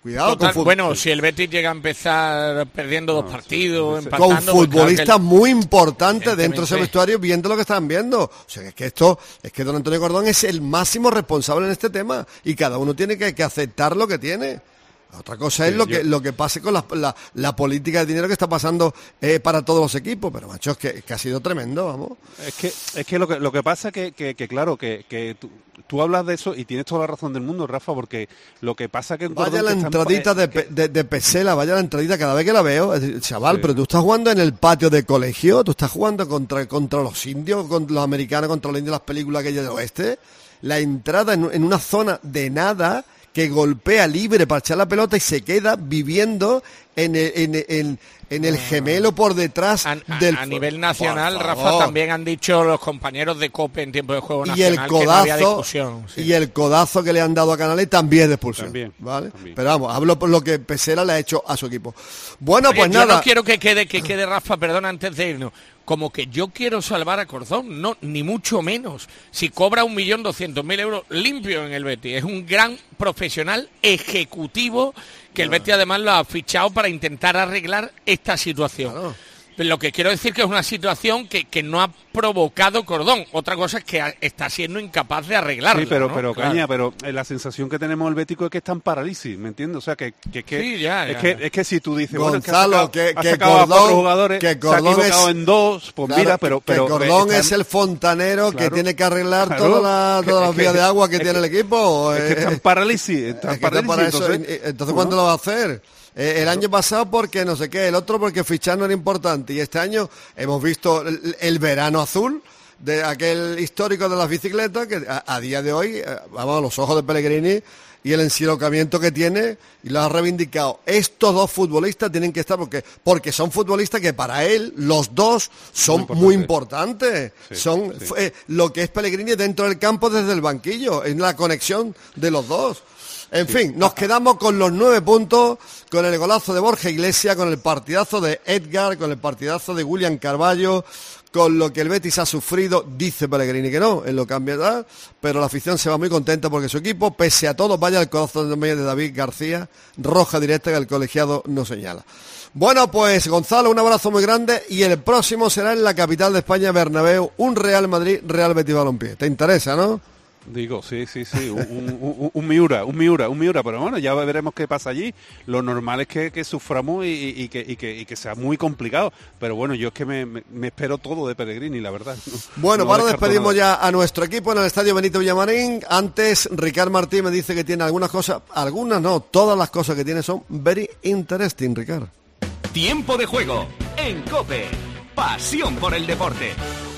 Cuidado
Total,
con
bueno, si el Betis llega a empezar perdiendo dos partidos, empatando,
con
pues
futbolistas
claro que-
muy importantes dentro de ese
Evidentemente.
vestuario viendo lo que están viendo. O sea, es que esto, es que don Antonio Cordón es el máximo responsable en este tema y cada uno tiene que, que aceptar lo que tiene. Otra cosa es
Sí,
lo
yo-
que lo que pase con la, la, la política de dinero que está pasando eh, para todos los equipos, pero macho, es que, que ha sido tremendo, vamos.
Es que, es que lo que lo que pasa que, que, que claro, que, que tú, tú hablas de eso y tienes toda la razón del mundo, Rafa, porque lo que pasa que en
Vaya
Cordón
la
te están-
entradita
eh,
de, pe- de, de Pesela, vaya la entradita cada vez que la veo. Es decir, chaval, pero tú estás jugando en el patio de colegio, tú estás jugando contra, contra los indios, contra los americanos, contra los indios, las películas aquellas del oeste. La entrada en, en una zona de nada que golpea libre para echar la pelota y se queda viviendo en el, en, en- en el gemelo por detrás del...
A nivel nacional,
Por
Rafa,
favor.
también han dicho los compañeros de COPE en tiempo de juego
Y
nacional
el
que no había
codazo
discusión. sí.
y el codazo que le han dado a Canales también es de expulsión,
También,
¿vale? Pero vamos, hablo por lo que Pesera le ha hecho a su equipo. Bueno,
Oye,
pues
yo
nada.
no quiero que quede, que quede, Rafa, perdón, antes de irnos, como que yo quiero salvar a Cordón, no, ni mucho menos. Si cobra un millón doscientos mil euros limpio en el Betis, es un gran profesional ejecutivo que el Betis además lo ha fichado para intentar arreglar esta situación. Pero lo que quiero decir que es una situación que, que no ha provocado Cordón. Otra cosa es que ha- está siendo incapaz de arreglarla.
Sí, pero,
¿no?
pero
Claro.
Caña, pero eh, la sensación que tenemos el Bético es que está en parálisis, ¿me entiendes? O sea, que, que, que,
Sí, ya,
es,
ya.
que es que si tú dices, bueno, es que ha
Gonzalo,
sacado,
que-
ha
que
sacado a cuatro
Cordón-
jugadores,
que
se ha
Cordón
equivocado
es-
en dos, pues
Claro,
mira, pero...
que
pero
Cordón
está-
es el fontanero que
Claro.
tiene que arreglar
Claro,
todas las
que-
todas
es
las
que-
vías de agua que
es
tiene
que-
el equipo.
es que
eh,
está en parálisis, está en
es que está
parálisis,
para eso.
entonces-
Eh, Entonces,
¿no?
¿cuándo lo va a hacer? Eh, el año pasado porque no sé qué, el otro porque fichar no era importante. Y este año hemos visto el, el verano azul de aquel histórico de las bicicletas que a, a día de hoy, eh, vamos a los ojos de Pellegrini y el ensilocamiento que tiene y lo ha reivindicado. Estos dos futbolistas tienen que estar porque porque son futbolistas que para él los dos son muy importantes.
Sí,
son
sí.
eh, lo que es Pellegrini dentro del campo desde el banquillo, es la conexión de los dos. En fin, nos quedamos con los nueve puntos, con el golazo de Borja Iglesias, con el partidazo de Edgar, con el partidazo de William Carballo, con lo que el Betis ha sufrido, dice Pellegrini que no, él lo cambiará, pero la afición se va muy contenta porque su equipo, pese a todo, vaya el corazón de David García, roja directa que el colegiado no señala. Bueno, pues Gonzalo, un abrazo muy grande y el próximo será en la capital de España, Bernabéu, un Real Madrid, Real Betis Balompié. ¿Te interesa, no?
Digo, sí, sí, sí, un, un, un- un Miura, un Miura, un Miura, pero bueno, ya veremos qué pasa allí. Lo normal es que, que suframos y, y- y que, y, que, y que sea muy complicado, pero bueno, yo es que me, me- me espero todo de Pellegrini, la verdad. No-
Bueno,
no
para
descarto
despedimos
nada.
ya a nuestro equipo en el Estadio Benito Villamarín. Antes, Ricard Martí me dice que tiene algunas cosas, algunas no, todas las cosas que tiene son very interesting, Ricard.
Tiempo de juego en COPE. Pasión por el deporte.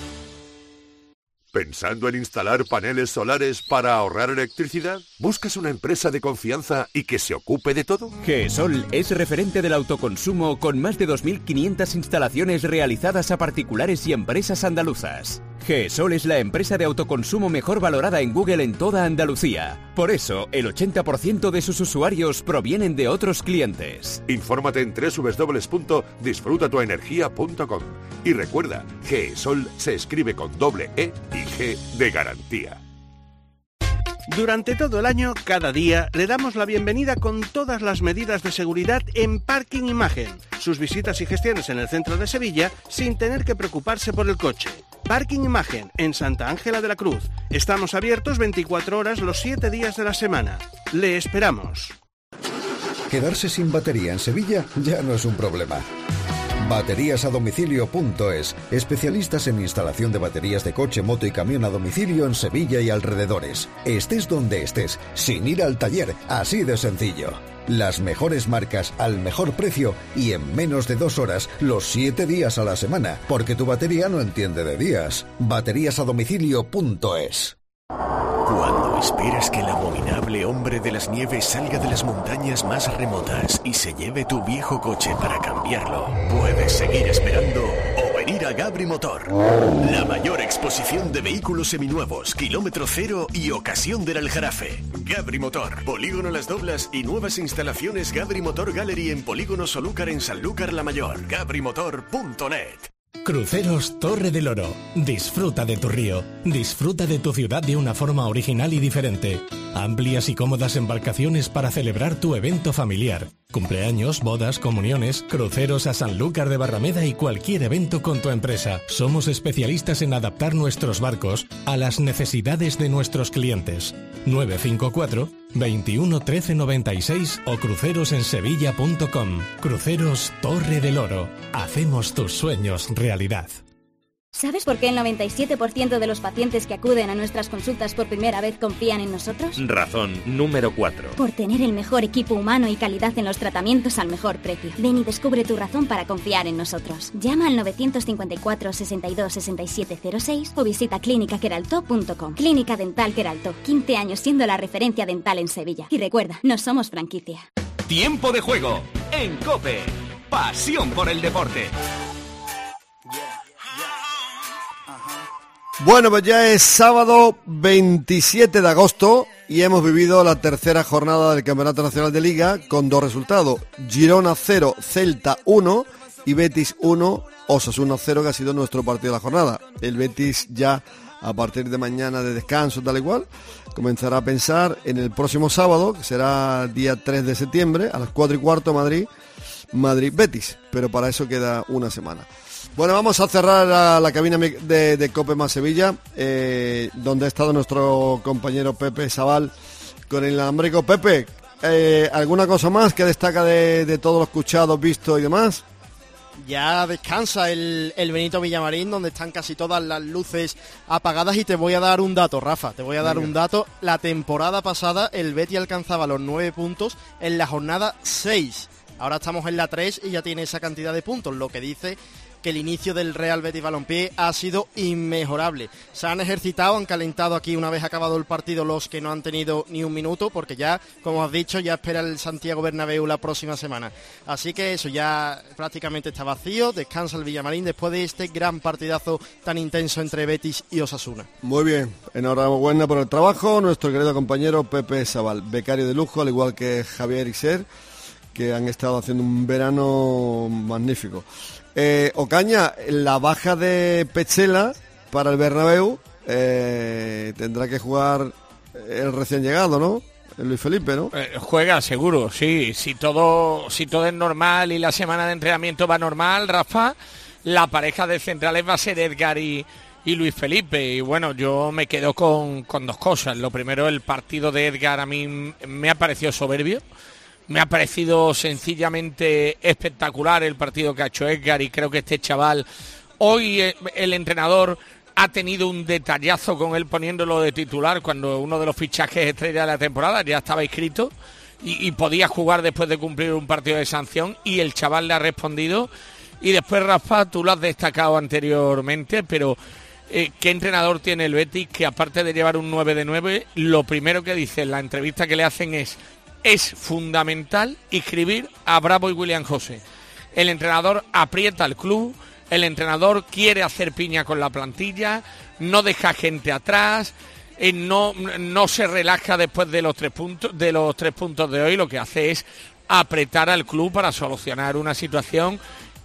¿Pensando en instalar paneles solares para ahorrar electricidad? ¿Buscas una empresa de confianza y que se ocupe de todo?
GESOL es referente del autoconsumo con más de dos mil quinientas instalaciones realizadas a particulares y empresas andaluzas. GESOL es la empresa de autoconsumo mejor valorada en Google en toda Andalucía. Por eso, el ochenta por ciento de sus usuarios provienen de otros clientes.
Infórmate en doble u doble u doble u punto disfruta tu energía punto com. Y recuerda, GESOL se escribe con doble E y G de garantía.
Durante todo el año, cada día, le damos la bienvenida con todas las medidas de seguridad en Parking Imagen. Sus visitas y gestiones en el centro de Sevilla sin tener que preocuparse por el coche. Parking Imagen, en Santa Ángela de la Cruz. Estamos abiertos veinticuatro horas los siete días de la semana. Le esperamos.
Quedarse sin batería en Sevilla ya no es un problema. baterías a domicilio punto es, especialistas en instalación de baterías de coche, moto y camión a domicilio en Sevilla y alrededores. Estés donde estés, sin ir al taller, así de sencillo. Las mejores marcas al mejor precio y en menos de dos horas, los siete días a la semana, porque tu batería no entiende de días. baterías a domicilio punto es.
Cuando esperas que el abominable hombre de las nieves salga de las montañas más remotas y se lleve tu viejo coche para cambiarlo, puedes seguir esperando o venir a Gabri Motor. La mayor exposición de vehículos seminuevos, kilómetro cero y ocasión del Aljarafe. Gabri Motor, Polígono Las Doblas y nuevas instalaciones Gabri Motor Gallery en Polígono Solúcar en Sanlúcar la Mayor. Gabri Motor punto net.
Cruceros Torre del Oro. Disfruta de tu río. Disfruta de tu ciudad de una forma original y diferente. Amplias y cómodas embarcaciones para celebrar tu evento familiar. Cumpleaños, bodas, comuniones, cruceros a Sanlúcar de Barrameda y cualquier evento con tu empresa. Somos especialistas en adaptar nuestros barcos a las necesidades de nuestros clientes. nueve cinco cuatro, veintiuno, trece, noventa y seis o crucerosensevilla punto com. Cruceros Torre del Oro. Hacemos tus sueños realidad.
¿Sabes por qué el noventa y siete por ciento de los pacientes que acuden a nuestras consultas por primera vez confían en nosotros?
Razón número cuatro.
Por tener el mejor equipo humano y calidad en los tratamientos al mejor precio. Ven y descubre tu razón para confiar en nosotros. Llama al nueve cinco cuatro, sesenta y dos, sesenta y siete cero seis o visita clínica queralto punto com. Clínica Dental Queralto, quince años siendo la referencia dental en Sevilla. Y recuerda, no somos franquicia.
Tiempo de juego en COPE. Pasión por el deporte.
Bueno, pues ya es sábado veintisiete de agosto y hemos vivido la tercera jornada del Campeonato Nacional de Liga con dos resultados. Girona cero, Celta uno y Betis uno, Osasuna cero, que ha sido nuestro partido de la jornada. El Betis ya a partir de mañana de descanso, tal y cual, comenzará a pensar en el próximo sábado, que será día tres de septiembre, a las cuatro y cuarto, Madrid, Madrid-Betis, pero para eso queda una semana. Bueno, vamos a cerrar la, la cabina de, de COPE más Sevilla, eh, donde ha estado nuestro compañero Pepe Sabal con el alambrico. Pepe, eh, ¿alguna cosa más que destaca de, de todo lo escuchado, visto y demás?
Ya descansa el, el Benito Villamarín, donde están casi todas las luces apagadas, y te voy a dar un dato, Rafa, te voy a dar Venga. un dato. La temporada pasada el Betis alcanzaba los nueve puntos en la jornada seis. Ahora estamos en la tres y ya tiene esa cantidad de puntos, lo que dice que el inicio del Real Betis Balompié ha sido inmejorable. Se han ejercitado, han calentado aquí una vez acabado el partido los que no han tenido ni un minuto, porque ya, como has dicho, ya espera el Santiago Bernabéu la próxima semana. Así que eso ya prácticamente está vacío, descansa el Villamarín después de este gran partidazo tan intenso entre Betis y Osasuna. Muy bien, enhorabuena por el trabajo, nuestro querido compañero Pepe Sabal, becario de lujo, al igual que Javier Iser, que han estado haciendo un verano magnífico. Eh, Ocaña, la baja de Petzela para el Bernabéu, eh, tendrá que jugar el recién llegado, ¿no? El Luis Felipe, ¿no?
Eh, juega seguro, sí. Si todo, si todo es normal y la semana de entrenamiento va normal, Rafa, la pareja de centrales va a ser Edgar y, y Luis Felipe. Y bueno, yo me quedo con, con dos cosas. Lo primero, el partido de Edgar a mí me ha parecido soberbio. Me ha parecido sencillamente espectacular el partido que ha hecho Edgar, y creo que este chaval, hoy el entrenador ha tenido un detallazo con él poniéndolo de titular cuando uno de los fichajes estrella de la temporada ya estaba inscrito y, y podía jugar después de cumplir un partido de sanción, y el chaval le ha respondido. Y después, Rafa, tú lo has destacado anteriormente, pero eh, ¿qué entrenador tiene el Betis que, aparte de llevar un nueve de nueve, lo primero que dice en la entrevista que le hacen es: es fundamental inscribir a Bravo y William José? El entrenador aprieta al club, el entrenador quiere hacer piña con la plantilla, no deja gente atrás, eh, no, no se relaja después de los tres puntos, de los tres puntos de hoy. Lo que hace es apretar al club para solucionar una situación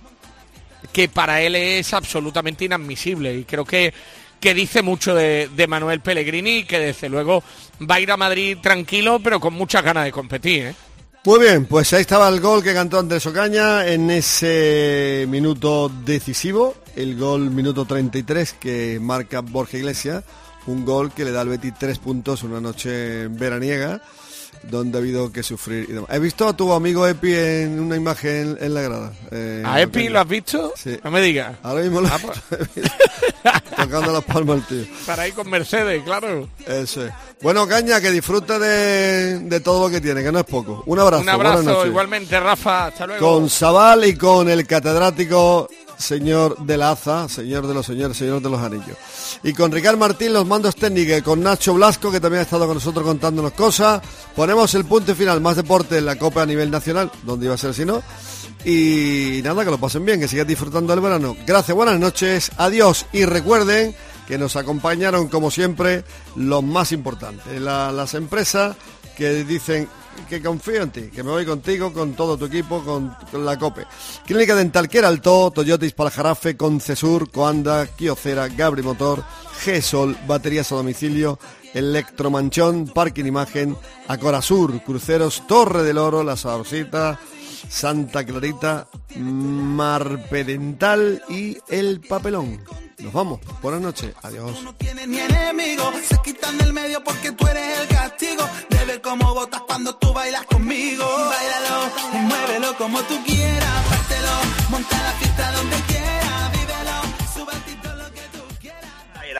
que para él es absolutamente inadmisible, y creo que que dice mucho de, de Manuel Pellegrini, que desde luego va a ir a Madrid tranquilo, pero con muchas ganas de competir, ¿eh?
Muy bien, pues ahí estaba el gol que cantó Andrés Ocaña en ese minuto decisivo, el gol minuto treinta y tres que marca Borja Iglesias, un gol que le da al Betis tres puntos una noche veraniega, donde ha habido que sufrir y demás. He visto a tu amigo Epi en una imagen en la grada. Eh,
¿A Epi Ocaña. Lo has visto? Sí. No me digas.
Ahora mismo lo ah, pues. Tocando las palmas al tío.
Para ir con Mercedes, claro.
Eso es. Bueno, Caña, que disfrute de, de todo lo que tiene, que no es poco. Un abrazo.
Un abrazo, igualmente, Rafa. Hasta luego.
Con Sabal y con el catedrático señor de la Aza, señor de los señores, señor de los anillos. Y con Ricard Martín, los mandos técnicos, con Nacho Blasco, que también ha estado con nosotros contándonos cosas. Ponemos el punto final, más deporte en la Copa a nivel nacional, donde iba a ser si no. Y nada, que lo pasen bien, que sigan disfrutando del verano. Gracias, buenas noches, adiós. Y recuerden que nos acompañaron, como siempre, los más importantes. La, las empresas que dicen que confío en ti, que me voy contigo, con todo tu equipo, con, con la COPE. Clínica Dental Queraltó, Toyota Ispalajarafe, Concesur, Coanda, Kiocera, Gabri Motor, G-Sol, baterías a domicilio, Electromanchón, Parking Imagen, Acorasur, Cruceros, Torre del Oro, La Sabrosita, Santa Clarita, Marpedental y El Papelón. Nos vamos, buenas noches, adiós.
No tienes ni enemigo, se quitan del medio porque tú eres el castigo. De ver cómo botas cuando tú bailas conmigo. Báilalo y muévelo como tú quieras, pártelo, monta la fiesta donde